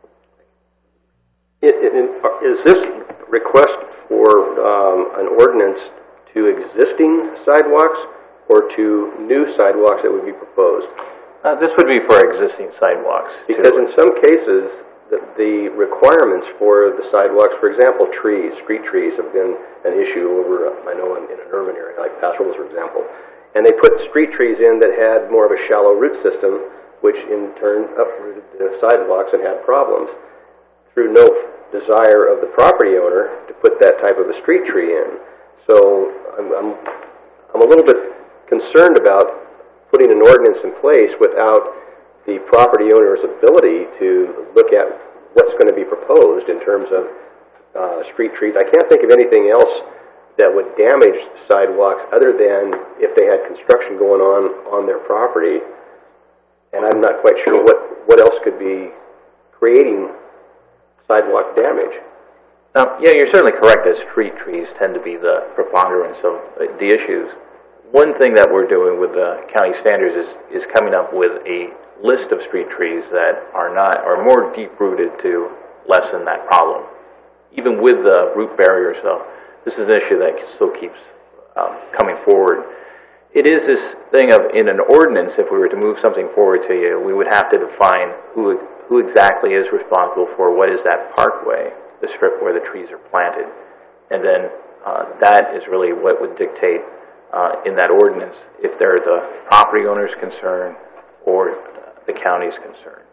It, it, is this request for um, an ordinance to existing sidewalks or to new sidewalks that would be proposed? Uh, this would be for existing sidewalks. Because in some cases, the, the requirements for the sidewalks, for example, trees, street trees have been an issue over, I know, in, in an urban area like Paso Robles, for example. And they put street trees in that had more of a shallow root system, which in turn uprooted the sidewalks and had problems. Through no desire of the property owner to put that type of a street tree in. So I'm, I'm, I'm a little bit concerned about putting an ordinance in place without the property owner's ability to look at what's going to be proposed in terms of uh, street trees. I can't think of anything else that would damage sidewalks other than if they had construction going on on their property. And I'm not quite sure what, what else could be creating sidewalk damage. Now, yeah, you're certainly correct that street trees tend to be the preponderance of the issues. One thing that we're doing with the county standards is, is coming up with a list of street trees that are not are more deep-rooted to lessen that problem. Even with the root barriers, though, this is an issue that still keeps um, coming forward. It is this thing of, in an ordinance, if we were to move something forward to you, we would have to define who who exactly is responsible for what is that parkway, the strip where the trees are planted. And then uh, that is really what would dictate uh, in that ordinance if they're the property owner's concern or the county's concern.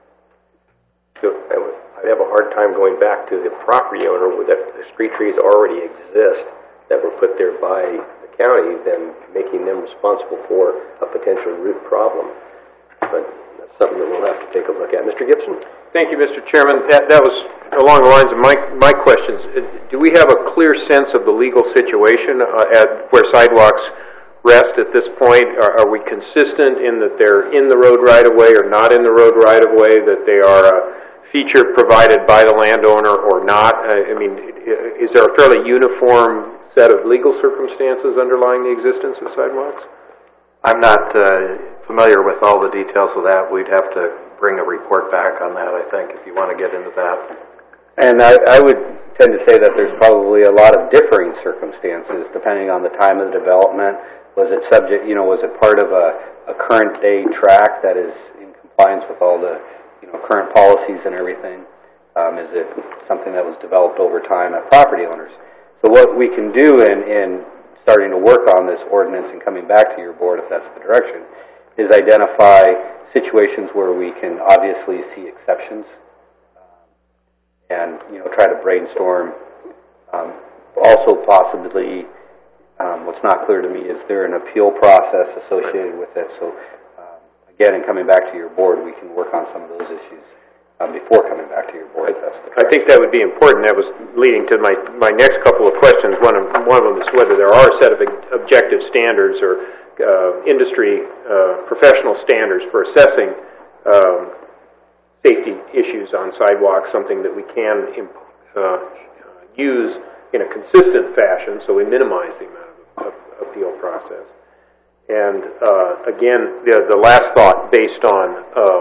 So I have a hard time going back to the property owner with that the street trees already exist that were put there by the county, then making them responsible for a potential root problem. But that's something that we'll have to take a look at. Mister Gibson? Thank you, Mister Chairman. That, that was along the lines of my, my questions. Do we have a clear sense of the legal situation uh, at where sidewalks rest at this point? Are, are we consistent in that they're in the road right-of-way or not in the road right-of-way, that they are a feature provided by the landowner or not? Uh, I mean, is there a fairly uniform set of legal circumstances underlying the existence of sidewalks? I'm not uh, familiar with all the details of that. We'd have to bring a report back on that, I think, if you want to get into that. And I, I would tend to say that there's probably a lot of differing circumstances depending on the time of the development. Was it subject, you know, was it part of a, a current day track that is in compliance with all the, you know, current policies and everything? Um, is it something that was developed over time at property owners? So what we can do in, in starting to work on this ordinance and coming back to your board, if that's the direction, is identify situations where we can obviously see exceptions. Um, and, you know, try to brainstorm. Um, also possibly, um, what's not clear to me, is there an appeal process associated with it? So, um, again, in coming back to your board, we can work on some of those issues um, before coming back to your board. I think that would be important. That was leading to my, my next couple of questions. One of, one of them is whether there are a set of objective standards or uh, industry uh, professional standards for assessing um, safety issues on sidewalks, something that we can imp- uh, use in a consistent fashion so we minimize the amount of, of appeal process. And uh, again, the, the last thought based on um,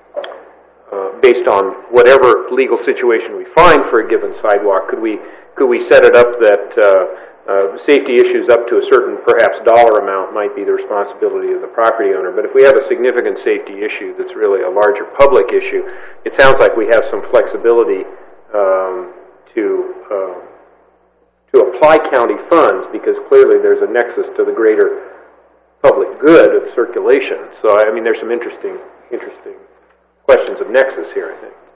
uh, based on whatever legal situation we find for a given sidewalk, could we could we set it up that uh, uh, safety issues up to a certain perhaps dollar amount might be the responsibility of the property owner. But if we have a significant safety issue that's really a larger public issue, it sounds like we have some flexibility um, to uh, to apply county funds, because clearly there's a nexus to the greater public good of circulation. So I mean, there's some interesting interesting questions of nexus here, I think.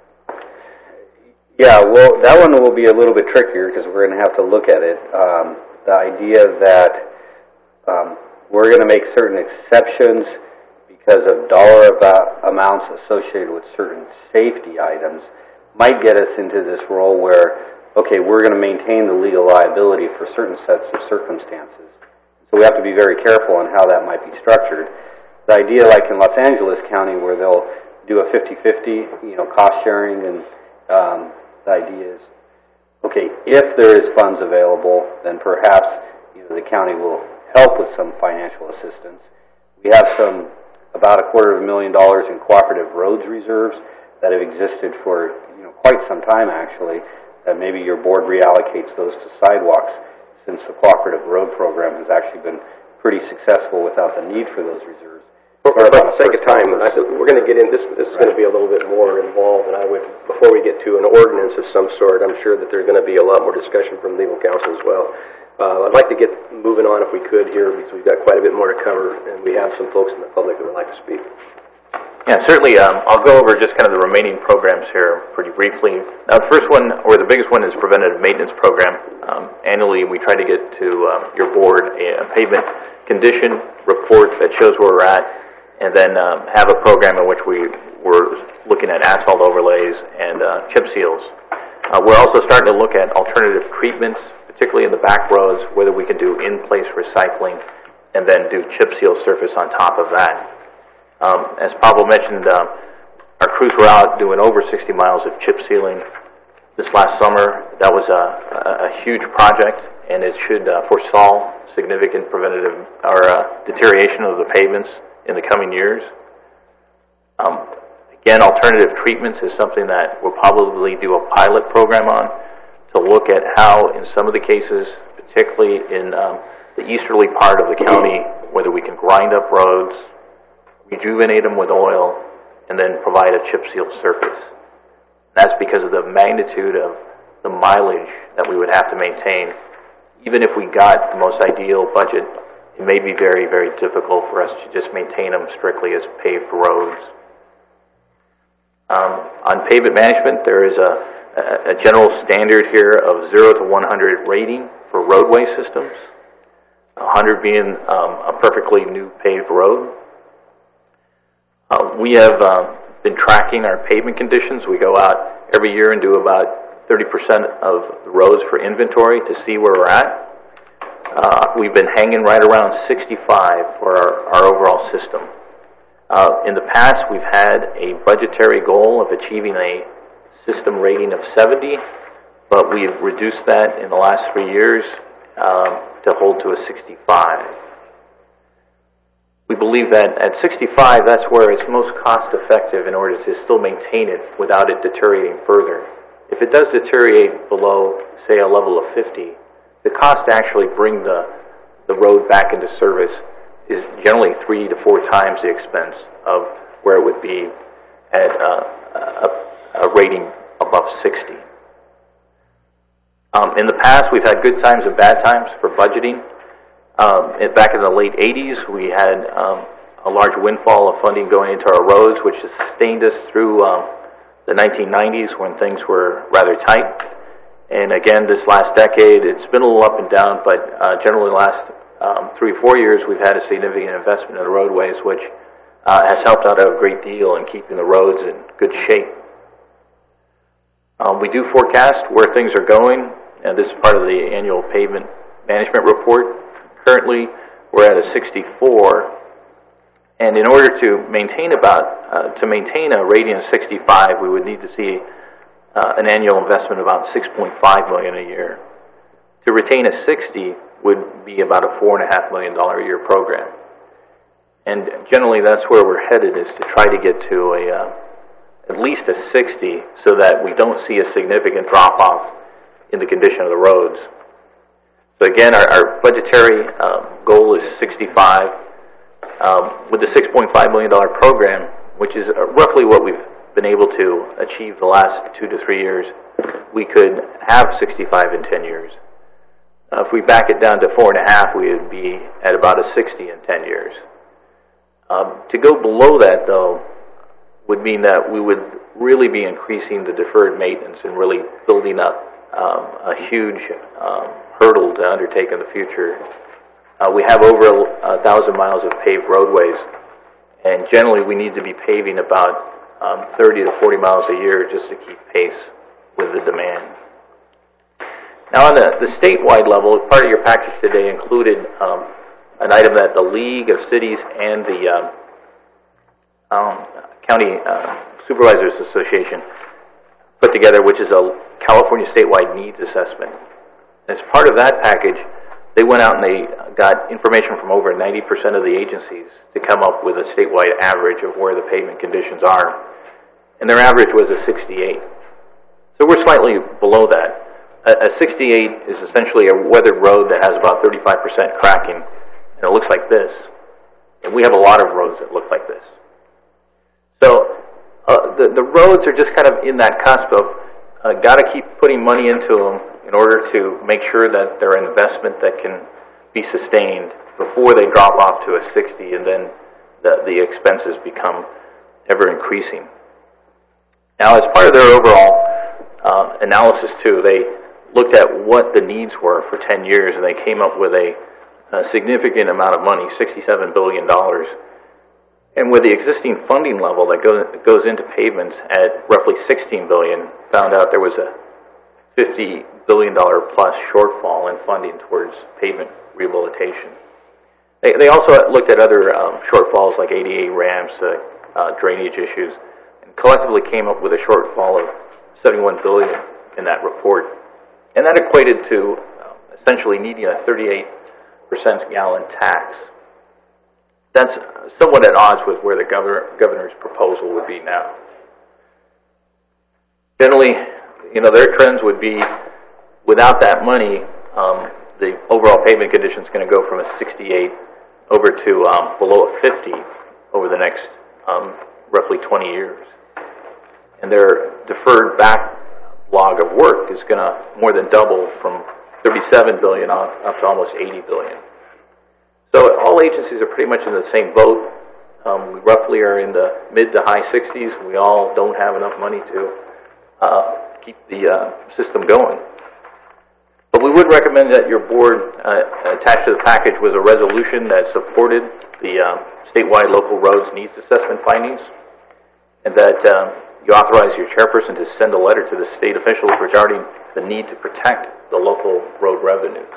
Yeah, well, that one will be a little bit trickier because we're going to have to look at it. Um, the idea that um, we're going to make certain exceptions because of dollar about amounts associated with certain safety items might get us into this role where, okay, we're going to maintain the legal liability for certain sets of circumstances. So we have to be very careful on how that might be structured. The idea, like in Los Angeles County, where they'll do a fifty-fifty, you know, cost sharing, and um, the idea is, okay, if there is funds available, then perhaps, you know, the county will help with some financial assistance. We have some, about a quarter of a million dollars in cooperative roads reserves that have existed for, you know, quite some time, actually, that maybe your board reallocates those to sidewalks, since the cooperative road program has actually been pretty successful without the need for those reserves. For the sake of time, I, we're going to get in, this This is going to be a little bit more involved, and I would, before we get to an ordinance of some sort, I'm sure that there's going to be a lot more discussion from legal counsel as well. Uh, I'd like to get moving on if we could here, because we've got quite a bit more to cover, and we have some folks in the public who would like to speak. Yeah, certainly. Um, I'll go over just kind of the remaining programs here pretty briefly. Now, the first one, or the biggest one, is preventative maintenance program. Um, annually, we try to get to um, your board a pavement condition report that shows where we're at, and then um, have a program in which we were looking at asphalt overlays and uh, chip seals. Uh, we're also starting to look at alternative treatments, particularly in the back roads, whether we can do in-place recycling and then do chip seal surface on top of that. Um, as Pablo mentioned, uh, our crews were out doing over sixty miles of chip sealing this last summer. That was a, a, a huge project, and it should uh, forestall significant preventative or uh, deterioration of the pavements in the coming years. Um, again, alternative treatments is something that we'll probably do a pilot program on to look at how, in some of the cases, particularly in um, the easterly part of the county, whether we can grind up roads, rejuvenate them with oil, and then provide a chip seal surface. That's because of the magnitude of the mileage that we would have to maintain. Even if we got the most ideal budget, it may be very, very difficult for us to just maintain them strictly as paved roads. Um, on pavement management, there is a, a general standard here of zero to one hundred rating for roadway systems, one hundred being um, a perfectly new paved road. Uh, we have uh, been tracking our pavement conditions. We go out every year and do about thirty percent of the roads for inventory to see where we're at. Uh, we've been hanging right around sixty-five for our, our overall system. Uh, in the past, we've had a budgetary goal of achieving a system rating of seventy, but we've reduced that in the last three years um, to hold to a sixty-five. We believe that at sixty-five, that's where it's most cost-effective in order to still maintain it without it deteriorating further. If it does deteriorate below, say, a level of fifty, the cost to actually bring the, the road back into service is generally three to four times the expense of where it would be at uh, a, a rating above sixty. Um, in the past, we've had good times and bad times for budgeting. Um, back in the late eighties, we had um, a large windfall of funding going into our roads, which has sustained us through um, the nineteen nineties when things were rather tight. And again, this last decade, it's been a little up and down, but uh, generally the last um, three, four years, we've had a significant investment in the roadways, which uh, has helped out a great deal in keeping the roads in good shape. Um, we do forecast where things are going, and this is part of the annual pavement management report. Currently, we're at a sixty-four, and in order to maintain about uh, to maintain a rating of sixty-five, we would need to see uh, an annual investment of about six point five million dollars a year. To retain a sixty would be about a four and a half million dollar a year program, and generally that's where we're headed, is to try to get to a uh, at least a sixty, so that we don't see a significant drop off in the condition of the roads. So again, our, our budgetary um, goal is sixty-five. Um, with the six point five million dollar program, which is uh, roughly what we've been able to achieve the last two to three years, we could have sixty-five in ten years. Uh, if we back it down to four and a half, we would be at about a sixty in ten years. Um, to go below that, though, would mean that we would really be increasing the deferred maintenance and really building up um, a huge um, hurdle to undertake in the future. Uh, we have over a, a thousand miles of paved roadways, and generally we need to be paving about um, thirty to forty miles a year just to keep pace with the demand. Now, on the, the statewide level, part of your package today included um, an item that the League of Cities and the um, um, County uh, Supervisors Association put together, which is a California statewide needs assessment. As part of that package, they went out and they got information from over ninety percent of the agencies to come up with a statewide average of where the pavement conditions are. And their average was a sixty-eight. So we're slightly below that. A, a sixty-eight is essentially a weathered road that has about thirty-five percent cracking, and it looks like this. And we have a lot of roads that look like this. So uh, the, the roads are just kind of in that cusp of uh, got to keep putting money into them in order to make sure that they're an investment that can be sustained before they drop off to a sixty, and then the, the expenses become ever increasing. Now, as part of their overall uh, analysis, too, they looked at what the needs were for ten years, and they came up with a, a significant amount of money, sixty-seven billion dollars. And with the existing funding level that goes, goes into pavements at roughly sixteen billion dollars, found out there was a fifty billion dollars plus shortfall in funding towards pavement rehabilitation. They, they also looked at other um, shortfalls like A D A ramps, uh, uh, drainage issues, and collectively came up with a shortfall of seventy-one billion dollars in that report. And that equated to uh, essentially needing a thirty-eight percent gallon tax. That's somewhat at odds with where the governor, governor's proposal would be now. Generally, you know, their trends would be, without that money, um, the overall pavement condition is going to go from a sixty-eight over to um, below a fifty over the next um, roughly twenty years. And their deferred backlog of work is going to more than double from thirty-seven billion dollars up to almost eighty billion dollars. So all agencies are pretty much in the same boat. Um, we roughly are in the mid to high sixties. We all don't have enough money to uh, keep the uh, system going. But we would recommend that your board, uh, attached to the package, was a resolution that supported the uh, statewide local roads needs assessment findings, and that uh, you authorize your chairperson to send a letter to the state officials regarding the need to protect the local road revenues.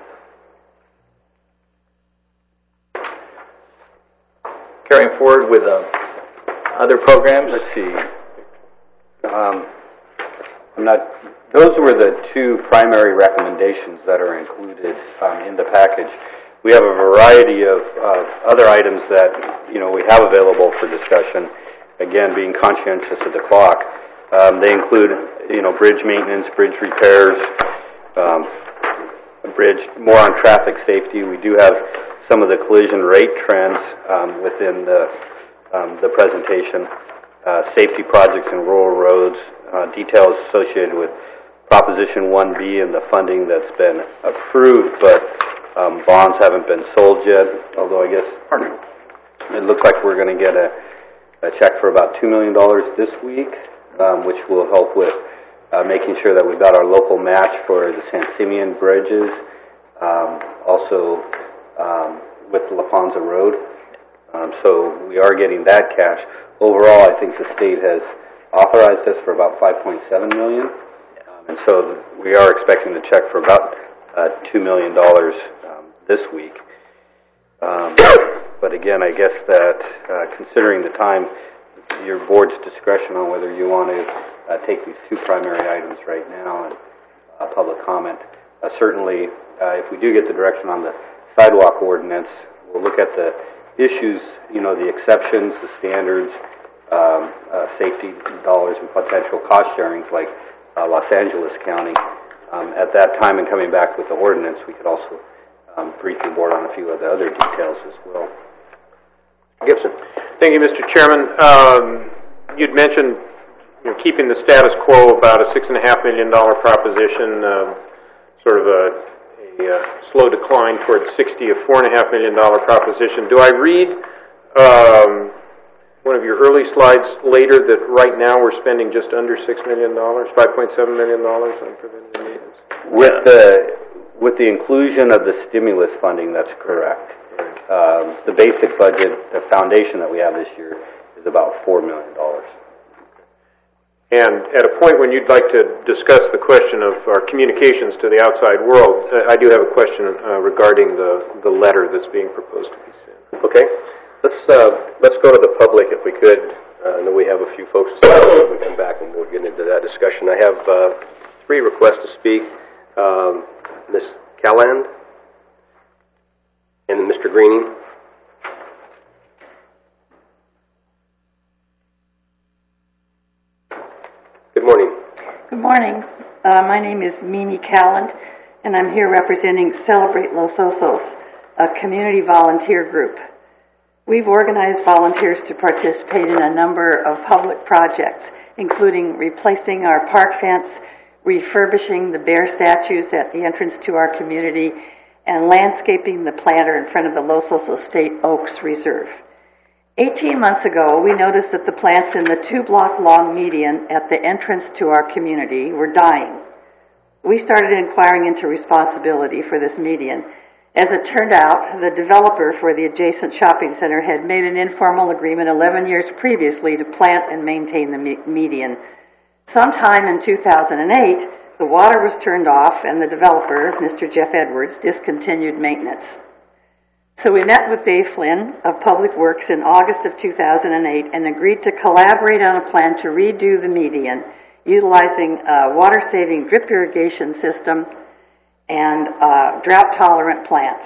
Carrying forward with uh, other programs. Let's see. Um, I'm not. Those were the two primary recommendations that are included um, in the package. We have a variety of uh, other items that you know we have available for discussion. Again, being conscientious of the clock, um, they include you know bridge maintenance, bridge repairs, um, bridge more on traffic safety. We do have some of the collision rate trends um, within the um, the presentation, uh, safety projects in rural roads, uh, details associated with Proposition one B and the funding that's been approved, but um, bonds haven't been sold yet. Although I guess it looks like we're going to get a, a check for about two million dollars this week. um, which will help with uh, making sure that we've got our local match for the San Simeon bridges, um, also um, with Lafonza Road. Um, so we are getting that cash. Overall, I think the state has authorized us for about five point seven million dollars. Um, and so we are expecting the check for about uh, two million dollars um, this week. Um, but again, I guess that uh, considering the time, your board's discretion on whether you want to uh, take these two primary items right now and uh, public comment. Uh, certainly, uh, if we do get the direction on the sidewalk ordinance, we'll look at the issues, you know, the exceptions, the standards, um, uh, safety dollars and potential cost sharings like uh, Los Angeles County. Um, at that time and coming back with the ordinance, we could also um, brief the board on a few of the other details as well. Gibson. Thank you, Mister Chairman. Um, you'd mentioned you know, keeping the status quo about a six and a half million dollar proposition, um, sort of a, a uh, slow decline towards sixty, a four and a half million dollar proposition. Do I read um, one of your early slides later that right now we're spending just under six million dollars, five point seven million dollars on preventative maintenance? With the with the inclusion of the stimulus funding, that's correct. Um, the basic budget, the foundation that we have this year, is about four million dollars. And at a point when you'd like to discuss the question of our communications to the outside world, uh, I do have a question uh, regarding the, the letter that's being proposed to be sent. Okay. Let's uh, let's go to the public if we could. Uh, I know we have a few folks when we come back and we'll get into that discussion. I have uh, three requests to speak. Um, Miz Calland and Mister Greening. Good morning. Good morning. Uh, my name is Mimi Calland, and I'm here representing Celebrate Los Osos, a community volunteer group. We've organized volunteers to participate in a number of public projects, including replacing our park fence, refurbishing the bear statues at the entrance to our community, and landscaping the planter in front of the Los Osos State Oaks Reserve. Eighteen months ago, we noticed that the plants in the two-block-long median at the entrance to our community were dying. We started inquiring into responsibility for this median. As it turned out, the developer for the adjacent shopping center had made an informal agreement eleven years previously to plant and maintain the me- median. Sometime in two thousand eight, the water was turned off and the developer, Mister Jeff Edwards, discontinued maintenance. So we met with Dave Flynn of Public Works in August of two thousand eight and agreed to collaborate on a plan to redo the median, utilizing a water-saving drip irrigation system and uh, drought-tolerant plants.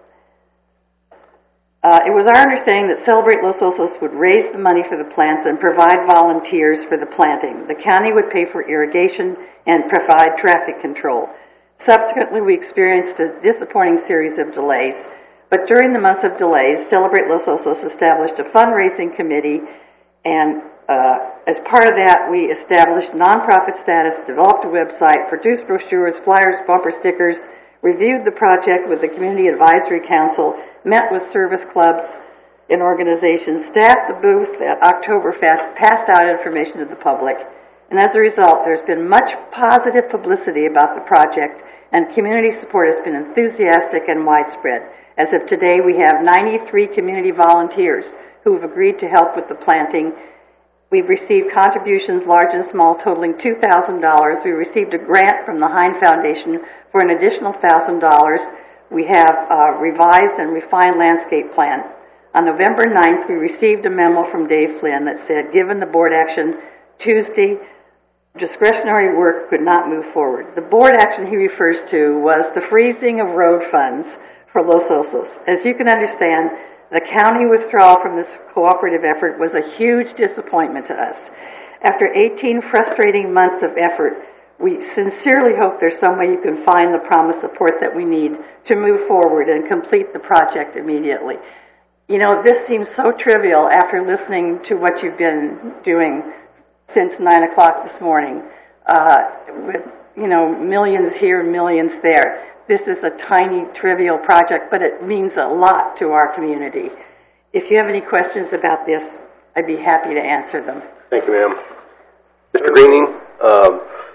Uh, it was our understanding that Celebrate Los Osos would raise the money for the plants and provide volunteers for the planting. The county would pay for irrigation and provide traffic control. Subsequently, we experienced a disappointing series of delays, but during the month of delays, Celebrate Los Osos established a fundraising committee, and uh, as part of that, we established nonprofit status, developed a website, produced brochures, flyers, bumper stickers, reviewed the project with the Community Advisory Council, met with service clubs and organizations, staffed the booth at Oktoberfest, passed out information to the public. And as a result, there's been much positive publicity about the project, and community support has been enthusiastic and widespread. As of today, we have ninety-three community volunteers who have agreed to help with the planting. We've received contributions, large and small, totaling two thousand dollars. We received a grant from the Hine Foundation for an additional one thousand dollars. We have a revised and refined landscape plan. On November ninth, we received a memo from Dave Flynn that said, given the board action Tuesday, discretionary work could not move forward. The board action he refers to was the freezing of road funds for Los Osos. As you can understand, the county withdrawal from this cooperative effort was a huge disappointment to us. After eighteen frustrating months of effort, we sincerely hope there's some way you can find the promised support that we need to move forward and complete the project immediately. You know, this seems so trivial after listening to what you've been doing since nine o'clock this morning, uh, with, you know, millions here, millions there. This is a tiny, trivial project, but it means a lot to our community. If you have any questions about this, I'd be happy to answer them. Thank you, ma'am. Mister Greening, uh,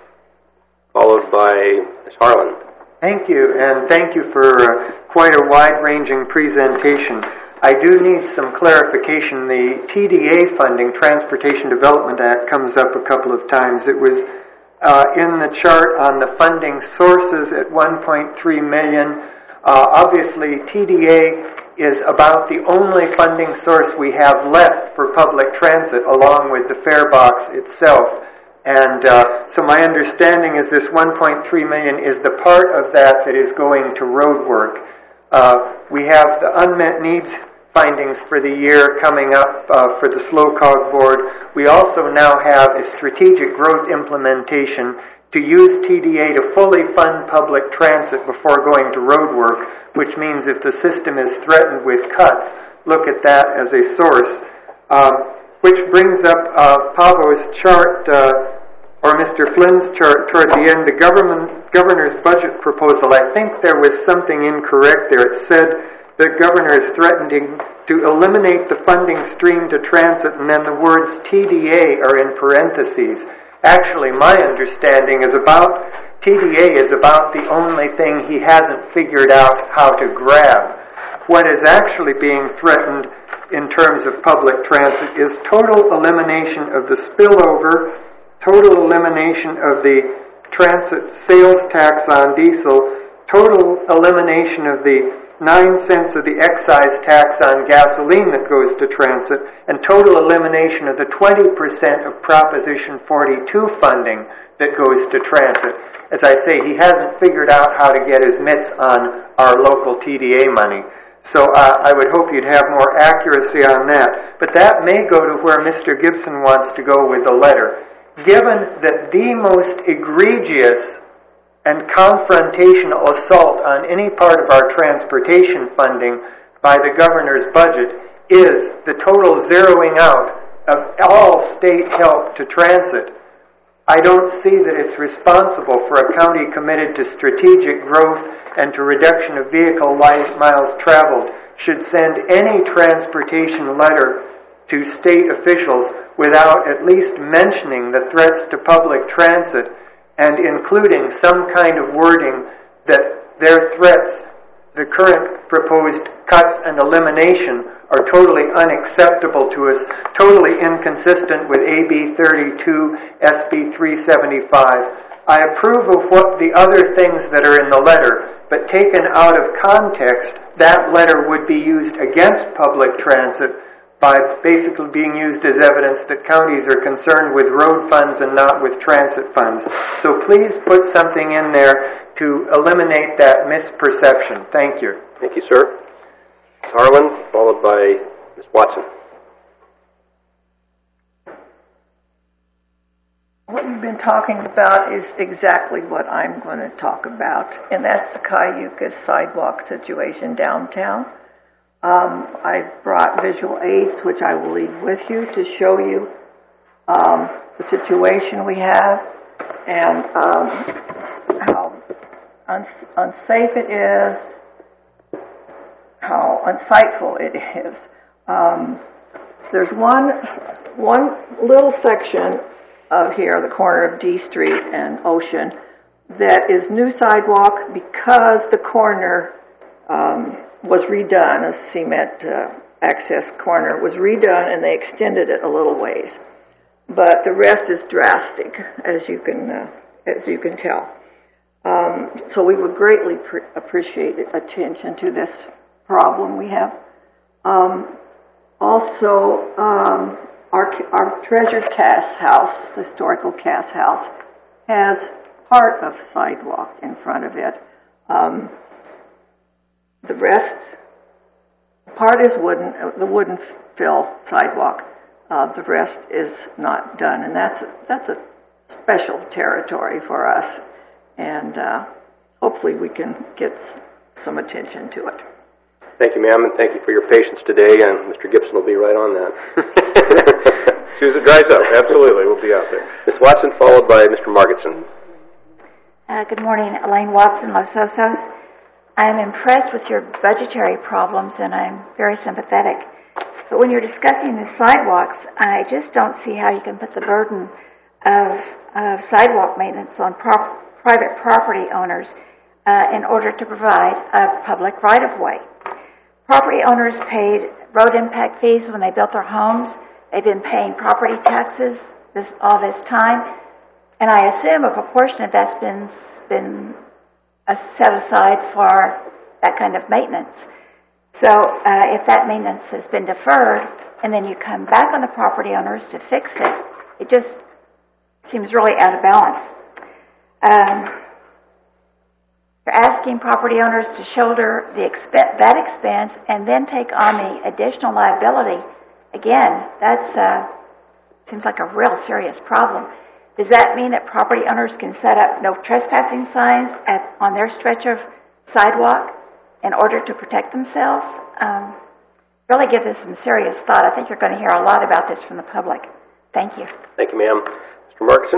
followed by Miz Harlan. Thank you, and thank you for uh, quite a wide-ranging presentation. I do need some clarification. The T D A funding, Transportation Development Act, comes up a couple of times. It was uh, in the chart on the funding sources at one point three million dollars. Uh, obviously, T D A is about the only funding source we have left for public transit, along with the fare box itself. And uh, so my understanding is this one point three million dollars is the part of that that is going to road work. Uh, we have the unmet needs findings for the year coming up uh, for the SLOCOG board. We also now have a strategic growth implementation to use T D A to fully fund public transit before going to road work, which means if the system is threatened with cuts, look at that as a source. Um, which brings up uh, Pavo's chart, uh, or Mister Flynn's chart toward the end, the government governor's budget proposal. I think there was something incorrect there. It said the governor is threatening to eliminate the funding stream to transit, and then the words T D A are in parentheses. Actually, my understanding is about T D A is about the only thing he hasn't figured out how to grab. What is actually being threatened in terms of public transit is total elimination of the spillover, total elimination of the transit sales tax on diesel, total elimination of the nine cents of the excise tax on gasoline that goes to transit, and total elimination of the twenty percent of Proposition forty-two funding that goes to transit. As I say, he hasn't figured out how to get his mitts on our local T D A money. So uh, I would hope you'd have more accuracy on that. But that may go to where Mister Gibson wants to go with the letter. Given that the most egregious and confrontational assault on any part of our transportation funding by the governor's budget is the total zeroing out of all state help to transit. I don't see that it's responsible for a county committed to strategic growth and to reduction of vehicle miles traveled should send any transportation letter to state officials without at least mentioning the threats to public transit and including some kind of wording that their threats, the current proposed cuts and elimination, are totally unacceptable to us, totally inconsistent with A B thirty-two, S B three seventy-five. I approve of what the other things that are in the letter, but taken out of context, that letter would be used against public transit by basically being used as evidence that counties are concerned with road funds and not with transit funds. So please put something in there to eliminate that misperception. Thank you. Thank you, sir. Miz Harlan, followed by Miz Watson. What you've been talking about is exactly what I'm going to talk about, and that's the Cayucas sidewalk situation downtown. Um, I've brought visual aids, which I will leave with you, to show you um, the situation we have and um, how uns- unsafe it is, how unsightful it is. Um, there's one one little section of here, the corner of D Street and Ocean, that is new sidewalk because the corner um, was redone, a cement uh, access corner was redone, and they extended it a little ways. But the rest is drastic, as you can uh, as you can tell. Um, so we would greatly pre- appreciate attention to this problem we have. Um, also, um, our our Treasure Cast House, historical cast house, has part of sidewalk in front of it. Um, The rest, part is wooden, the wooden fill sidewalk. Uh, the rest is not done, and that's a, that's a special territory for us. And uh, hopefully we can get some attention to it. Thank you, ma'am, and thank you for your patience today. And Mister Gibson will be right on that. As soon as it dries up, absolutely, we'll be out there. Miz Watson, followed by Mister Margetson. Uh, good morning, Elaine Watson, Los Osos. I'm impressed with your budgetary problems, and I'm very sympathetic. But when you're discussing the sidewalks, I just don't see how you can put the burden of, of sidewalk maintenance on prop, private property owners uh, in order to provide a public right-of-way. Property owners paid road impact fees when they built their homes. They've been paying property taxes this, all this time, and I assume a proportion of that's been been uh, set aside for that kind of maintenance. So uh, if that maintenance has been deferred, and then you come back on the property owners to fix it, it just seems really out of balance. Um, you're asking property owners to shoulder the exp- that expense and then take on the additional liability. Again, that's uh, seems like a real serious problem. Does that mean that property owners can set up no trespassing signs at, on their stretch of sidewalk in order to protect themselves? Um, really give this some serious thought. I think you're going to hear a lot about this from the public. Thank you. Thank you, ma'am. Mister Markson?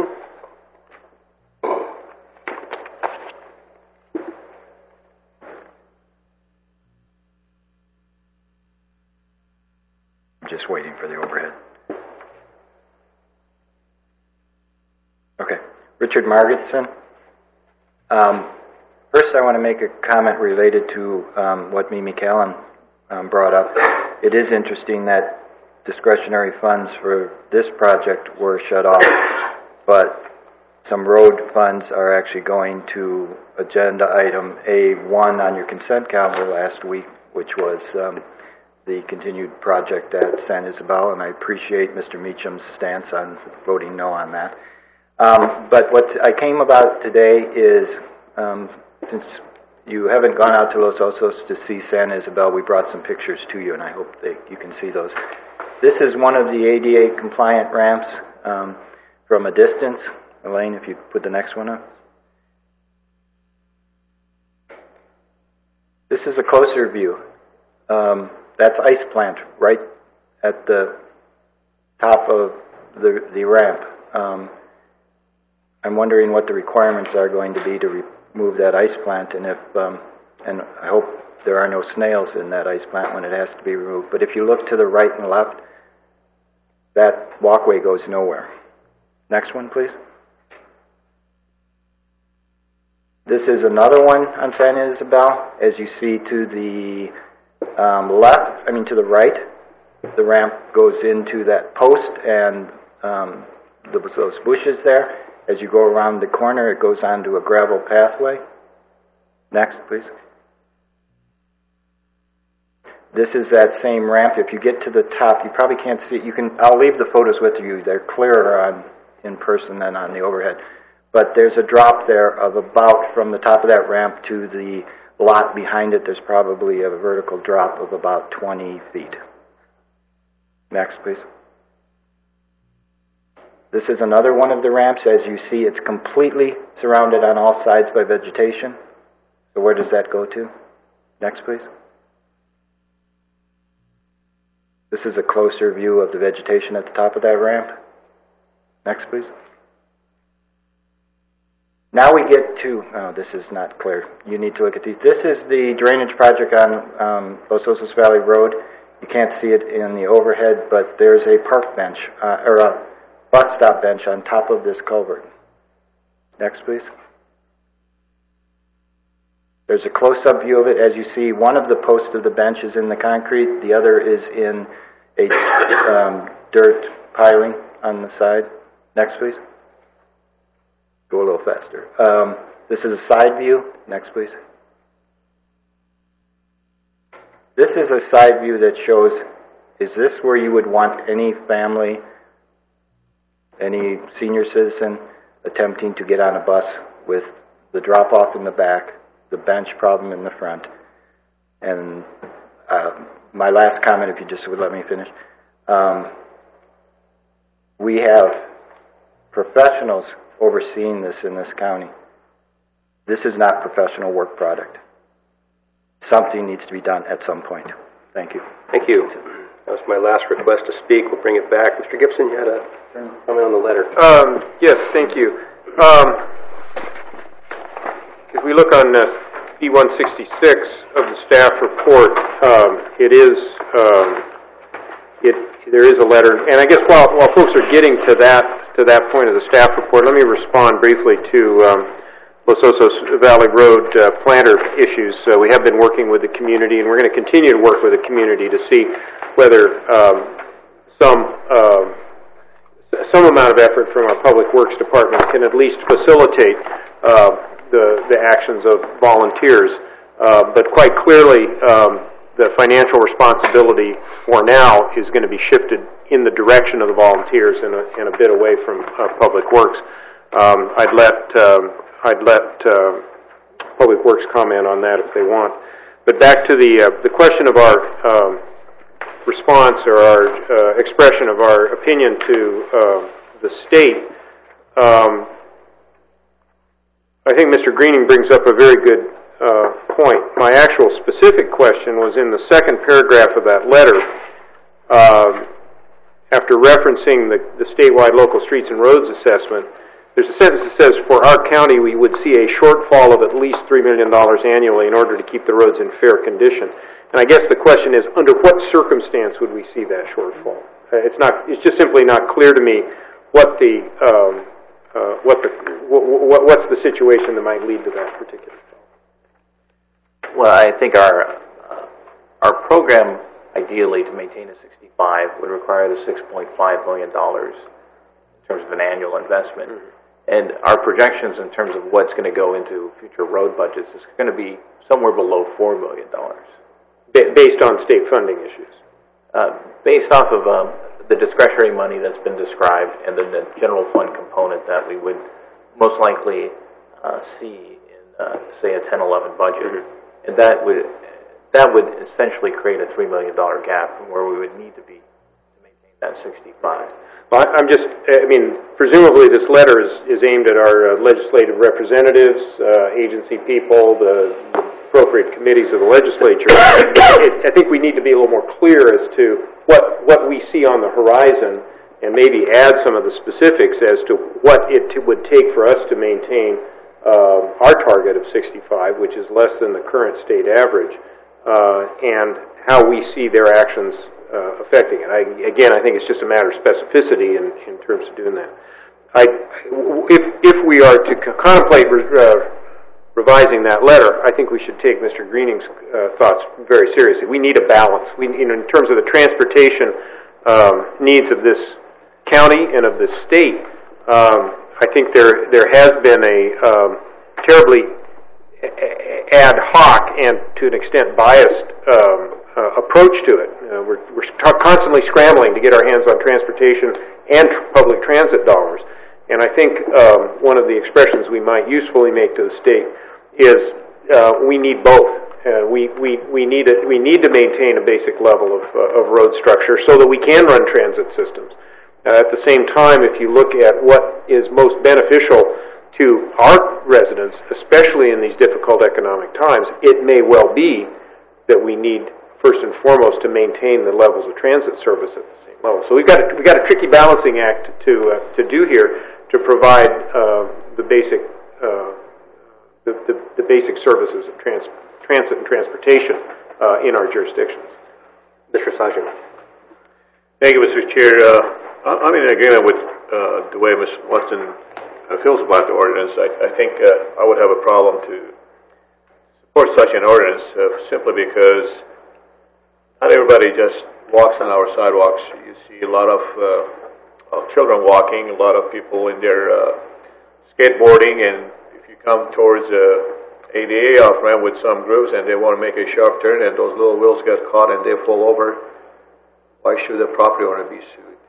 I'm just waiting for the overhead. Okay. Richard Margetson. Um, first, I want to make a comment related to um, what Mimi Callan um, brought up. It is interesting that discretionary funds for this project were shut off, but some road funds are actually going to agenda item A one on your consent calendar last week, which was um, the continued project at San Isabel, and I appreciate Mister Meacham's stance on voting no on that. Um, but what I came about today is, um, since you haven't gone out to Los Osos to see San Isabel, we brought some pictures to you, and I hope that you can see those. This is one of the A D A compliant ramps um, from a distance. Elaine, if you put the next one up. This is a closer view. Um, that's ice plant right at the top of the, the ramp. Um, I'm wondering what the requirements are going to be to remove that ice plant, and if um, and I hope there are no snails in that ice plant when it has to be removed. But if you look to the right and left, that walkway goes nowhere. Next one, please. This is another one on San Isabel. As you see to the um, left, I mean to the right, the ramp goes into that post and um, those bushes there. As you go around the corner, it goes onto a gravel pathway. Next, please. This is that same ramp. If you get to the top, you probably can't see it. You can. I'll leave the photos with you. They're clearer on in person than on the overhead. But there's a drop there of about, from the top of that ramp to the lot behind it, there's probably a vertical drop of about twenty feet. Next, please. This is another one of the ramps. As you see, it's completely surrounded on all sides by vegetation. So where does that go to? Next, please. This is a closer view of the vegetation at the top of that ramp. Next, please. Now we get to, oh, this is not clear. You need to look at these. This is the drainage project on um, Los Osos Valley Road. You can't see it in the overhead, but there's a park bench, uh, or a bus stop bench on top of this culvert. Next, please. There's a close-up view of it. As you see, one of the posts of the bench is in the concrete. The other is in a um, dirt piling on the side. Next, please. Go a little faster. Um, this is a side view. Next, please. This is a side view that shows, is this where you would want any family, any senior citizen attempting to get on a bus with the drop-off in the back, the bench problem in the front? And uh, my last comment, if you just would let me finish. Um, we have professionals overseeing this in this county. This is not professional work product. Something needs to be done at some point. Thank you. Thank you. That was my last request to speak. We'll bring it back. Mister Gibson, you had a comment on the letter. Um, yes, thank you. Um, if we look on uh, E one sixty-six of the staff report, um, it is um, it there is a letter, and I guess while while folks are getting to that to that point of the staff report, let me respond briefly to um, Los Osos Valley Road uh, planter issues. Uh, we have been working with the community, and we're going to continue to work with the community to see whether um, some uh, some amount of effort from our Public Works Department can at least facilitate uh, the, the actions of volunteers. Uh, but quite clearly, um, the financial responsibility for now is going to be shifted in the direction of the volunteers and a, and a bit away from uh, Public Works. Um, I'd let um, I'd let uh, Public Works comment on that if they want. But back to the uh, the question of our um, response or our uh, expression of our opinion to uh, the state. Um, I think Mister Greening brings up a very good uh, point. My actual specific question was in the second paragraph of that letter. Um, after referencing the, the statewide local streets and roads assessment, there's a sentence that says, for our county, we would see a shortfall of at least three million dollars annually in order to keep the roads in fair condition. And I guess the question is, under what circumstance would we see that shortfall? Uh, it's not. It's just simply not clear to me what the um, uh, what the what, what, what's the situation that might lead to that particular problem. Well, I think our uh, our program, ideally, to maintain a sixty-five would require the six point five million dollars in terms of an annual investment. Mm-hmm. And our projections in terms of what's going to go into future road budgets is going to be somewhere below four million dollars. Based on state funding issues? Uh, based off of um, the discretionary money that's been described and then the general fund component that we would most likely uh, see in, uh, say, a ten eleven budget. Mm-hmm. And that would that would essentially create a three million dollars gap from where we would need to be to maintain that sixty-five. Well, I'm just, I mean, presumably this letter is, is aimed at our uh, legislative representatives, uh, agency people, the, the appropriate committees of the legislature. it, I think we need to be a little more clear as to what, what we see on the horizon and maybe add some of the specifics as to what it t- would take for us to maintain uh, our target of sixty-five, which is less than the current state average, uh, and how we see their actions Uh, affecting it. I, again, I think it's just a matter of specificity in, in terms of doing that. I, if, if we are to co- contemplate re, uh, revising that letter, I think we should take Mister Greening's uh, thoughts very seriously. We need a balance. We, you know, in terms of the transportation um, needs of this county and of this state, um, I think there there has been a um, terribly ad hoc and to an extent biased um, Uh, approach to it. Uh, we're we're t- constantly scrambling to get our hands on transportation and tr- public transit dollars. And I think um, one of the expressions we might usefully make to the state is uh, we need both. Uh, we we we need it. We need to maintain a basic level of uh, of road structure so that we can run transit systems. Uh, at the same time, if you look at what is most beneficial to our residents, especially in these difficult economic times, it may well be that we need first and foremost to maintain the levels of transit service at the same level. So we've got a, we've got a tricky balancing act to uh, to do here to provide uh, the basic uh, the, the, the basic services of trans, transit and transportation uh, in our jurisdictions. Mister Sajjan. Thank you, Mister Chair. Uh, I'm in agreement with uh, the way Miz Watson uh, feels about the ordinance. I, I think uh, I would have a problem to support such an ordinance uh, simply because not everybody just walks on our sidewalks. You see a lot of, uh, of children walking, a lot of people in their uh, skateboarding, and if you come towards uh, A D A off-ramp with some groups and they want to make a sharp turn and those little wheels get caught and they fall over, why should the property owner be sued?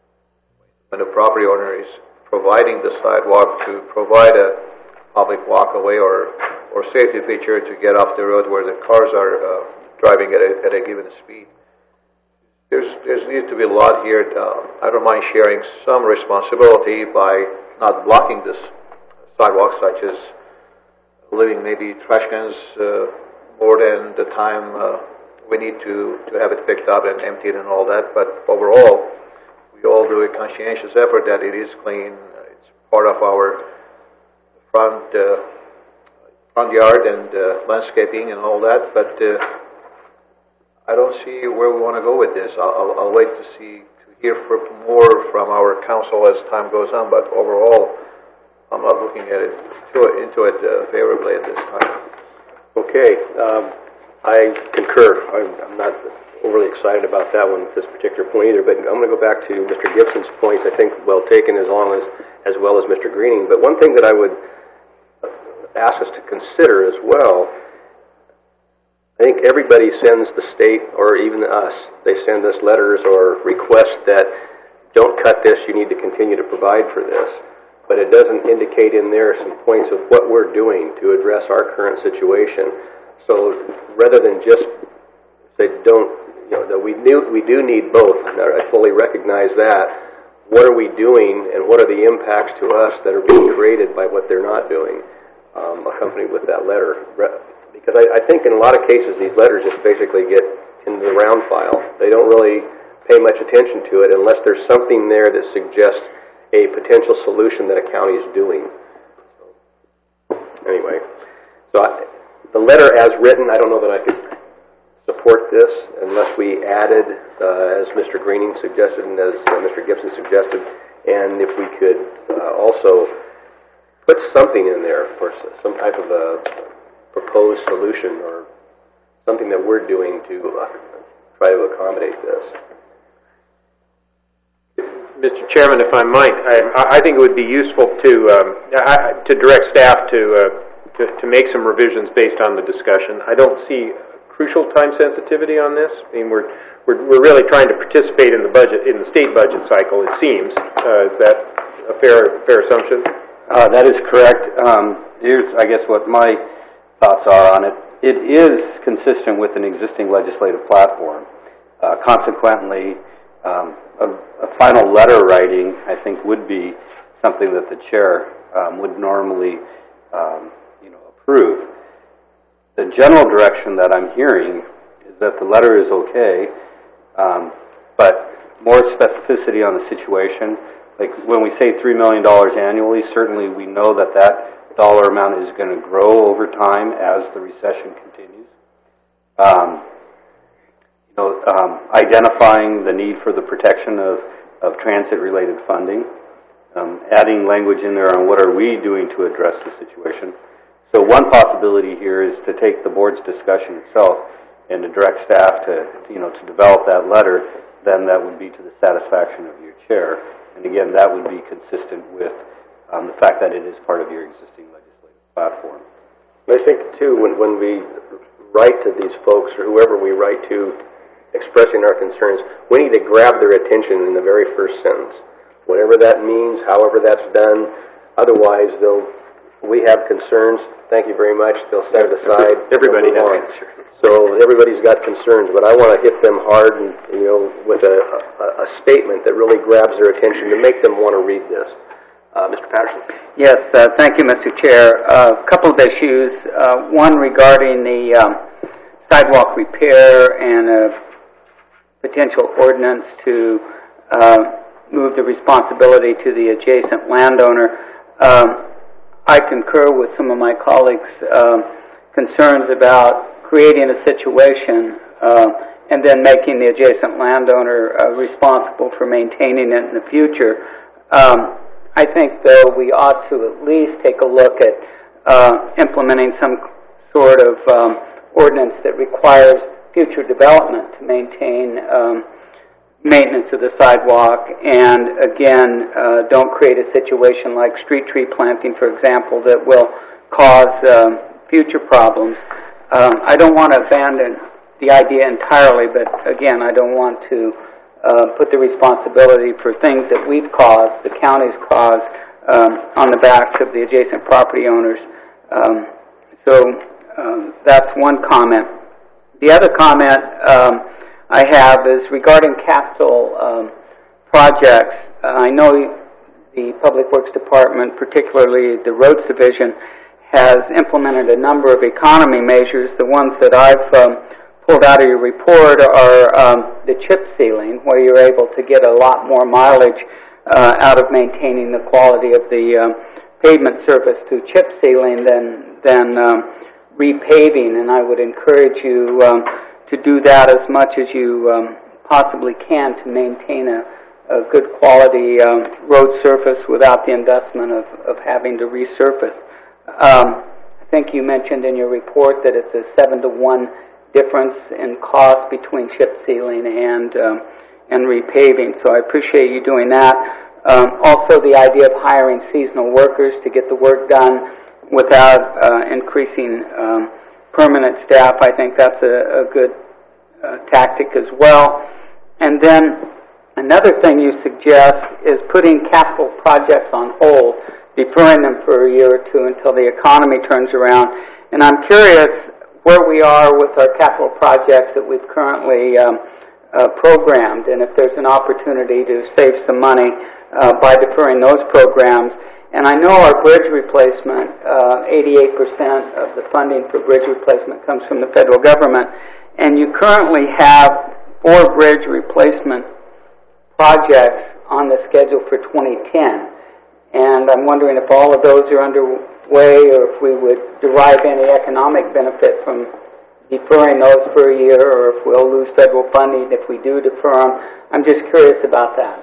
When the property owner is providing the sidewalk to provide a public walkaway or, or safety feature to get off the road where the cars are uh, driving at a, at a given speed. There's there's needs to be a lot here. To, uh, I don't mind sharing some responsibility by not blocking this sidewalk, such as leaving maybe trash cans uh, more than the time uh, we need to, to have it picked up and emptied and all that. But overall, we all do a conscientious effort that it is clean. It's part of our front uh, front yard and uh, landscaping and all that. But uh, I don't see where we want to go with this. I'll, I'll, I'll wait to see, to hear for more from our council as time goes on, but overall, I'm not looking at it to, into it uh, favorably at this time. Okay, um, I concur. I'm, I'm not overly excited about that one at this particular point either, but I'm going to go back to Mister Gibson's points. I think well taken as long as as well as Mister Greening. But one thing that I would ask us to consider as well, I think everybody sends the state, or even us, they send us letters or requests that don't cut this, you need to continue to provide for this. But it doesn't indicate in there some points of what we're doing to address our current situation. So rather than just say don't, you know, that we knew, we do need both, and I fully recognize that. What are we doing, and what are the impacts to us that are being created by what they're not doing, um, accompanied with that letter? Because I, I think in a lot of cases these letters just basically get in the round file. They don't really pay much attention to it unless there's something there that suggests a potential solution that a county is doing. Anyway, so I, the letter as written, I don't know that I could support this unless we added, uh, as Mister Greening suggested and as uh, Mister Gibson suggested, and if we could uh, also put something in there for some type of a proposed solution or something that we're doing to uh, try to accommodate this. Mister Chairman, if I might, I, I think it would be useful to um, I, to direct staff to, uh, to to make some revisions based on the discussion. I don't see crucial time sensitivity on this. I mean, we're we're, we're really trying to participate in the budget in the state budget cycle. It seems. Uh, is that a fair fair assumption? Uh, that is correct. Um, here's, I guess, what my thoughts are on it. It is consistent with an existing legislative platform. Uh, consequently. Um, a, a final letter writing, I think, would be something that the chair um, would normally, um, you know, approve. The general direction that I'm hearing is that the letter is okay, um, but more specificity on the situation. Like when we say three million dollars annually, certainly we know that that dollar amount is going to grow over time as the recession continues. Um, So, um, identifying the need for the protection of, of transit-related funding, um, adding language in there on what are we doing to address the situation. So one possibility here is to take the board's discussion itself and to direct staff to, you know, to develop that letter. Then that would be to the satisfaction of your chair. And again, that would be consistent with um, the fact that it is part of your existing legislative platform. I think, too, when, when we write to these folks or whoever we write to, expressing our concerns, we need to grab their attention in the very first sentence. Whatever that means, however that's done, otherwise they'll, we have concerns, thank you very much, they'll set it aside. Everybody has concerns. So everybody's got concerns, but I want to hit them hard and, you know, with a, a, a statement that really grabs their attention to make them want to read this. Uh, Mister Patterson? Yes, uh, thank you, Mister Chair. A uh, couple of issues. Uh, one regarding the um, sidewalk repair and a potential ordinance to uh, move the responsibility to the adjacent landowner. Um, I concur with some of my colleagues' um, concerns about creating a situation uh, and then making the adjacent landowner uh, responsible for maintaining it in the future. Um, I think, though, we ought to at least take a look at uh, implementing some sort of um, ordinance that requires future development to maintain um, maintenance of the sidewalk, and again, uh, don't create a situation like street tree planting, for example, that will cause um, future problems. Um, I don't want to abandon the idea entirely, but again, I don't want to uh, put the responsibility for things that we've caused, the county's caused, um, on the backs of the adjacent property owners. Um, so um, that's one comment. The other comment um, I have is regarding capital um, projects. Uh, I know the Public Works Department, particularly the Roads Division, has implemented a number of economy measures. The ones that I've um, pulled out of your report are um, the chip sealing, where you're able to get a lot more mileage uh, out of maintaining the quality of the um, pavement surface through chip sealing than, than um, repaving, and I would encourage you um, to do that as much as you um, possibly can to maintain a, a good quality um, road surface without the investment of, of having to resurface. Um, I think you mentioned in your report that it's a seven to one difference in cost between chip sealing and um, and repaving. So I appreciate you doing that. Um, also, the idea of hiring seasonal workers to get the work done without uh, increasing um, permanent staff. I think that's a, a good uh, tactic as well. And then another thing you suggest is putting capital projects on hold, deferring them for a year or two until the economy turns around. And I'm curious where we are with our capital projects that we've currently um, uh, programmed, and if there's an opportunity to save some money uh, by deferring those programs. And I know our bridge replacement, uh, eighty-eight percent of the funding for bridge replacement comes from the federal government, and you currently have four bridge replacement projects on the schedule for twenty ten. And I'm wondering if all of those are underway or if we would derive any economic benefit from deferring those for a year, or if we'll lose federal funding if we do defer them. I'm just curious about that.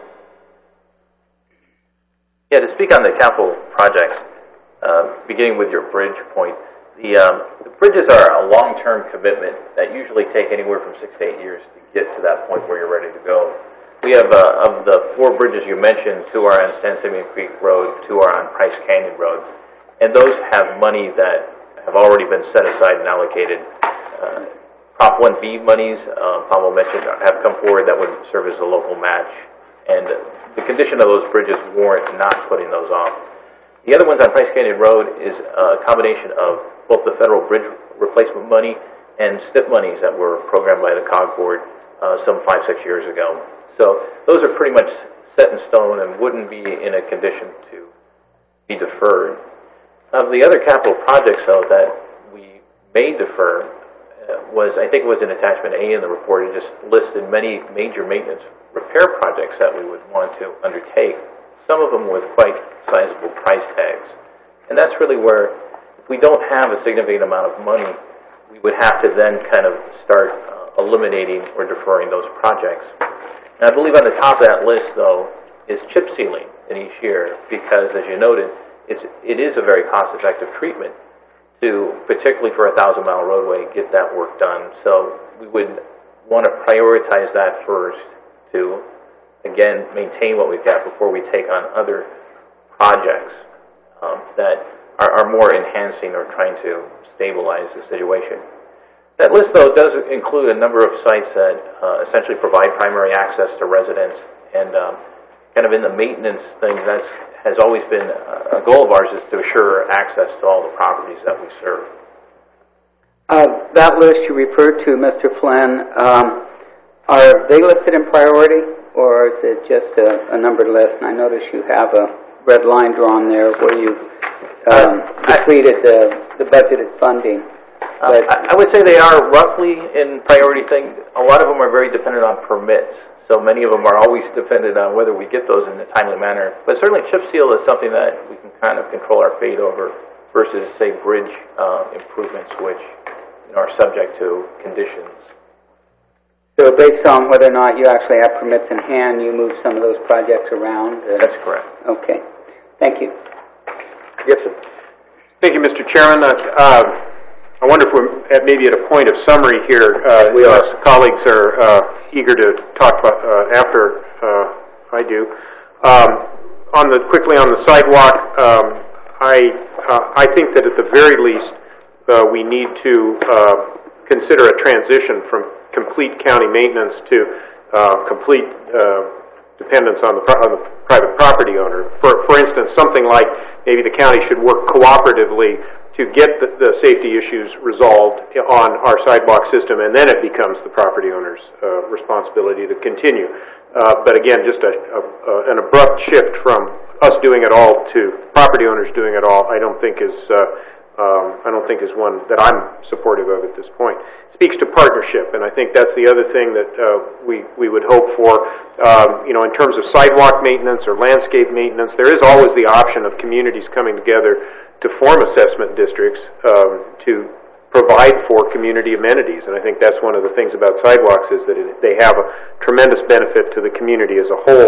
Yeah, to speak on the capital projects, uh, beginning with your bridge point, the, um, the bridges are a long-term commitment that usually take anywhere from six to eight years to get to that point where you're ready to go. We have, uh, of the four bridges you mentioned, two are on San Simeon Creek Road, two are on Price Canyon Road, and those have money that have already been set aside and allocated. Uh, Prop one B monies, uh, Pablo mentioned, have come forward that would serve as a local match, and the condition of those bridges warrant not putting those off. The other ones on Price Canyon Road is a combination of both the federal bridge replacement money and S T I P monies that were programmed by the C O G board uh, some five, six years ago. So those are pretty much set in stone and wouldn't be in a condition to be deferred. Of the other capital projects, though, that we may defer uh, was, I think it was in attachment A in the report, it just listed many major maintenance repair projects that we would want to undertake, some of them with quite sizable price tags. And that's really where, if we don't have a significant amount of money, we would have to then kind of start uh, eliminating or deferring those projects. And I believe on the top of that list, though, is chip sealing in each year, because, as you noted, it's, it is a very cost-effective treatment to, particularly for a thousand-mile roadway, get that work done. So we would want to prioritize that first to, again, maintain what we've got before we take on other projects um, that are, are more enhancing or trying to stabilize the situation. That list, though, does include a number of sites that uh, essentially provide primary access to residents, and um, kind of in the maintenance thing, that's has always been a goal of ours, is to assure access to all the properties that we serve. Uh, that list you referred to, Mister Flynn, um, are they listed in priority, or is it just a, a numbered list? And I notice you have a red line drawn there where you um, depleted the, the budgeted funding. Uh, I, I would say they are roughly in priority thing. A lot of them are very dependent on permits, so many of them are always dependent on whether we get those in a timely manner. But certainly chip seal is something that we can kind of control our fate over versus, say, bridge uh, improvements, which you know, are subject to conditions. So based on whether or not you actually have permits in hand, you move some of those projects around? And that's correct. Okay. Thank you. Gibson. Thank you, Mister Chairman. Uh, uh, I wonder if we're at maybe at a point of summary here. Uh, we are. Colleagues are uh, eager to talk about uh, after uh, I do. Um, on the quickly on the sidewalk, um, I uh, I think that at the very least uh, we need to uh, consider a transition from complete county maintenance to uh, complete uh, dependence on the, pro- on the private property owner. For for instance, something like maybe the county should work cooperatively to get the, the safety issues resolved on our sidewalk system, and then it becomes the property owner's uh, responsibility to continue. Uh, but again, just a, a, a, an abrupt shift from us doing it all to property owners doing it all, I don't think is uh, um, I don't think is one that I'm supportive of at this point. It speaks to partnership, and I think that's the other thing that uh, we we would hope for. Um, you know, in terms of sidewalk maintenance or landscape maintenance, there is always the option of communities coming together to form assessment districts um, to provide for community amenities. And I think that's one of the things about sidewalks is that it, they have a tremendous benefit to the community as a whole.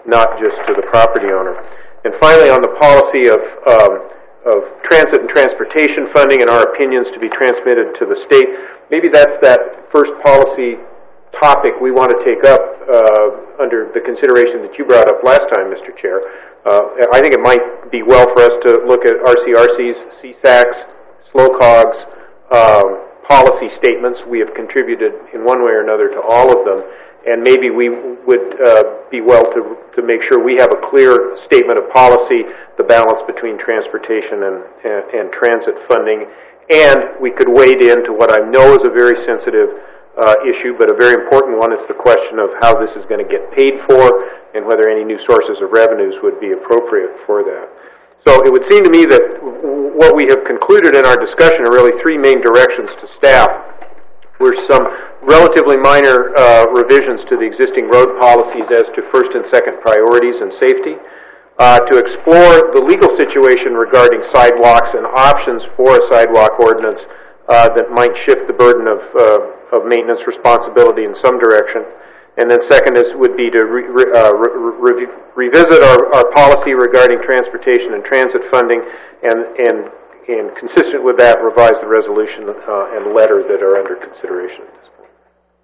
not just to the property owner. And finally, on the policy of, um, of transit and transportation funding and our opinions to be transmitted to the state, maybe that's that first policy topic we want to take up uh, under the consideration that you brought up last time, Mister Chair. Uh, I think it might be well for us to look at R C R Cs, C SACs, SLOCOGs, um, policy statements. We have contributed in one way or another to all of them, and maybe we would uh, be well to to make sure we have a clear statement of policy, the balance between transportation and, and, and transit funding, and we could wade into what I know is a very sensitive uh, issue, but a very important one. It's the question of how this is going to get paid for and whether any new sources of revenues would be appropriate for that. So it would seem to me that what we have concluded in our discussion are really three main directions to staff. Were some relatively minor uh, revisions to the existing road policies as to first and second priorities and safety, uh, to explore the legal situation regarding sidewalks and options for a sidewalk ordinance uh, that might shift the burden of, uh, of maintenance responsibility in some direction. And then second is would be to re, uh, re, re, revisit our, our policy regarding transportation and transit funding, and, and, and consistent with that, revise the resolution uh, and letter that are under consideration at this point.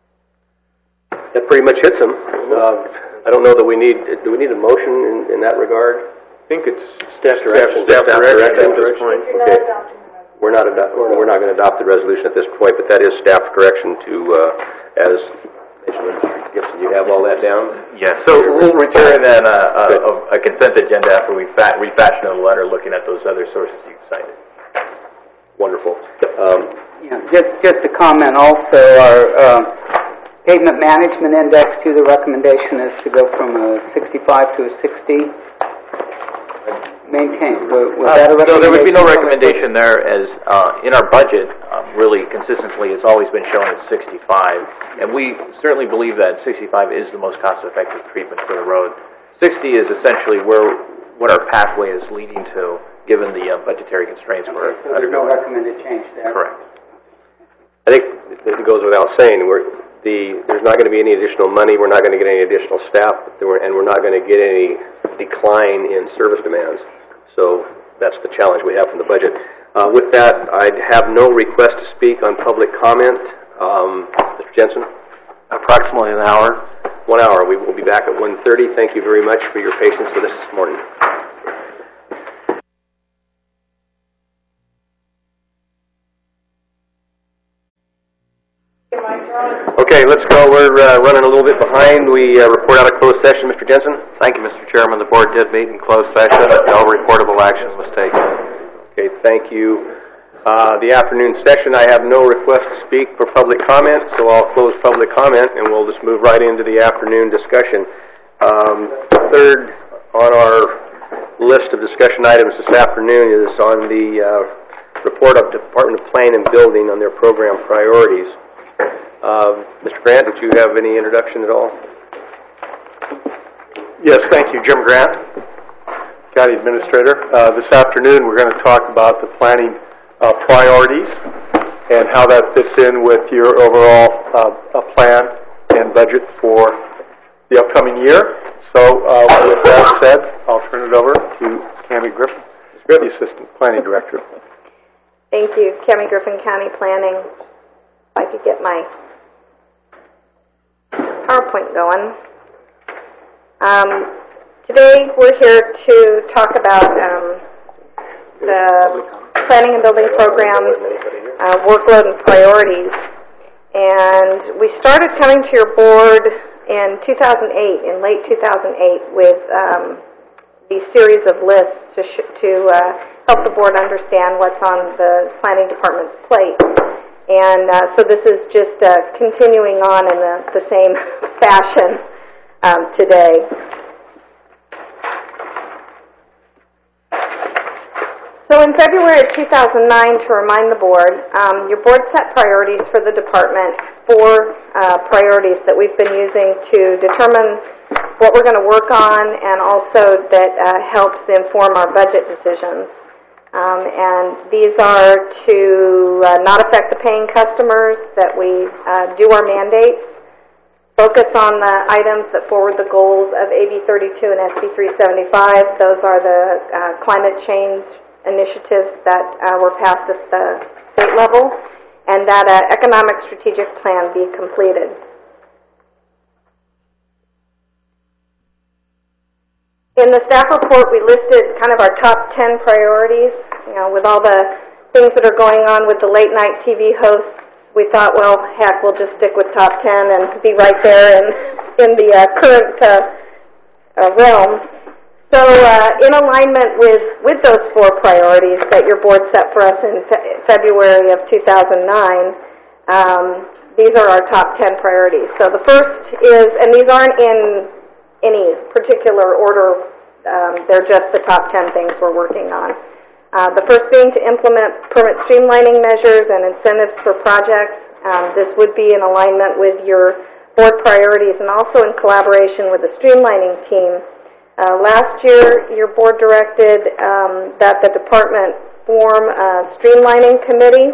That pretty much hits them. Uh, I don't know that we need, do we need a motion in, in that regard? I think it's staff direction. Staff, staff, staff direction, direction at this point. Okay. We're not, ado- we're not going to adopt the resolution at this point, but that is staff direction to, uh, as Gibson, you have all that down? Yes. So we'll return then a, a, a consent agenda after we fat, refashion a letter looking at those other sources you cited. Wonderful. Um, yeah, just just a comment also, our uh, pavement management index to the recommendation is to go from a sixty-five to a sixty. Maintained. Was Uh, that a so there would be no recommendation? recommendation there, as uh, in our budget, um, really consistently, it's always been shown at sixty-five, and we certainly believe that sixty-five is the most cost-effective treatment for the road. sixty is essentially where what our pathway is leading to, given the uh, budgetary constraints we're So there's no undergoing. recommended change there. Correct. I think it goes without saying, we're, the, there's not going to be any additional money, we're not going to get any additional staff, and we're not going to get any decline in service demands. So that's the challenge we have from the budget. Uh, with that, I'd have no request to speak on public comment. Um, Mister Jensen? Approximately an hour. One hour. We will be back at one thirty. Thank you very much for your patience with us this morning. Okay, let's go. We're uh, running a little bit behind. We uh, report out of closed session. Mister Jensen? Thank you, Mister Chairman. The board did meet in closed session. No reportable action was taken. Okay, thank you. Uh, the afternoon session, I have no request to speak for public comment, so I'll close public comment and we'll just move right into the afternoon discussion. Um, third on our list of discussion items this afternoon is on the uh, report of Department of Planning and Building on their program priorities. Uh, Mister Grant, did you have any introduction at all? Yes, thank you. Jim Grant, County Administrator. Uh, this afternoon we're going to talk about the planning uh, priorities and how that fits in with your overall uh, plan and budget for the upcoming year. So uh, with that said, I'll turn it over to Cammie Griffin, the Assistant Planning Director. Thank you. Cammie Griffin, County Planning. If I could get my PowerPoint going. Um, today we're here to talk about um, the planning and building programs, uh, workload and priorities. And we started coming to your board in two thousand eight, in late two thousand eight, with um, these series of lists to, sh- to uh, help the board understand what's on the planning department's plate. And uh, so this is just uh, continuing on in the, the same fashion um, today. So in February of two thousand nine, to remind the board, um, your board set priorities for the department, four uh, priorities that we've been using to determine what we're going to work on, and also that uh, helps inform our budget decisions. Um, and these are to uh, not affect the paying customers, that we uh, do our mandates, focus on the items that forward the goals of A B thirty-two and S B three seventy-five. Those are the uh, climate change initiatives that uh, were passed at the state level, and that an economic strategic plan be completed. In the staff report, we listed kind of our top ten priorities. You know, with all the things that are going on with the late night T V hosts, we thought, well, heck, we'll just stick with top ten and be right there in, in the uh, current uh, uh, realm. So uh, in alignment with, with those four priorities that your board set for us in fe- February of two thousand nine, um, these are our top ten priorities. So the first is, and these aren't in any particular order, um, they're just the top ten things we're working on. Uh, the first being to implement permit streamlining measures and incentives for projects. Um, this would be in alignment with your board priorities and also in collaboration with the streamlining team. Uh, last year, your board directed um, that the department form a streamlining committee.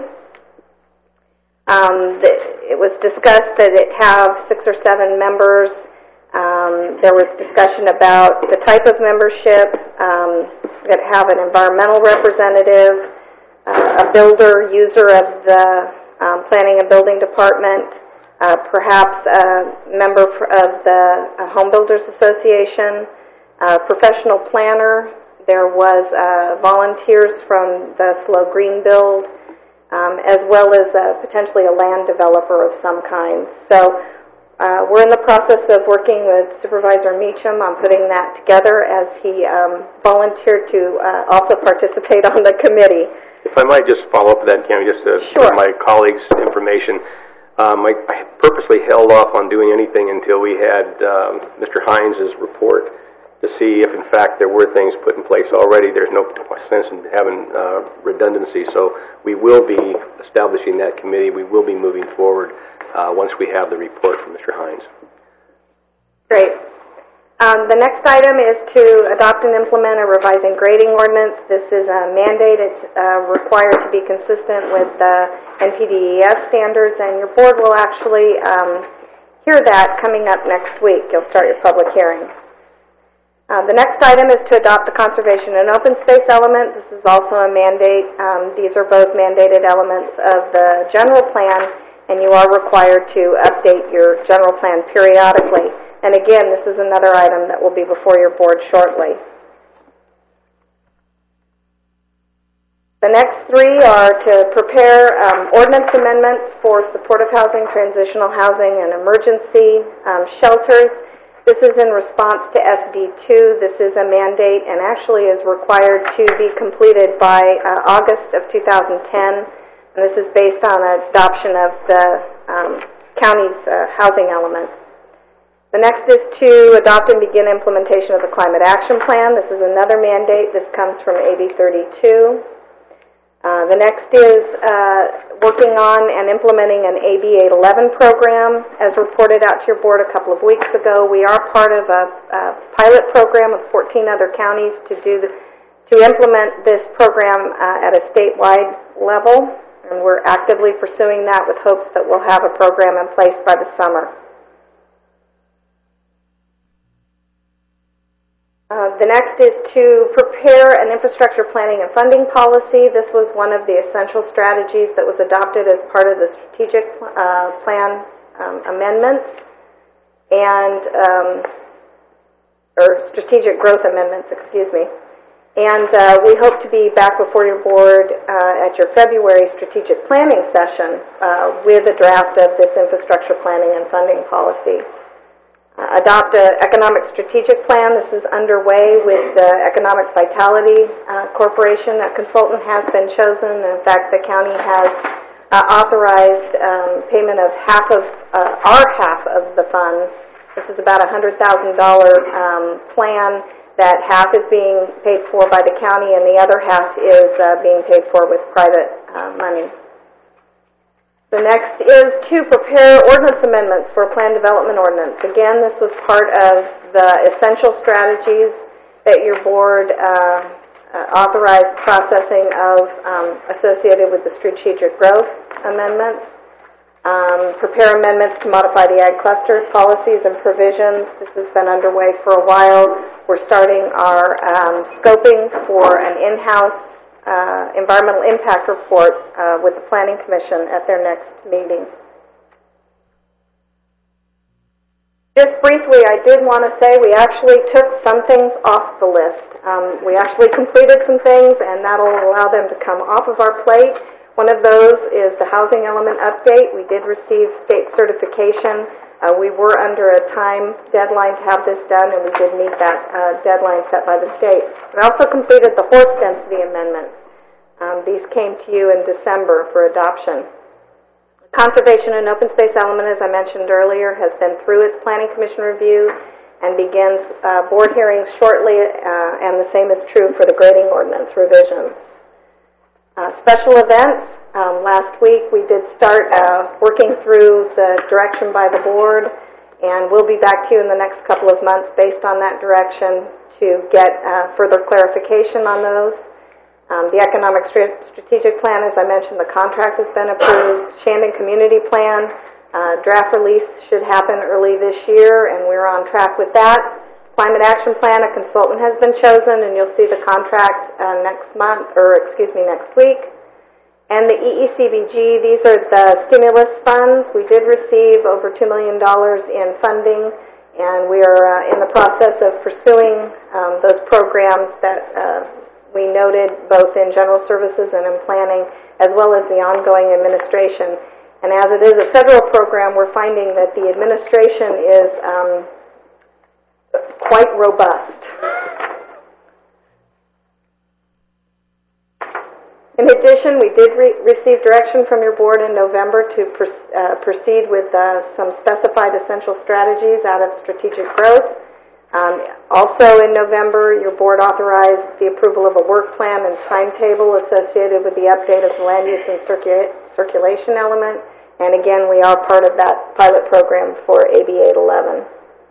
Um, the, it was discussed that it have six or seven members. Um, there was discussion about the type of membership, um, that have an environmental representative, uh, a builder, user of the um, planning and building department, uh, perhaps a member of the uh, Home Builders Association, a professional planner. There was uh, volunteers from the Slow Green Build, um, as well as uh, potentially a land developer of some kind. So Uh, we're in the process of working with Supervisor Meacham on putting that together as he um, volunteered to uh, also participate on the committee. If I might just follow up with that, Tammy, just to sure. my colleagues' information. Um, I, I purposely held off on doing anything until we had um, Mister Hines' report to see if, in fact, there were things put in place already. There's no sense in having uh, redundancy, so we will be establishing that committee. We will be moving forward Uh, once we have the report from Mister Hines. Great. Um, the next item is to adopt and implement a revising grading ordinance. This is a mandate. It's uh, required to be consistent with the N P D E S standards, and your board will actually um, hear that coming up next week. You'll start your public hearing. Uh, the next item is to adopt the conservation and open space element. This is also a mandate. Um, these are both mandated elements of the general plan, and you are required to update your general plan periodically. And again, this is another item that will be before your board shortly. The next three are to prepare um, ordinance amendments for supportive housing, transitional housing, and emergency um, shelters. This is in response to S B two. This is a mandate and actually is required to be completed by uh, August of two thousand ten. And this is based on adoption of the um, county's uh, housing element. The next is to adopt and begin implementation of the Climate Action Plan. This is another mandate. This comes from A B thirty-two. Uh, the next is uh, working on and implementing an A B eight eleven program. As reported out to your board a couple of weeks ago, we are part of a, a pilot program of fourteen other counties to do the, to implement this program uh, at a statewide level. And we're actively pursuing that with hopes that we'll have a program in place by the summer. Uh, the next is to prepare an infrastructure planning and funding policy. This was one of the essential strategies that was adopted as part of the strategic uh, plan um, amendments and um, or strategic growth amendments, excuse me. And uh, we hope to be back before your board uh, at your February strategic planning session uh, with a draft of this infrastructure planning and funding policy. Uh, adopt an economic strategic plan. This is underway with the Economic Vitality uh, Corporation. A consultant has been chosen. In fact, the county has uh, authorized um, payment of half of uh, our half of the funds. This is about a one hundred thousand dollars um, plan. That half is being paid for by the county and the other half is uh, being paid for with private uh, money. The next is to prepare ordinance amendments for a plan development ordinance. Again, this was part of the essential strategies that your board uh, uh, authorized processing of um, associated with the strategic growth amendments. um, prepare amendments to modify the ag cluster policies and provisions. This has been underway for a while. We're starting our um, scoping for an in-house uh, environmental impact report uh, with the Planning Commission at their next meeting. Just briefly, I did want to say we actually took some things off the list. Um, we actually completed some things, and that'll allow them to come off of our plate. One of those is the housing element update. We did receive state certification. Uh, we were under a time deadline to have this done, and we did meet that uh, deadline set by the state. We also completed the horse density amendments. Um, these came to you in December for adoption. Conservation and open space element, as I mentioned earlier, has been through its Planning Commission review and begins uh, board hearings shortly, uh, and the same is true for the grading ordinance revision. Uh, special events, um, last week we did start uh, working through the direction by the board, and we'll be back to you in the next couple of months based on that direction to get uh, further clarification on those. Um, the Economic Strategic Plan, as I mentioned, the contract has been approved. Shandon Community Plan, uh, draft release should happen early this year, and we're on track with that. Climate Action Plan, a consultant has been chosen, and you'll see the contract uh, next month, or excuse me, next week. And the E E C B G, these are the stimulus funds. We did receive over two million dollars in funding, and we are uh, in the process of pursuing um, those programs that uh, we noted both in general services and in planning, as well as the ongoing administration. And as it is a federal program, we're finding that the administration is um, quite robust. In addition, we did re- receive direction from your board in November to pr- uh, proceed with uh, some specified essential strategies out of strategic growth. Um, also in November, your board authorized the approval of a work plan and timetable associated with the update of the land use and circula- circulation element. And again, we are part of that pilot program for A B eight eleven.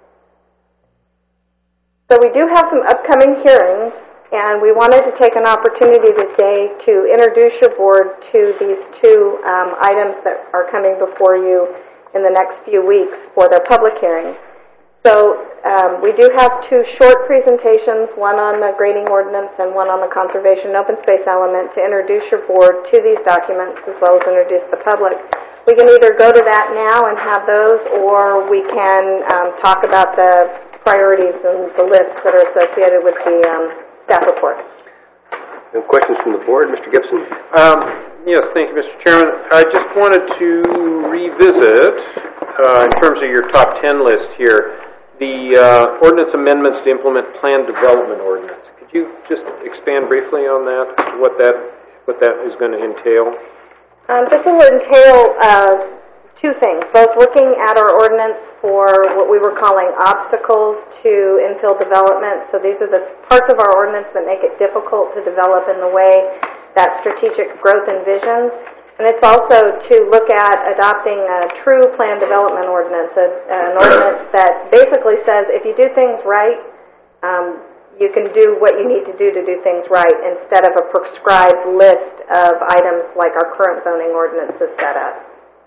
So we do have some upcoming hearings, and we wanted to take an opportunity today to introduce your board to these two um, items that are coming before you in the next few weeks for their public hearings. So um, we do have two short presentations, one on the grading ordinance and one on the conservation and open space element, to introduce your board to these documents as well as introduce the public. We can either go to that now and have those, or we can um, talk about the priorities and the lists that are associated with the um, staff report. Any questions from the board? Mister Gibson? Um, yes, thank you, Mister Chairman. I just wanted to revisit, uh, in terms of your top ten list here, the uh, ordinance amendments to implement planned development ordinance. Could you just expand briefly on that, what that what that is going to entail? Um, this will entail uh, two things, both looking at our ordinance for what we were calling obstacles to infill development. So these are the parts of our ordinance that make it difficult to develop in the way that strategic growth envisions. And it's also to look at adopting a true planned development ordinance, a, an ordinance that basically says if you do things right, um, you can do what you need to do to do things right instead of a prescribed list of items like our current zoning ordinance is set up.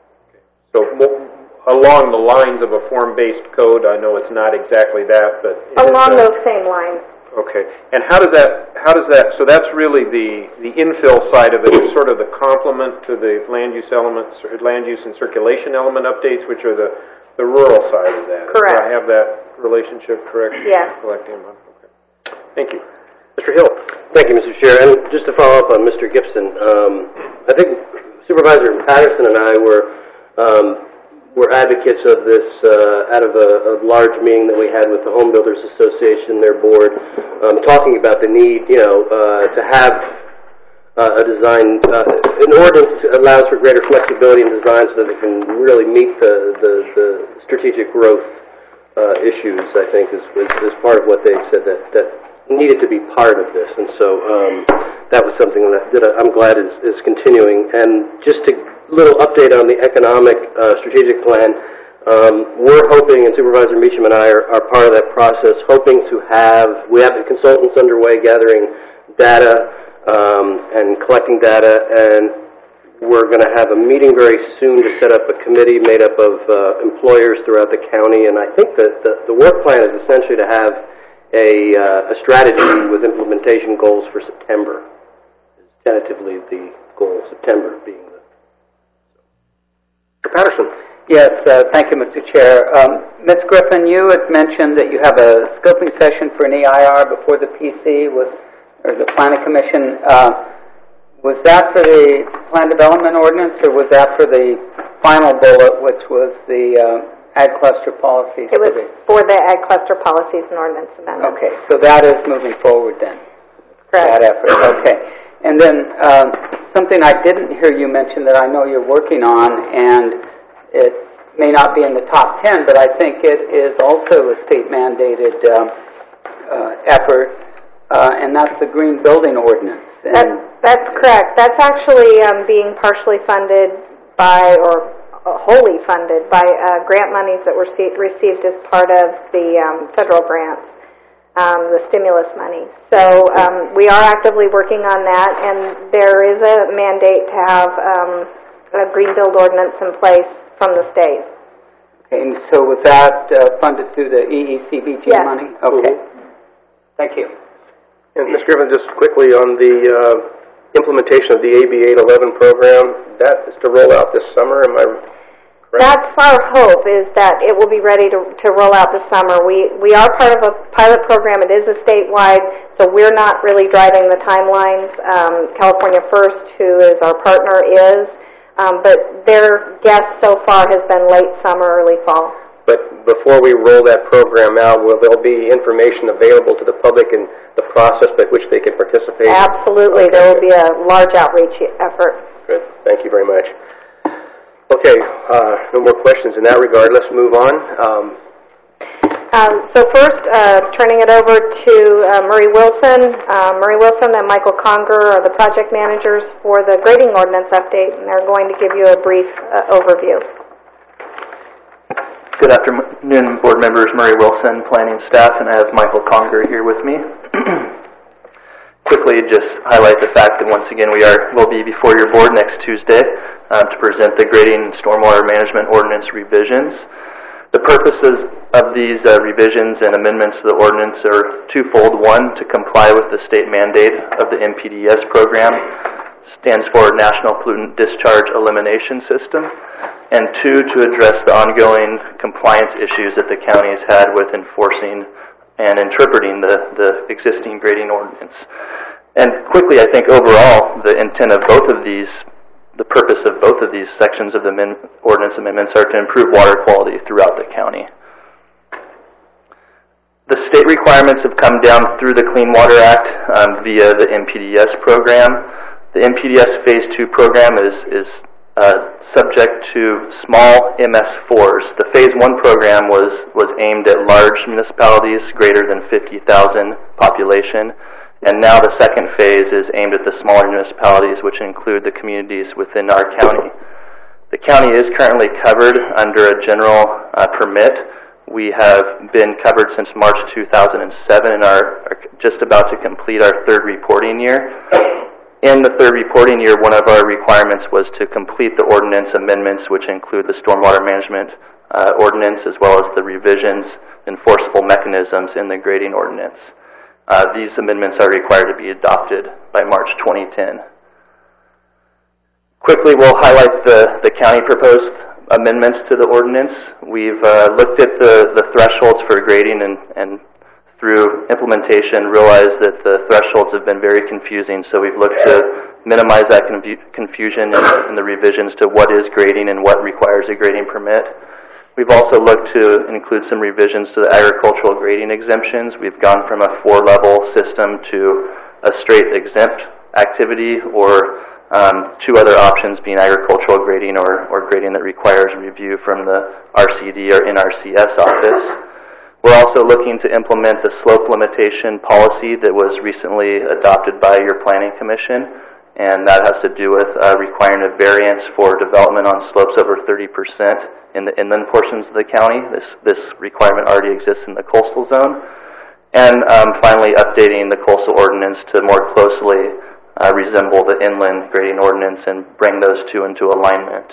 So along the lines of a form-based code, I know it's not exactly that, but... Along uh, those same lines. Okay. And how does that, how does that, so that's really the, the infill side of it, is sort of the complement to the land use elements, or land use and circulation element updates, which are the, the rural side of that. Correct. Do I have that relationship correct? Yes. Collecting them. Okay. Thank you. Mister Hill. Thank you, Mister Chair. And just to follow up on Mister Gibson, um, I think Supervisor Patterson and I were um, We're advocates of this uh, out of a, a large meeting that we had with the Home Builders Association, their board, um, talking about the need, you know, uh, to have uh, a design. Uh, an ordinance allows for greater flexibility in design so that it can really meet the, the, the strategic growth uh, issues, I think, is, is, is part of what they said that, that needed to be part of this. And so um, that was something that, that I'm glad is, is continuing. And just to little update on the economic uh, strategic plan. Um, we're hoping, and Supervisor Meacham and I are, are part of that process, hoping to have, we have the consultants underway gathering data um, and collecting data, and we're going to have a meeting very soon to set up a committee made up of uh, employers throughout the county, and I think that the, the work plan is essentially to have a, uh, a strategy with implementation goals for September. Is tentatively the goal, September being the... Mister Patterson. Yes, uh, thank you, Mister Chair. Um, Miz Griffin, you had mentioned that you have a scoping session for an E I R before the P C, was, or the Planning Commission. Uh, was that for the Plan Development Ordinance, or was that for the final bullet, which was the uh, Ag Cluster Policies? It was for the Ag Cluster Policies and Ordinance Amendment. Okay, so that is moving forward then? Correct. That effort, okay. And then um, something I didn't hear you mention that I know you're working on, and it may not be in the top ten, but I think it is also a state-mandated um, uh, effort, uh, and that's the Green Building Ordinance. And that, that's correct. That's actually um, being partially funded by, or uh, wholly funded by uh, grant monies that were received, received as part of the um, federal grants, um, the stimulus money. So um, we are actively working on that, and there is a mandate to have um, a Green Build Ordinance in place from the state. Okay, and so was that uh, funded through the E E C B G yes. money? Okay. Mm-hmm. Thank you. And Miz Griffin, just quickly on the uh, implementation of the A B eight eleven program, that is to roll out this summer, am I correct? That's our hope, is that it will be ready to, to roll out this summer. We, we are part of a pilot program. It is a statewide, so we're not really driving the timelines. Um, California First, who is our partner, is. Um, but their guess so far has been late summer, early fall. But before we roll that program out, will there be information available to the public and the process by which they can participate? Absolutely. Okay. There will be a large outreach effort. Good. Thank you very much. Okay. Uh, no more questions in that regard. Let's move on. Um, Um, so first, uh, turning it over to uh, Murray Wilson. Uh, Murray Wilson and Michael Conger are the project managers for the grading ordinance update, and they're going to give you a brief uh, overview. Good afternoon, board members. Murray Wilson, planning staff, and I have Michael Conger here with me. Quickly, just highlight the fact that once again we are will be before your board next Tuesday uh, to present the grading and stormwater management ordinance revisions. The purposes of these uh, revisions and amendments to the ordinance are twofold. One, to comply with the state mandate of the N P D E S program, stands for National Pollutant Discharge Elimination System, and two, to address the ongoing compliance issues that the county has had with enforcing and interpreting the, the existing grading ordinance. And quickly, I think overall, the intent of both of these The purpose of both of these sections of the min- ordinance amendments are to improve water quality throughout the county. The state requirements have come down through the Clean Water Act um, via the N P D E S program. The N P D E S Phase two program is, is uh, subject to small M S fours. The Phase one program was, was aimed at large municipalities greater than fifty thousand population. And now the second phase is aimed at the smaller municipalities, which include the communities within our county. The county is currently covered under a general uh, permit. We have been covered since March two thousand seven and are, are just about to complete our third reporting year. In the third reporting year, one of our requirements was to complete the ordinance amendments, which include the stormwater management uh, ordinance, as well as the revisions, enforceable mechanisms in the grading ordinance. Uh, these amendments are required to be adopted by March twenty ten. Quickly, we'll highlight the, the county proposed amendments to the ordinance. We've uh, looked at the, the thresholds for grading and, and through implementation realized that the thresholds have been very confusing, so we've looked to minimize that confu- confusion in, in the revisions to what is grading and what requires a grading permit. We've also looked to include some revisions to the agricultural grading exemptions. We've gone from a four-level system to a straight exempt activity, or um, two other options being agricultural grading or, or grading that requires review from the R C D or N R C S office. We're also looking to implement the slope limitation policy that was recently adopted by your Planning Commission, and that has to do with uh, requiring a variance for development on slopes over thirty percent in the inland portions of the county. This this requirement already exists in the coastal zone. And um, finally, updating the coastal ordinance to more closely uh, resemble the inland grading ordinance and bring those two into alignment.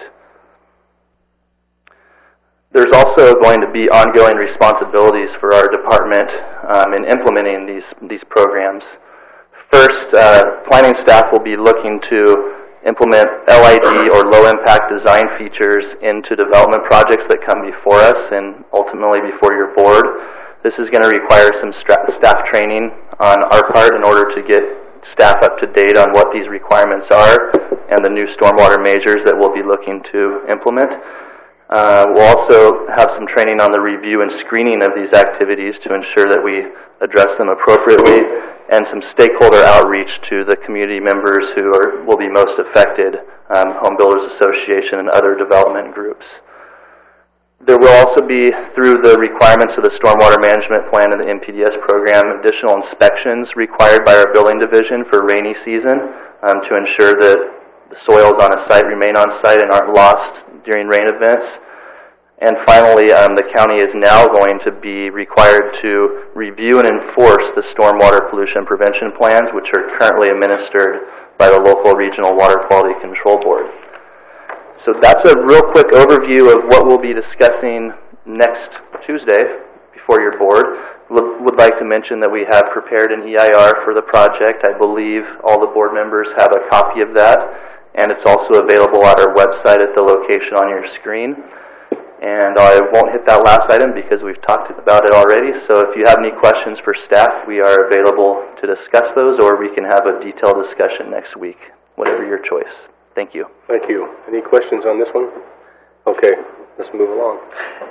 There's also going to be ongoing responsibilities for our department um, in implementing these these programs. First, uh, planning staff will be looking to implement L I D or low-impact design features into development projects that come before us and ultimately before your board. This is going to require some stra- staff training on our part in order to get staff up to date on what these requirements are and the new stormwater measures that we'll be looking to implement. Uh, we'll also have some training on the review and screening of these activities to ensure that we address them appropriately, and some stakeholder outreach to the community members who are, will be most affected, um, Home Builders Association and other development groups. There will also be, through the requirements of the Stormwater Management Plan and the N P D S program, additional inspections required by our building division for rainy season um, to ensure that the soils on a site remain on site and aren't lost during rain events. And finally, um, the county is now going to be required to review and enforce the stormwater pollution prevention plans, which are currently administered by the local regional water quality control board. So that's a real quick overview of what we'll be discussing next Tuesday before your board. Would, would like to mention that we have prepared an E I R for the project. I believe all the board members have a copy of that, and it's also available at our website at the location on your screen. And I won't hit that last item because we've talked about it already. So if you have any questions for staff, we are available to discuss those, or we can have a detailed discussion next week, whatever your choice. Thank you. Thank you. Any questions on this one? Okay, let's move along.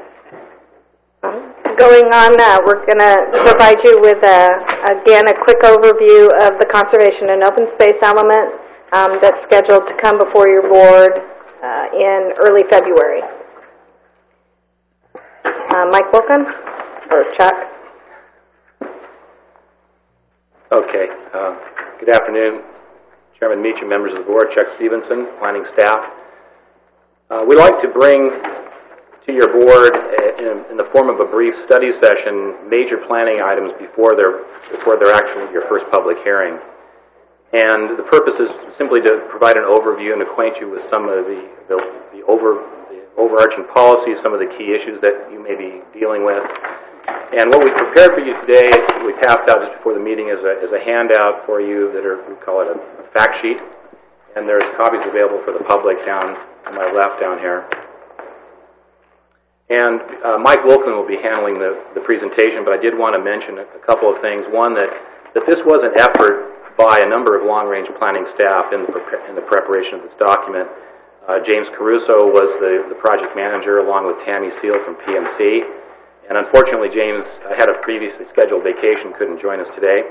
Going on, uh, we're going to provide you with, a, again, a quick overview of the conservation and open space element um, that's scheduled to come before your board uh, in early February. Uh, Mike Wilkin, or Chuck? Okay. Uh, good afternoon, Chairman Meacham, members of the board, Chuck Stevenson, planning staff. Uh, we'd like to bring to your board, uh, in, in the form of a brief study session, major planning items before they're, before they're actually your first public hearing. And the purpose is simply to provide an overview and acquaint you with some of the, the, the over... overarching policies, some of the key issues that you may be dealing with. And what we prepared for you today, we passed out just before the meeting, is a, is a handout for you that are, we call it a fact sheet. And there's copies available for the public down on my left down here. And uh, Mike Wilkin will be handling the, the presentation, but I did want to mention a, a couple of things. One, that, that this was an effort by a number of long-range planning staff in the, in the preparation of this document. Uh, James Caruso was the, the project manager, along with Tammy Seal from P M C. And unfortunately, James had a previously scheduled vacation, couldn't join us today.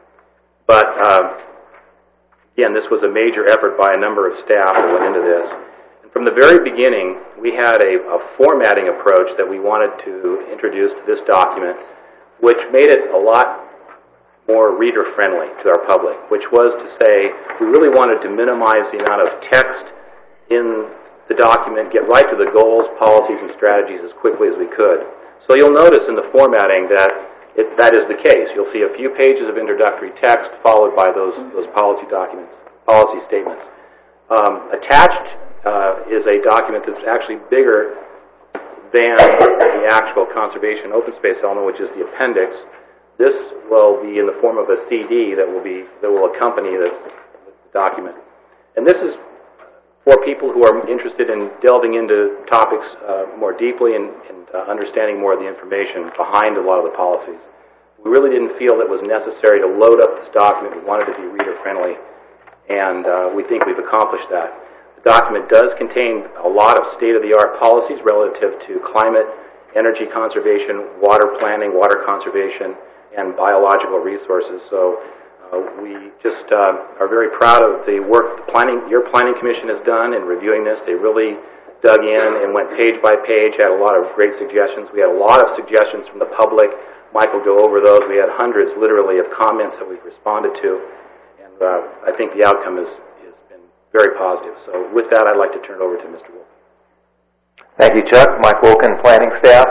But uh, again, this was a major effort by a number of staff that went into this. And from the very beginning, we had a, a formatting approach that we wanted to introduce to this document, which made it a lot more reader-friendly to our public, which was to say we really wanted to minimize the amount of text in the document, get right to the goals, policies, and strategies as quickly as we could. So you'll notice in the formatting that it, that is the case. You'll see a few pages of introductory text followed by those, those policy documents, policy statements. Um, attached uh, is a document that's actually bigger than the actual conservation open space element, which is the appendix. This will be in the form of a C D that will be that will accompany the, the document. And this is for people who are interested in delving into topics uh, more deeply and, and uh, understanding more of the information behind a lot of the policies. We really didn't feel it was necessary to load up this document. We wanted to be reader-friendly, and uh, we think we've accomplished that. The document does contain a lot of state-of-the-art policies relative to climate, energy conservation, water planning, water conservation, and biological resources. So Uh, we just uh, are very proud of the work the planning, your planning commission has done in reviewing this. They really dug in and went page by page, had a lot of great suggestions. We had a lot of suggestions from the public. Mike will go over those. We had hundreds, literally, of comments that we've responded to, and uh, I think the outcome has, has been very positive. So with that, I'd like to turn it over to Mister Wolf. Thank you, Chuck. Mike Wilkin, planning staff.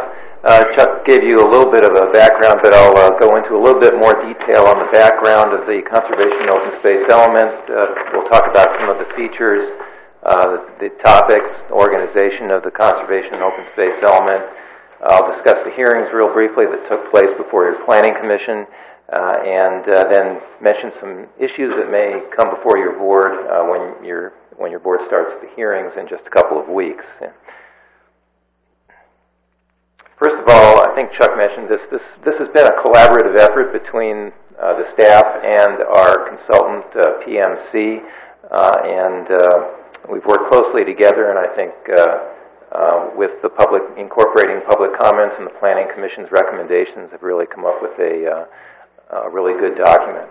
Uh, Chuck gave you a little bit of a background, but I'll uh, go into a little bit more detail on the background of the conservation open space element. Uh, we'll talk about some of the features, uh, the topics, organization of the conservation open space element. I'll discuss the hearings real briefly that took place before your Planning Commission, uh, and uh, then mention some issues that may come before your board uh, when your when your board starts the hearings in just a couple of weeks. First of all, I think Chuck mentioned this. This this has been a collaborative effort between uh, the staff and our consultant, uh, P M C, uh, and uh, we've worked closely together. And I think uh, uh, with the public incorporating public comments and the Planning Commission's recommendations, have really come up with a, uh, a really good document.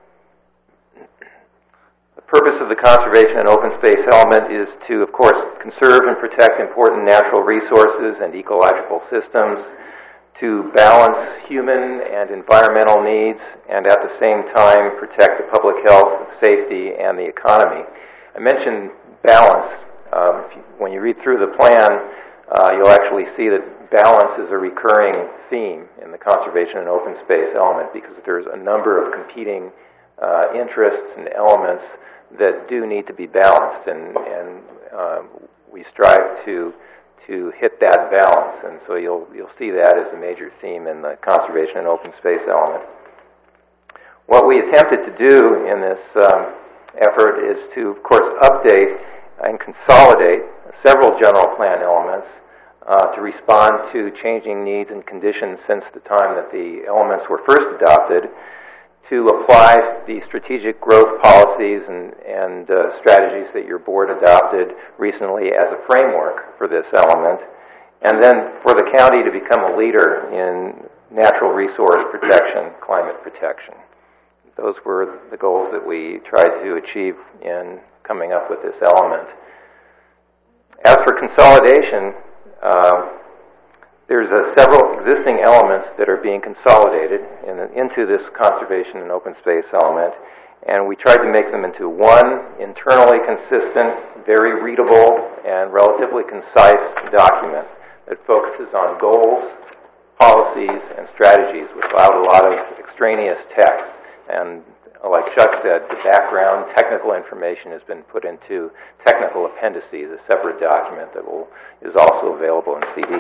The purpose of the conservation and open space element is to, of course, conserve and protect important natural resources and ecological systems, to balance human and environmental needs, and at the same time protect the public health, safety, and the economy. I mentioned balance. Um, if you, when you read through the plan, uh, you'll actually see that balance is a recurring theme in the conservation and open space element, because there's a number of competing uh, interests and elements that do need to be balanced, and, and uh, we strive to to hit that balance, and so you'll you'll see that as a major theme in the conservation and open space element. What we attempted to do in this um, effort is to, of course, update and consolidate several general plan elements uh, to respond to changing needs and conditions since the time that the elements were first adopted, to apply the strategic growth policies and, and uh, strategies that your board adopted recently as a framework for this element, and then for the county to become a leader in natural resource protection, climate protection. Those were the goals that we tried to achieve in coming up with this element. As for consolidation, uh, There's uh, several existing elements that are being consolidated in, into this conservation and open space element, and we tried to make them into one internally consistent, very readable, and relatively concise document that focuses on goals, policies, and strategies without a lot of extraneous text. And like Chuck said, the background technical information has been put into technical appendices, a separate document that will is also available in C D.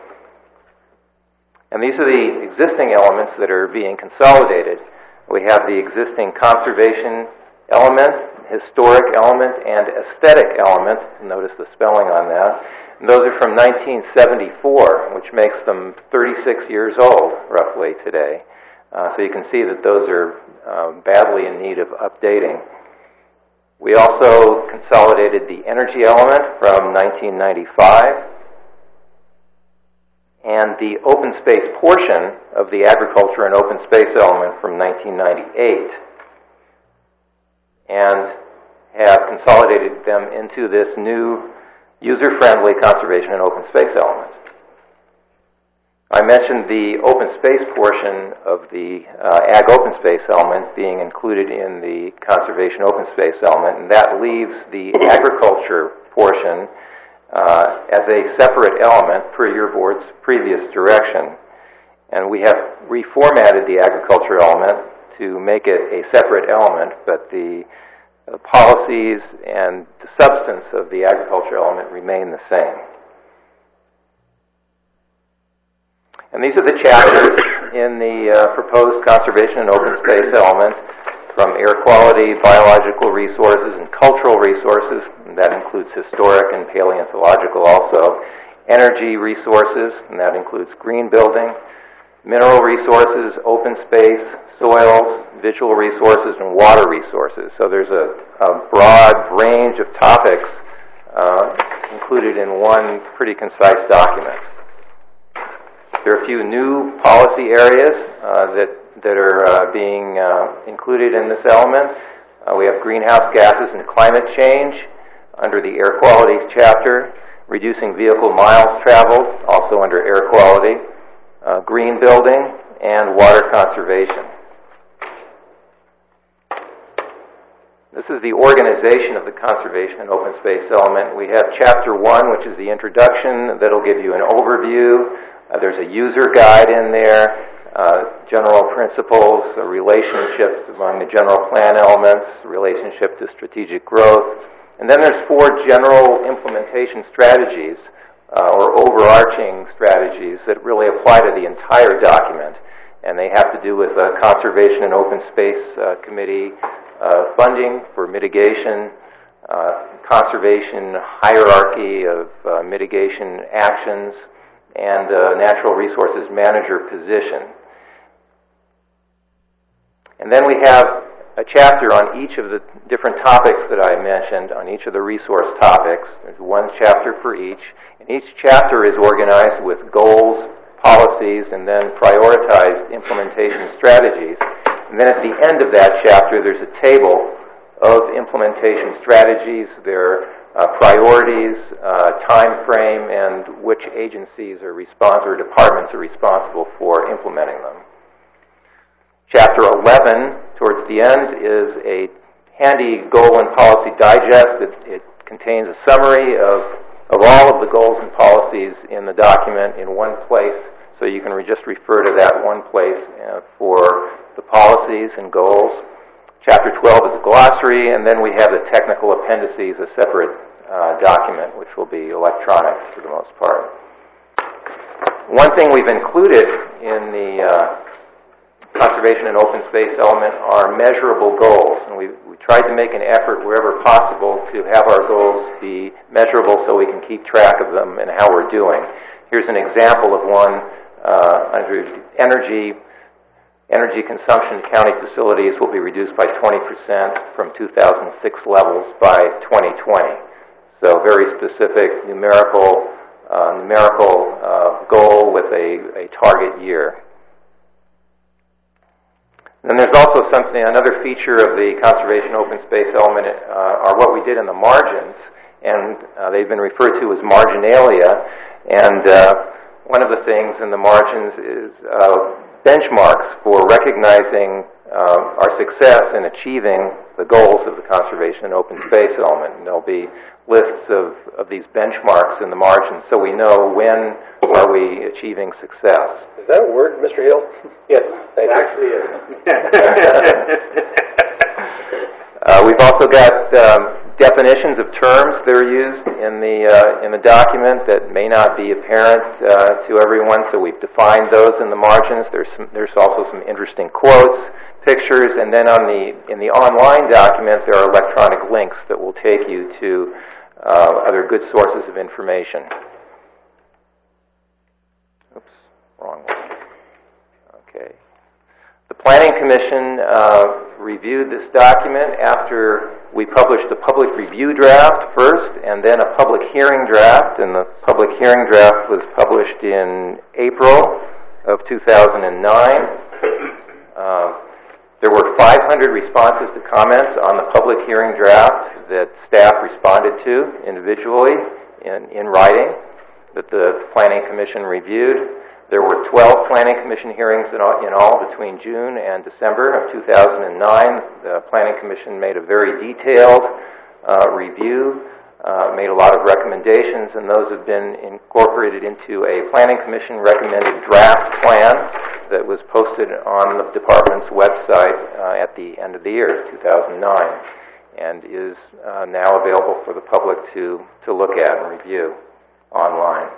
And these are the existing elements that are being consolidated. We have the existing conservation element, historic element, and aesthetic element. Notice the spelling on that. And those are from nineteen seventy-four, which makes them thirty-six years old, roughly, today. Uh, so you can see that those are uh, badly in need of updating. We also consolidated the energy element from nineteen ninety-five, and the open space portion of the agriculture and open space element from nineteen ninety-eight, and have consolidated them into this new user-friendly conservation and open space element. I mentioned the open space portion of the uh, ag open space element being included in the conservation open space element, and that leaves the agriculture portion Uh, as a separate element per your board's previous direction. And we have reformatted the agriculture element to make it a separate element, but the uh, policies and the substance of the agriculture element remain the same. And these are the chapters in the uh, proposed conservation and open space element, from air quality, biological resources, and cultural resources. And that includes historic and paleontological also. Energy resources, and that includes green building. Mineral resources, open space, soils, visual resources, and water resources. So there's a, a broad range of topics uh, included in one pretty concise document. There are a few new policy areas uh, that that are uh, being uh, included in this element. Uh, we have greenhouse gases and climate change under the air quality chapter, reducing vehicle miles traveled, also under air quality, uh, green building, and water conservation. This is the organization of the conservation and open space element. We have chapter one, which is the introduction, that'll give you an overview Uh, there's a user guide in there, uh, general principles, uh, relationships among the general plan elements, relationship to strategic growth. And then there's four general implementation strategies uh, or overarching strategies that really apply to the entire document. And they have to do with uh, Conservation and Open Space uh, Committee uh, funding for mitigation, uh, conservation hierarchy of uh, mitigation actions, and uh, natural resources manager position. And then we have a chapter on each of the different topics that I mentioned, on each of the resource topics. There's one chapter for each, and each chapter is organized with goals, policies, and then prioritized implementation strategies. And then at the end of that chapter, there's a table of implementation strategies, their uh, priorities, uh, time frame, and which agencies are responsible or departments are responsible for implementing them. Chapter eleven, towards the end, is a handy goal and policy digest. It, it contains a summary of, of all of the goals and policies in the document in one place, so you can re- just refer to that one place uh, for the policies and goals. Chapter twelve is a glossary, and then we have the technical appendices, a separate uh, document, which will be electronic for the most part. One thing we've included in the uh, conservation and open space element are measurable goals, and we, we tried to make an effort wherever possible to have our goals be measurable so we can keep track of them and how we're doing. Here's an example of one uh, under energy. Energy consumption in county facilities will be reduced by twenty percent from two thousand six levels by twenty twenty. So very specific numerical uh, numerical uh, goal with a, a target year. Then there's also something, another feature of the conservation open space element uh, are what we did in the margins, and uh, they've been referred to as marginalia. And uh, one of the things in the margins is uh, benchmarks for recognizing uh, our success in achieving the goals of the conservation and open space element. And there'll be lists of, of these benchmarks in the margins so we know when are we achieving success. Is that a word, Mister Hill? Yes, thank it you. actually is. uh, we've also got um, definitions of terms that are used in the uh, in the document that may not be apparent uh, to everyone, so we've defined those in the margins. There's some, there's also some interesting quotes, pictures, and then on the in the online document there are electronic links that will take you to uh, other good sources of information. Oops, wrong one. Okay. The Planning Commission uh, reviewed this document after we published the public review draft first and then a public hearing draft, and the public hearing draft was published in April of two thousand nine. Uh, there were five hundred responses to comments on the public hearing draft that staff responded to individually in, in writing that the Planning Commission reviewed. There were twelve Planning Commission hearings in all, in all between June and December of two thousand nine. The Planning Commission made a very detailed uh, review, uh, made a lot of recommendations, and those have been incorporated into a Planning Commission recommended draft plan that was posted on the department's website uh, at the end of the year, two thousand nine, and is uh, now available for the public to, to look at and review online.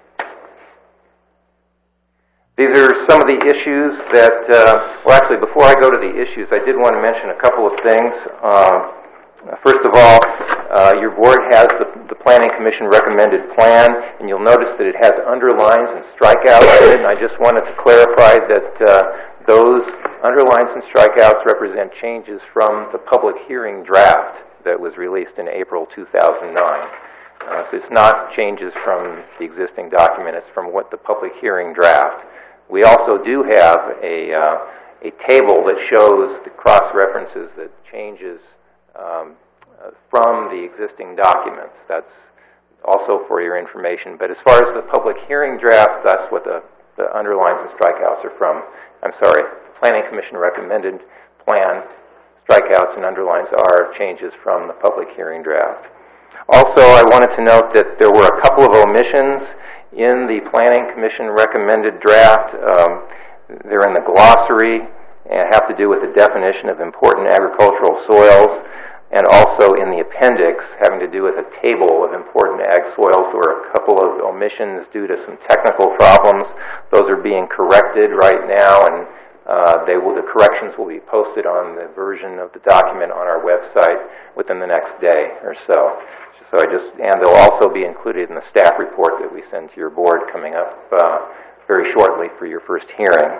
These are some of the issues that, uh, well actually before I go to the issues, I did want to mention a couple of things. Uh, first of all, uh, your board has the, the Planning Commission recommended plan, and you'll notice that it has underlines and strikeouts in it, and I just wanted to clarify that uh, those underlines and strikeouts represent changes from the public hearing draft that was released in April two thousand nine. Uh, so it's not changes from the existing document, it's from what the public hearing draft. We also do have a, uh, a table that shows the cross-references that changes um, uh, from the existing documents. That's also for your information. But as far as the public hearing draft, that's what the, the underlines and strikeouts are from. I'm sorry, Planning Commission recommended plan, strikeouts and underlines are changes from the public hearing draft. Also, I wanted to note that there were a couple of omissions in the Planning Commission recommended draft. Um, they're in the glossary and have to do with the definition of important agricultural soils, and also in the appendix having to do with a table of important ag soils. There were a couple of omissions due to some technical problems. Those are being corrected right now, and uh, they will, the corrections will be posted on the version of the document on our website within the next day or so. So I just, and they'll also be included in the staff report that we send to your board coming up uh, very shortly for your first hearing.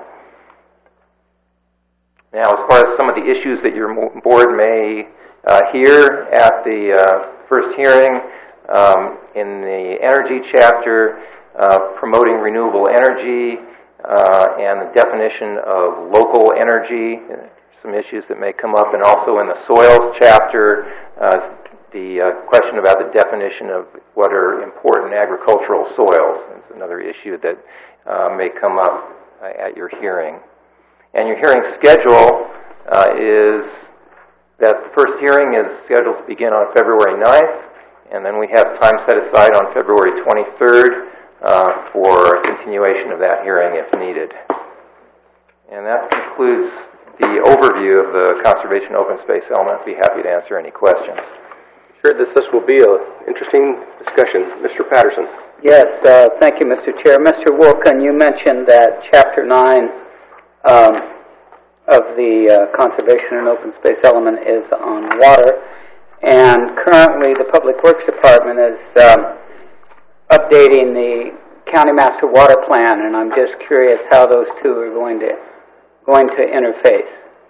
Now, as far as some of the issues that your board may uh, hear at the uh, first hearing, um, in the energy chapter, uh, promoting renewable energy uh, and the definition of local energy, some issues that may come up, and also in the soils chapter, uh, the uh, question about the definition of what are important agricultural soils. It's another issue that uh, may come up uh, at your hearing. And your hearing schedule uh, is that the first hearing is scheduled to begin on February ninth, and then we have time set aside on February twenty-third uh, for a continuation of that hearing if needed. And that concludes the overview of the conservation open space element. I'd be happy to answer any questions. Sure that this will be an interesting discussion. Mister Patterson. Yes, uh, thank you, Mister Chair. Mister Wilkin, you mentioned that Chapter nine Um, of the uh, conservation and open space element is on water, and currently the Public Works Department is um, updating the County Master Water Plan, and I'm just curious how those two are going to going to interface,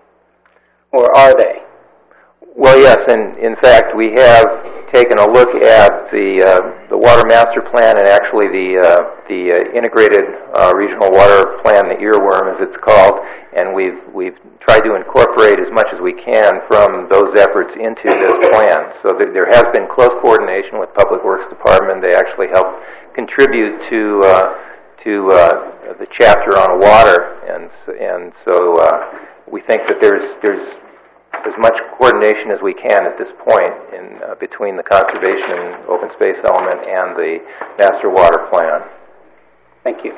or are they? Well, yes, and in fact, we have taken a look at the uh, the Water Master Plan and actually the uh, the uh, Integrated uh, Regional Water Plan, the earworm as it's called, and we've we've tried to incorporate as much as we can from those efforts into this plan. So th- there has been close coordination with Public Works Department. They actually help contribute to uh, to uh, the chapter on water, and and so uh, we think that there's there's as much coordination as we can at this point in uh, between the conservation and open space element and the master water plan. Thank you.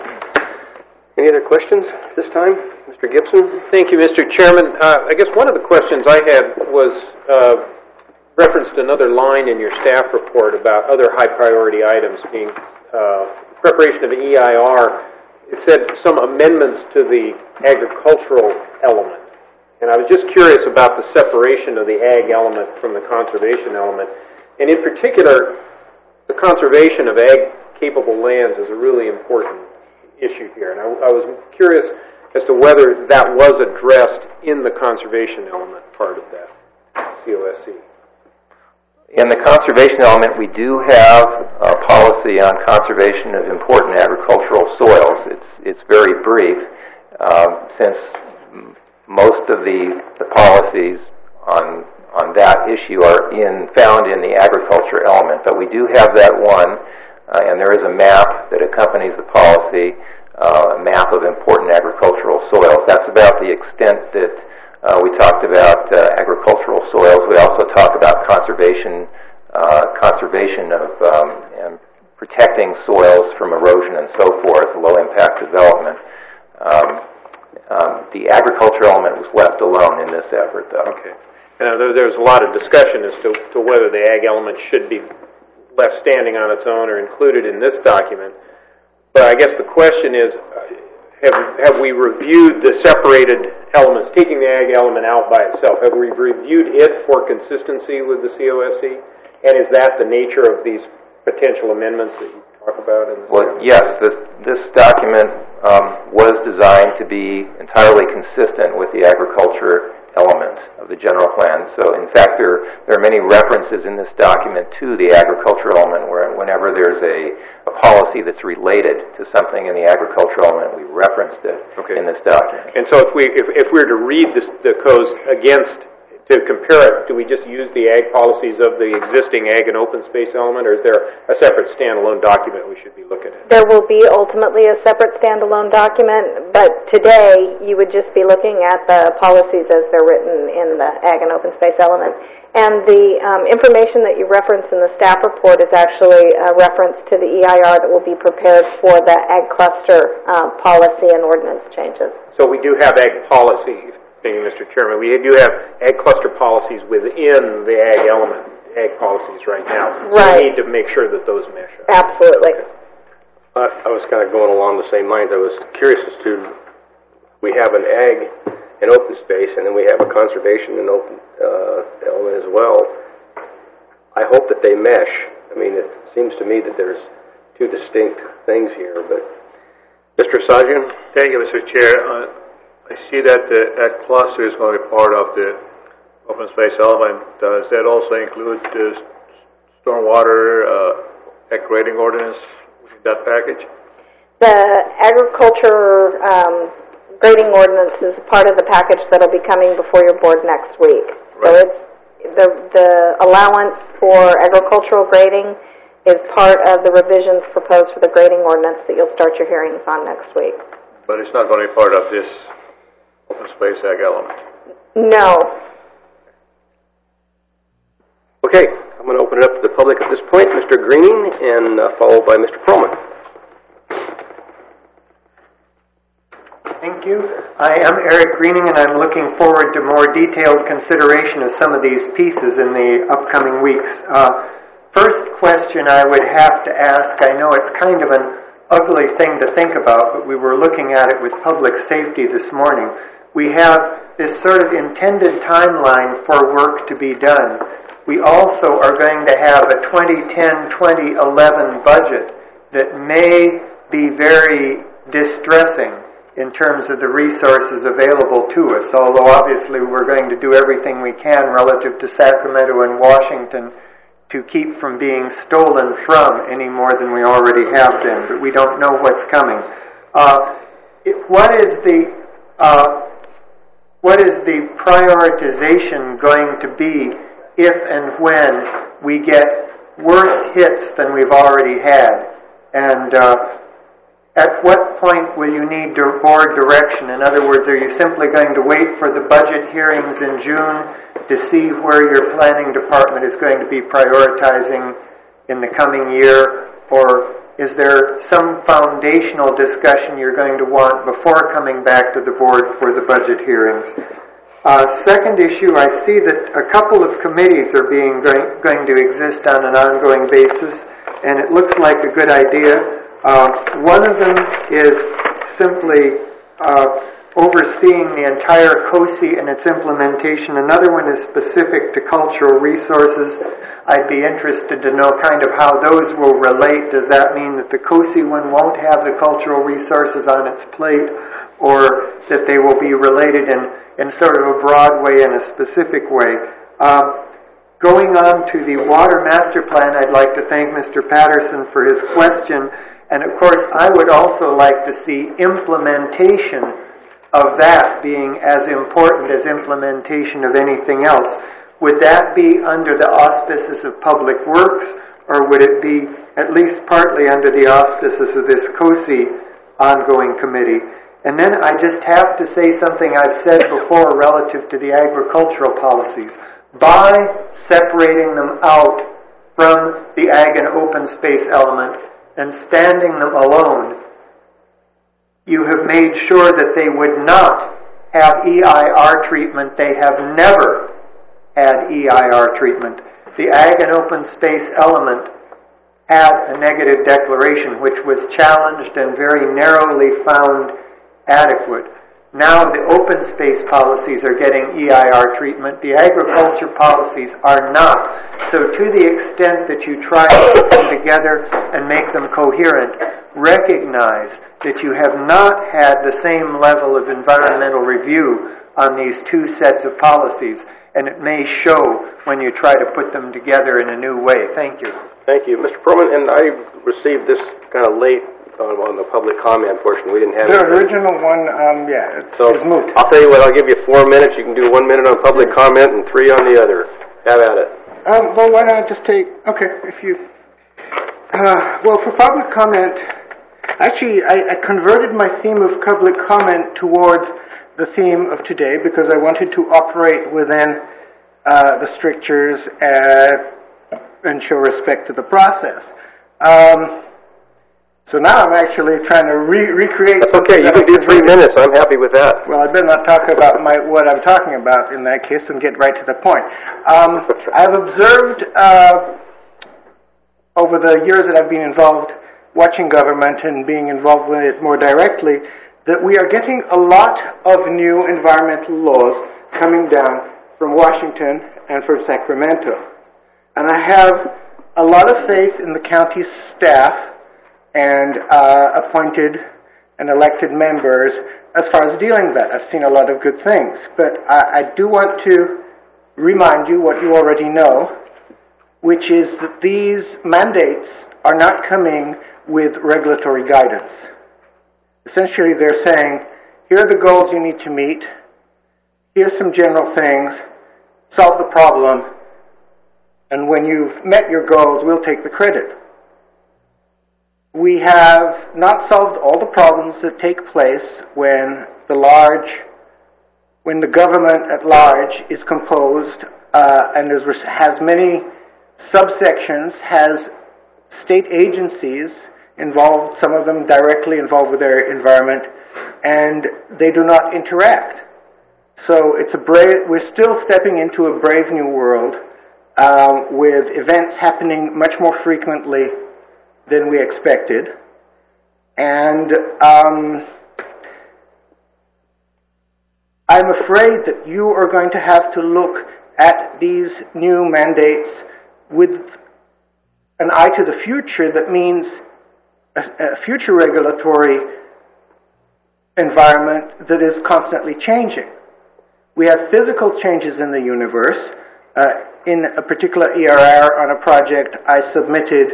Any other questions this time? Mister Gibson? Thank you, Mister Chairman. Uh, I guess one of the questions I had was uh, referenced another line in your staff report about other high priority items being uh, preparation of an E I R. It said some amendments to the agricultural element. And I was just curious about the separation of the ag element from the conservation element. And in particular, the conservation of ag-capable lands is a really important issue here. And I, I was curious as to whether that was addressed in the conservation element part of that C O S C. In the conservation element, we do have a policy on conservation of important agricultural soils. It's, it's very brief, uh, since most of the, the policies on on that issue are in found in the agriculture element, but we do have that one, uh, and there is a map that accompanies the policy, uh, a map of important agricultural soils. That's about the extent that uh, we talked about uh, agricultural soils. We also talk about conservation, uh, conservation of um, and protecting soils from erosion and so forth, low impact development. Um, Um, the agriculture element was left alone in this effort, though. Okay. Now, there, there's a lot of discussion as to, to whether the ag element should be left standing on its own or included in this document. But I guess the question is, have, have we reviewed the separated elements, taking the ag element out by itself? Have we reviewed it for consistency with the C O S C? And is that the nature of these potential amendments that you talk about? In this well, document? Yes. This, this document um, was designed to be entirely consistent with the agriculture element of the general plan. So, in fact, there, there are many references in this document to the agriculture element where whenever there's a, a policy that's related to something in the agriculture element, we referenced it okay. in this document. And so if we if, if we were to read this, the codes against, to compare it, do we just use the ag policies of the existing ag and open space element, or is there a separate standalone document we should be looking at? There will be ultimately a separate standalone document, but today you would just be looking at the policies as they're written in the ag and open space element. And the um, information that you reference in the staff report is actually a reference to the E I R that will be prepared for the ag cluster uh, policy and ordinance changes. So we do have ag policy, thank you, Mister Chairman. We do have ag cluster policies within the ag element, ag policies right now. Right. We need to make sure that those mesh up. Absolutely. Uh, I was kind of going along the same lines. I was curious as to, we have an ag and open space, and then we have a conservation and open uh, element as well. I hope that they mesh. I mean, it seems to me that there's two distinct things here, but Mister Sajian? Thank you, Mister Chair. Uh, I see that the ag cluster is going to be part of the open space element. Does that also include the stormwater uh, ag grading ordinance within that package? The agriculture um, grading ordinance is part of the package that will be coming before your board next week. Right. So it's the the allowance for agricultural grading is part of the revisions proposed for the grading ordinance that you'll start your hearings on next week. But it's not going to be part of this open space ag element. No. Okay, I'm going to open it up to the public at this point. Mister Green, and uh, followed by Mister Perlman. Thank you. I am Eric Greening, and I'm looking forward to more detailed consideration of some of these pieces in the upcoming weeks. Uh, first question I would have to ask, I know it's kind of an ugly thing to think about, but we were looking at it with public safety this morning. We have this sort of intended timeline for work to be done. We also are going to have a twenty ten to twenty eleven budget that may be very distressing in terms of the resources available to us, although obviously we're going to do everything we can relative to Sacramento and Washington to keep from being stolen from any more than we already have been, but we don't know what's coming. Uh, it, what is the uh, what is the prioritization going to be if and when we get worse hits than we've already had? And uh, at what point will you need board direction? In other words, are you simply going to wait for the budget hearings in June to see where your planning department is going to be prioritizing in the coming year? Or is there some foundational discussion you're going to want before coming back to the board for the budget hearings? Uh, second issue, I see that a couple of committees are being going, going to exist on an ongoing basis, and it looks like a good idea. Uh, one of them is simply uh, overseeing the entire COSI and its implementation. Another one is specific to cultural resources. I'd be interested to know kind of how those will relate. Does that mean that the COSI one won't have the cultural resources on its plate, or that they will be related in, in sort of a broad way and a specific way? Uh, going on to the Water Master Plan, I'd like to thank Mister Patterson for his question. And of course, I would also like to see implementation of that being as important as implementation of anything else. Would that be under the auspices of Public Works, or would it be at least partly under the auspices of this COSI ongoing committee? And then I just have to say something I've said before relative to the agricultural policies. By separating them out from the ag and open space element and standing them alone, you have made sure that they would not have E I R treatment. They have never had E I R treatment. The ag and open space element had a negative declaration, which was challenged and very narrowly found adequate. Now the open space policies are getting E I R treatment. The agriculture policies are not. So to the extent that you try to put them together and make them coherent, recognize that you have not had the same level of environmental review on these two sets of policies, and it may show when you try to put them together in a new way. Thank you. Thank you. Mister Perlman, and I received this kind of late on, on the public comment portion. We didn't have the anything. original one. Um, yeah, it, so it's moot. I'll tell you what. I'll give you four minutes. You can do one minute on public comment and three on the other. Have at it. Um, well, why don't I just take? Okay, if you. Uh, well, for public comment, actually, I, I converted my theme of public comment towards the theme of today because I wanted to operate within uh, the strictures uh, and show respect to the process. Um, so now I'm actually trying to re- recreate. That's okay. You can do three minutes. I'm happy with that. Well, I better not talk about my, what I'm talking about in that case and get right to the point. Um, I've observed uh, over the years that I've been involved watching government and being involved with it more directly that we are getting a lot of new environmental laws coming down from Washington and from Sacramento. And I have a lot of faith in the county's staff and uh, appointed and elected members as far as dealing with that. I've seen a lot of good things. But I, I do want to remind you what you already know, which is that these mandates are not coming with regulatory guidance. Essentially, they're saying, here are the goals you need to meet, here's some general things, solve the problem, and when you've met your goals, we'll take the credit. We have not solved all the problems that take place when the large, when the government at large is composed uh, and there's, has many subsections, has state agencies involved, some of them directly involved with their environment, and they do not interact. So it's a brave, we're still stepping into a brave new world um, with events happening much more frequently than we expected. And um, I'm afraid that you are going to have to look at these new mandates with an eye to the future. That means a, a future regulatory environment that is constantly changing. We have physical changes in the universe. Uh, in a particular E R R on a project, I submitted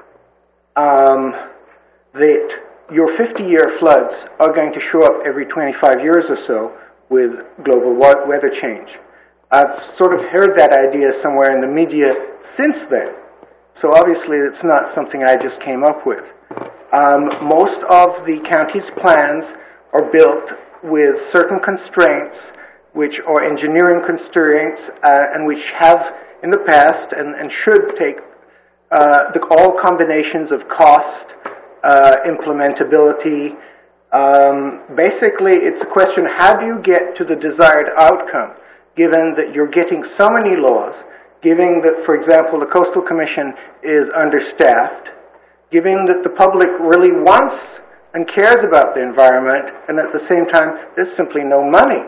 um, that your fifty-year floods are going to show up every twenty-five years or so with global weather change. I've sort of heard that idea somewhere in the media since then. So obviously it's not something I just came up with. Um, most of the county's plans are built with certain constraints, which are engineering constraints, uh, and which have in the past and, and should take uh, the, all combinations of cost, uh, implementability. Um, basically, it's a question, how do you get to the desired outcome, given that you're getting so many laws, given that, for example, the Coastal Commission is understaffed, given that the public really wants and cares about the environment, and at the same time, there's simply no money.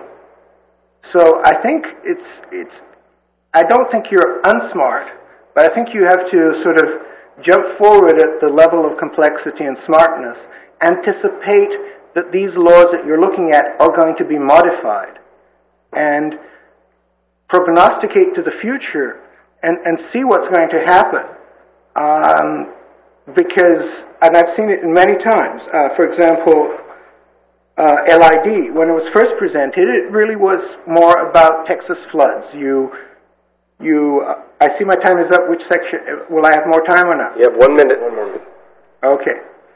So I think it's, it's, I don't think you're unsmart, but I think you have to sort of jump forward at the level of complexity and smartness, anticipate that these laws that you're looking at are going to be modified, and prognosticate to the future and, and see what's going to happen. Um, because, and I've seen it many times, uh, for example, Uh, L I D, when it was first presented, it really was more about Texas floods. You, you. Uh, I see my time is up. Which section? Will I have more time or not? You have one minute. One more minute. Okay.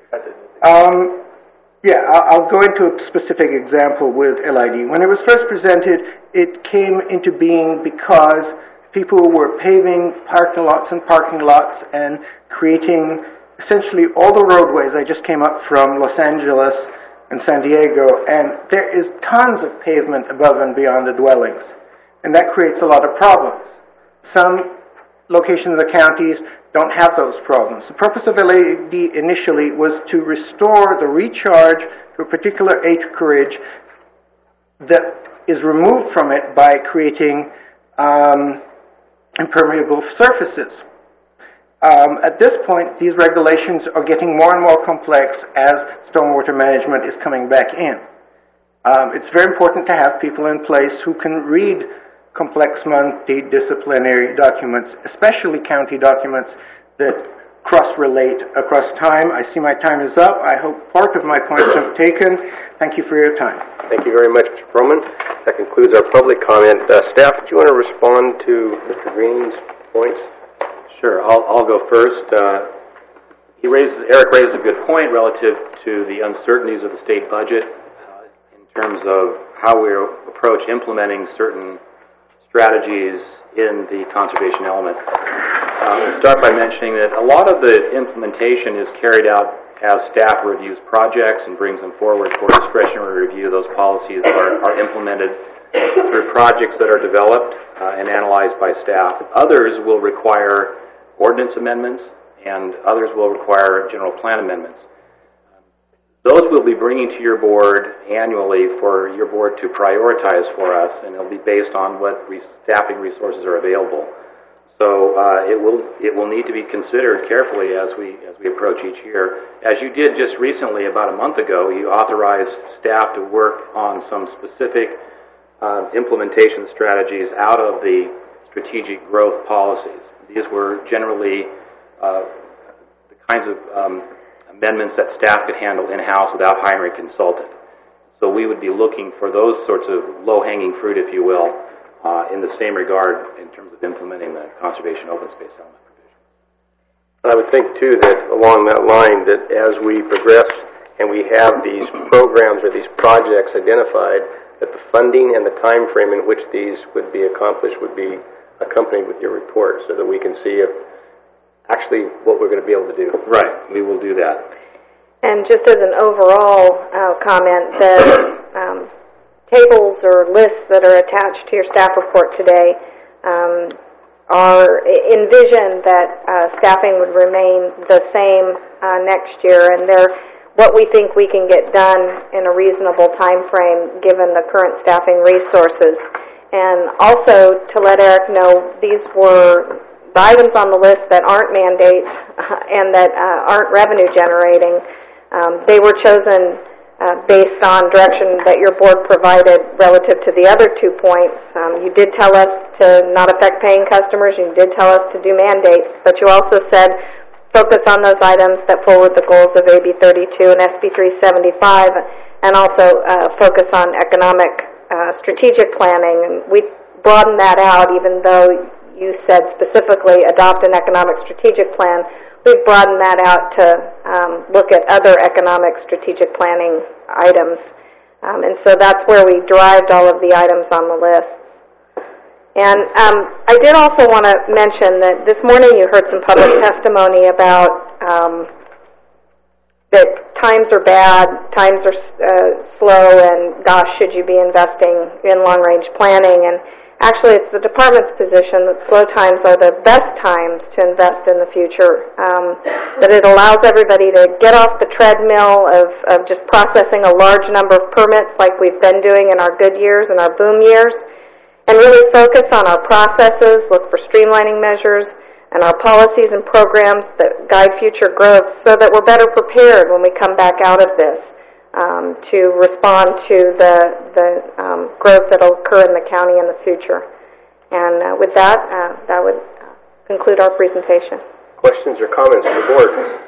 Um, yeah, I'll, I'll go into a specific example with L I D. When it was first presented, it came into being because people were paving parking lots and parking lots and creating essentially all the roadways. I just came up from Los Angeles and San Diego, and there is tons of pavement above and beyond the dwellings, and that creates a lot of problems. Some locations of counties don't have those problems. The purpose of L I D initially was to restore the recharge to a particular acreage that is removed from it by creating um, impermeable surfaces. Um, at this point, these regulations are getting more and more complex as stormwater management is coming back in. Um, it's very important to have people in place who can read complex multidisciplinary documents, especially county documents that cross-relate across time. I see my time is up. I hope part of my points have taken. Thank you for your time. Thank you very much, Mister Froman. That concludes our public comment. Uh, staff, do you want to respond to Mister Green's points? Sure, I'll, I'll go first. Uh, he raises, Eric raised a good point relative to the uncertainties of the state budget uh, in terms of how we approach implementing certain strategies in the conservation element. Uh, I'll start by mentioning that a lot of the implementation is carried out as staff reviews projects and brings them forward for discretionary review. Those policies are, are implemented through projects that are developed uh, and analyzed by staff. Others will require ordinance amendments, and others will require general plan amendments. Those we'll be bringing to your board annually for your board to prioritize for us, and it'll be based on what re- staffing resources are available. So uh, it will it will need to be considered carefully as we as we approach each year. As you did just recently, about a month ago, you authorized staff to work on some specific uh, implementation strategies out of the strategic growth policies. These were generally uh, the kinds of um, amendments that staff could handle in-house without hiring a consultant. So we would be looking for those sorts of low-hanging fruit, if you will, uh, in the same regard in terms of implementing the conservation open space element provision. I would think, too, that along that line, that as we progress and we have these programs or these projects identified, that the funding and the time frame in which these would be accomplished would be accompanied with your report so that we can see if actually what we're going to be able to do. Right, we will do that. And just as an overall uh, comment, the um, tables or lists that are attached to your staff report today um, are envisioned that uh, staffing would remain the same uh, next year, and they're what we think we can get done in a reasonable time frame given the current staffing resources. And also to let Eric know, these were the items on the list that aren't mandates uh, and that uh, aren't revenue generating. Um, they were chosen uh, based on direction that your board provided relative to the other two points. Um, you did tell us to not affect paying customers. You did tell us to do mandates, but you also said focus on those items that forward the goals of A B thirty-two and S B three seventy-five, and also uh, focus on economic uh, strategic planning. And we broadened that out, even though you said specifically adopt an economic strategic plan. We've broadened that out to um, look at other economic strategic planning items. Um, and so that's where we derived all of the items on the list. And um, I did also want to mention that this morning you heard some public testimony about um, that times are bad, times are uh, slow, and gosh, should you be investing in long-range planning? And actually, it's the department's position that slow times are the best times to invest in the future, um, that it allows everybody to get off the treadmill of, of just processing a large number of permits like we've been doing in our good years and our boom years, and really focus on our processes, look for streamlining measures, and our policies and programs that guide future growth so that we're better prepared when we come back out of this. Um, to respond to the, the um, growth that will occur in the county in the future. And uh, with that, uh, that would uh, conclude our presentation. Questions or comments from the board?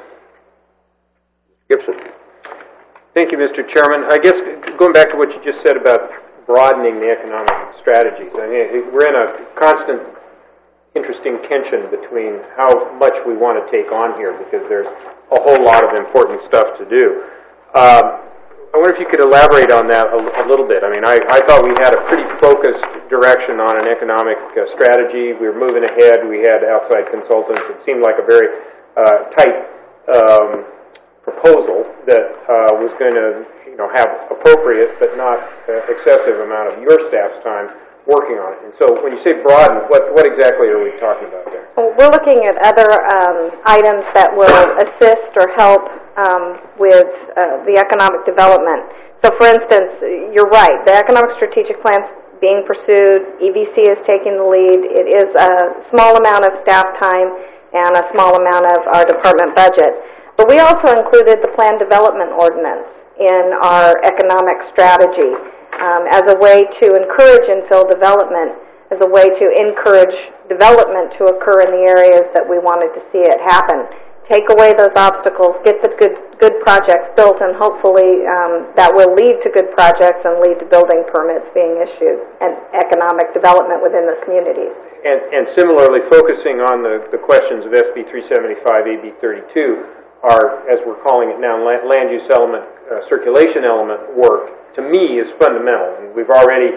Gibson. Thank you, Mister Chairman. I guess going back to what you just said about broadening the economic strategies, I mean, we're in a constant interesting tension between how much we want to take on here because there's a whole lot of important stuff to do. Um, I wonder if you could elaborate on that a, a little bit. I mean, I, I thought we had a pretty focused direction on an economic uh, strategy. We were moving ahead. We had outside consultants. It seemed like a very uh, tight um, proposal that uh, was going to, you know, have appropriate but not uh, excessive amount of your staff's time working on it. And so when you say broaden, what, what exactly are we talking about there? Well, we're looking at other um, items that will assist or help um, with uh, the economic development. So, for instance, you're right. The economic strategic plan's being pursued. E V C is taking the lead. It is a small amount of staff time and a small amount of our department budget. But we also included the plan development ordinance in our economic strategy um, as a way to encourage infill development, as a way to encourage development to occur in the areas that we wanted to see it happen. Take away those obstacles, get the good good projects built, and hopefully um, that will lead to good projects and lead to building permits being issued and economic development within the communities. And, and similarly, focusing on the, the questions of S B three seventy-five, A B thirty-two are, as we're calling it now, land use element, uh, circulation element work, to me is fundamental. And we've already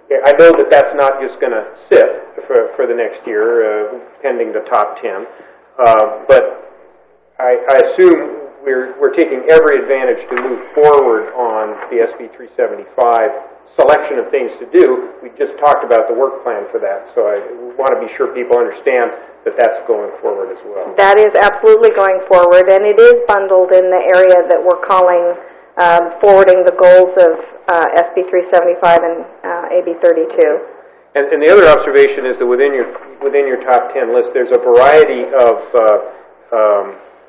I know that that's not just going to sit for, for the next year, uh, pending the top ten. Uh, but I, I assume we're, we're taking every advantage to move forward on the S B three seventy-five selection of things to do. We just talked about the work plan for that, so I want to be sure people understand that that's going forward as well. That is absolutely going forward, and it is bundled in the area that we're calling um, forwarding the goals of uh, S B three seventy-five and uh, A B thirty-two. And, and the other observation is that within your within your top ten list, there's a variety of uh, um,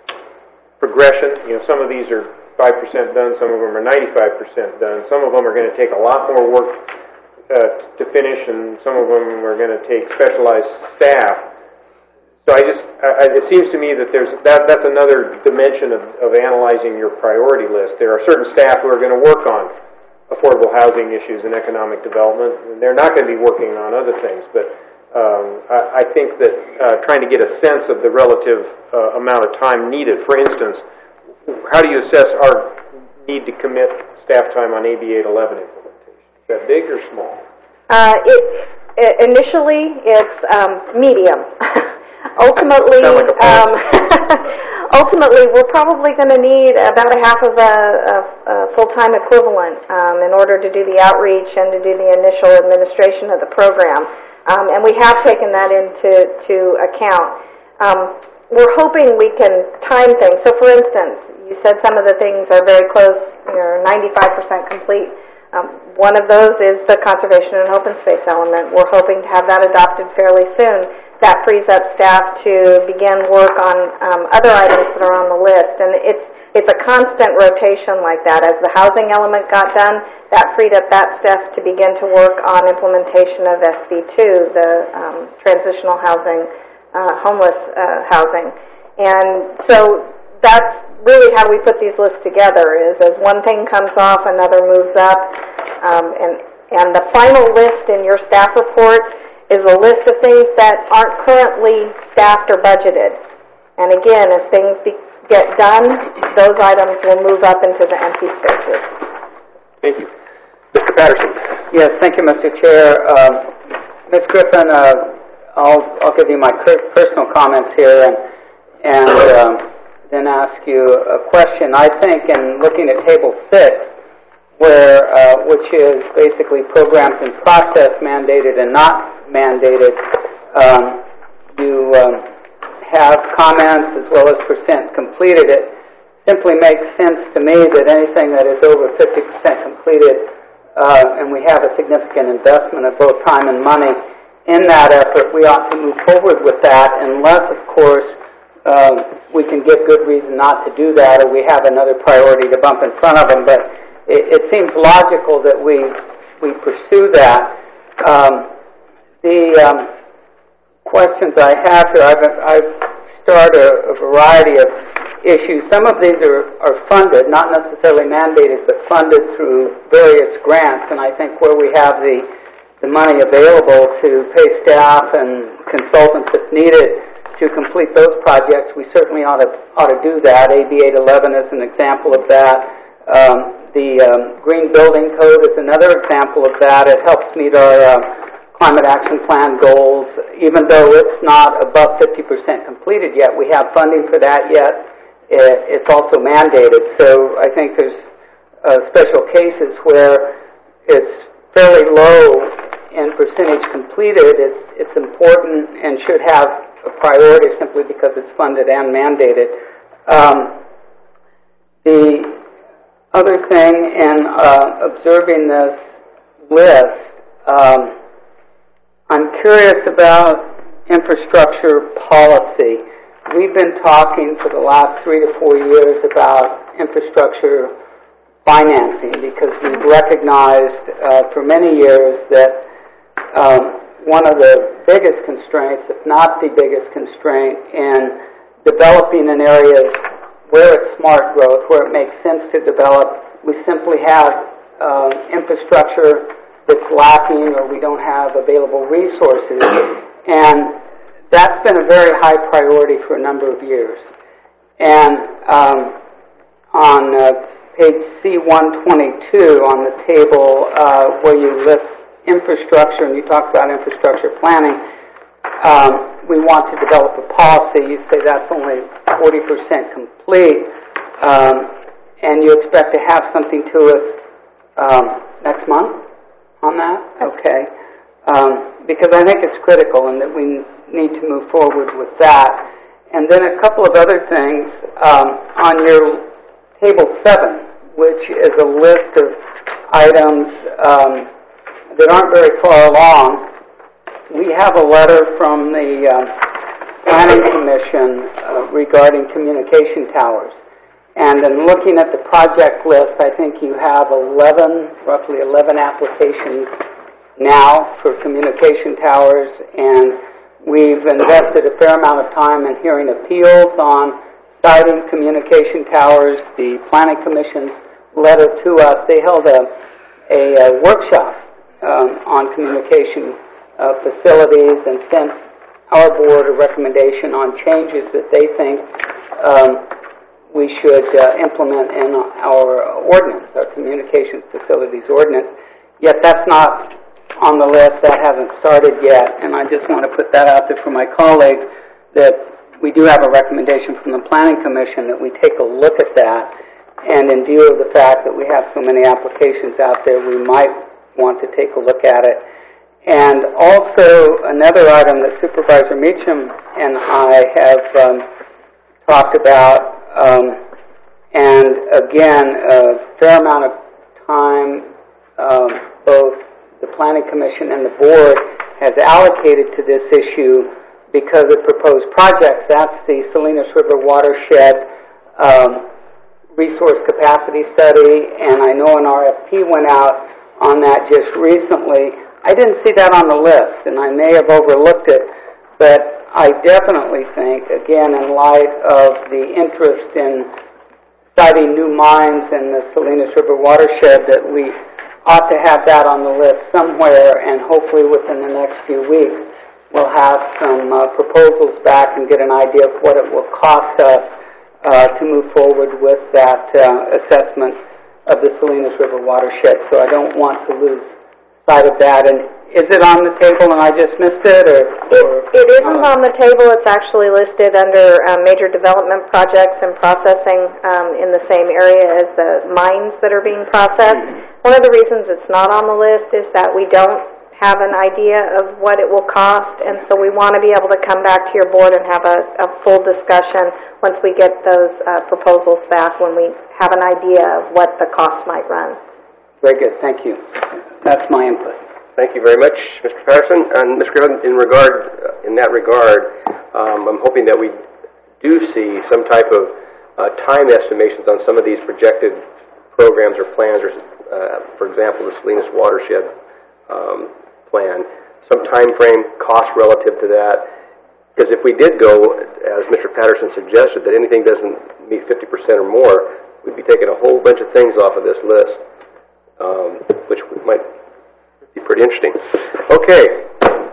progression. You know, some of these are five percent done, some of them are ninety-five percent done. Some of them are going to take a lot more work uh, to finish, and some of them are going to take specialized staff. So I just, I, it seems to me that there's that that's another dimension of, of analyzing your priority list. There are certain staff who are going to work on affordable housing issues and economic development, and they're not going to be working on other things. But um, I, I think that uh, trying to get a sense of the relative uh, amount of time needed. For instance, how do you assess our need to commit staff time on A B eight eleven implementation? Is that big or small? Uh, it, it initially it's um, medium. ultimately, like um, ultimately, we're probably going to need about a half of a, a, a full-time equivalent um, in order to do the outreach and to do the initial administration of the program, um, and we have taken that into to account. Um, we're hoping we can time things. So, for instance, you said some of the things are very close, you know, ninety-five percent complete. Um, one of those is the conservation and open space element. We're hoping to have that adopted fairly soon. That frees up staff to begin work on um, other items that are on the list. And it's it's a constant rotation like that. As the housing element got done, that freed up that staff to begin to work on implementation of S B two, the um, transitional housing, uh, homeless uh, housing. And so that's really how we put these lists together, is as one thing comes off, another moves up. Um, and, and the final list in your staff report is a list of things that aren't currently staffed or budgeted. And again, as things be, get done, those items will move up into the empty spaces. Thank you. Mister Patterson. Yes, thank you, Mister Chair. Um, Miz Griffin, uh, I'll, I'll give you my personal comments here and, and um, then ask you a question. I think in looking at Table six, where uh, which is basically programs in process mandated and not mandated, um, you um, have comments as well as percent completed. It simply makes sense to me that anything that is over fifty percent completed, uh, and we have a significant investment of both time and money in that effort, we ought to move forward with that, unless, of course, um, we can give good reason not to do that, or we have another priority to bump in front of them. But it, it seems logical that we we pursue that. Um, the um, questions I have here, I've, I've started a, a variety of issues. Some of these are, are funded, not necessarily mandated, but funded through various grants, and I think where we have the, the money available to pay staff and consultants if needed to complete those projects, we certainly ought to, ought to do that. A B eight eleven is an example of that. Um, the um, Green Building Code is another example of that. It helps meet our uh, Climate Action Plan goals. Even though it's not above fifty percent completed yet, we have funding for that yet. It, it's also mandated. So I think there's uh, special cases where it's fairly low in percentage completed. It's, it's important and should have a priority simply because it's funded and mandated. Um, the other thing in uh, observing this list, um, I'm curious about infrastructure policy. We've been talking for the last three to four years about infrastructure financing because we've recognized uh, for many years that um, one of the biggest constraints, if not the biggest constraint, in developing in areas where it's smart growth, where it makes sense to develop, we simply have um, infrastructure that's lacking or we don't have available resources. And that's been a very high priority for a number of years. And um, on uh, page C one twenty-two on the table uh, where you list infrastructure, and you talked about infrastructure planning, um, we want to develop a policy. You say that's only forty percent complete, um, and you expect to have something to us um, next month on that? Okay. Um, because I think it's critical and that we need to move forward with that. And then a couple of other things um, on your table seven, which is a list of items um, that aren't very far along. We have a letter from the um, Planning Commission uh, regarding communication towers. And in looking at the project list, I think you have eleven, roughly eleven applications now for communication towers, and we've invested a fair amount of time in hearing appeals on siting communication towers. The Planning Commission's letter to us, they held a, a, a workshop um, on communication uh, facilities and sent our board a recommendation on changes that they think um, we should uh, implement in our ordinance, our communications facilities ordinance. Yet that's not on the list. That hasn't started yet, and I just want to put that out there for my colleagues that we do have a recommendation from the Planning Commission that we take a look at that, and in view of the fact that we have so many applications out there, we might want to take a look at it. And also another item that Supervisor Meacham and I have um, talked about, um, and again, a fair amount of time, um, both the Planning Commission and the board has allocated to this issue because of proposed projects. That's the Salinas River Watershed um, Resource Capacity Study, and I know an R F P went out on that just recently. I didn't see that on the list, and I may have overlooked it, but I definitely think, again, in light of the interest in siting new mines in the Salinas River Watershed, that we ought to have that on the list somewhere, and hopefully within the next few weeks we'll have some uh, proposals back and get an idea of what it will cost us uh, to move forward with that uh, assessment of the Salinas River Watershed. So I don't want to lose sight of that. And is it on the table and I just missed it? Or, or it, it isn't uh, on the table. It's actually listed under uh, major development projects and processing um, in the same area as the mines that are being processed. Mm-hmm. One of the reasons it's not on the list is that we don't have an idea of what it will cost, and so we want to be able to come back to your board and have a, a full discussion once we get those uh, proposals back, when we have an idea of what the cost might run. Very good. Thank you. That's my input. Thank you very much, Mister Patterson. And Mister Griffin, in regard, uh, in that regard, um, I'm hoping that we do see some type of uh, time estimations on some of these projected programs or plans, or, uh, for example, the Salinas Watershed um, plan, some time frame, cost relative to that. Because if we did go, as Mister Patterson suggested, that anything doesn't meet fifty percent or more, we'd be taking a whole bunch of things off of this list, um, which might be pretty interesting. Okay.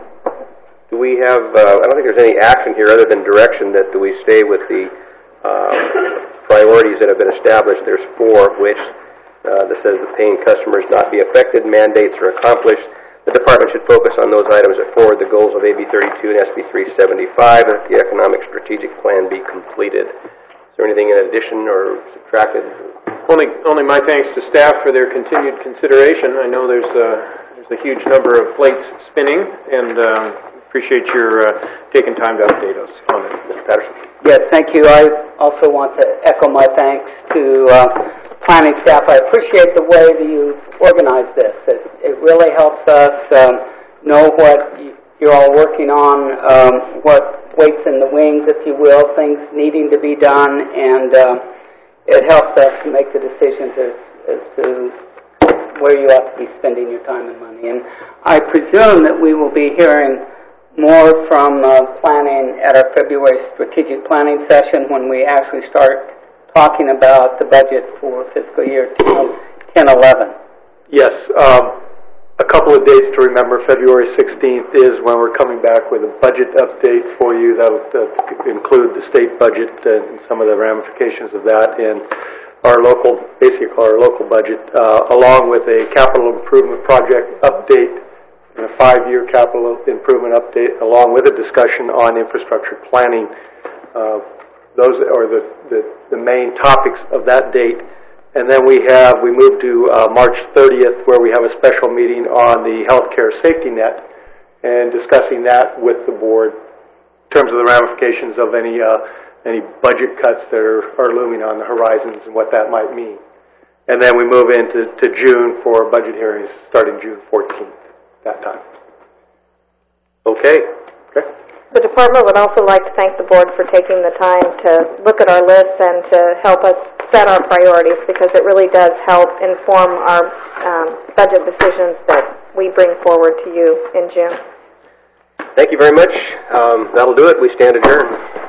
Do we have, uh, I don't think there's any action here other than direction that do we stay with the um, priorities that have been established. There's four of which uh, that says the paying customers not be affected, mandates are accomplished. The department should focus on those items that forward the goals of A B thirty-two and S B three seventy-five, and that the economic strategic plan be completed. Is there anything in addition or subtracted? Only, only my thanks to staff for their continued consideration. I know there's a, there's a huge number of plates spinning, and um, appreciate your uh, taking time to update us on it. Mister Patterson. Yes, thank you. I also want to echo my thanks to uh, planning staff. I appreciate the way that you organize this. It, it really helps us um, know what you're all working on, um, what waits in the wings, if you will, things needing to be done, and uh, it helps us to make the decisions as, as to where you ought to be spending your time and money. And I presume that we will be hearing more from uh, planning at our February strategic planning session when we actually start talking about the budget for fiscal year ten eleven. Yes. Um, a couple of dates to remember. February sixteenth is when we're coming back with a budget update for you. That will uh, include the state budget and some of the ramifications of that, and our local, basically our local budget, uh, along with a capital improvement project update and a five-year capital improvement update, along with a discussion on infrastructure planning. Uh, those are the, the, the main topics of that date. And then we have, we move to uh, March thirtieth, where we have a special meeting on the healthcare safety net and discussing that with the board in terms of the ramifications of any uh, any budget cuts that are, are looming on the horizons and what that might mean. And then we move into to June for budget hearings starting June fourteenth, that time. Okay. Okay. The department would also like to thank the board for taking the time to look at our list and to help us set our priorities, because it really does help inform our um, budget decisions that we bring forward to you in June. Thank you very much. Um, that'll do it. We stand adjourned.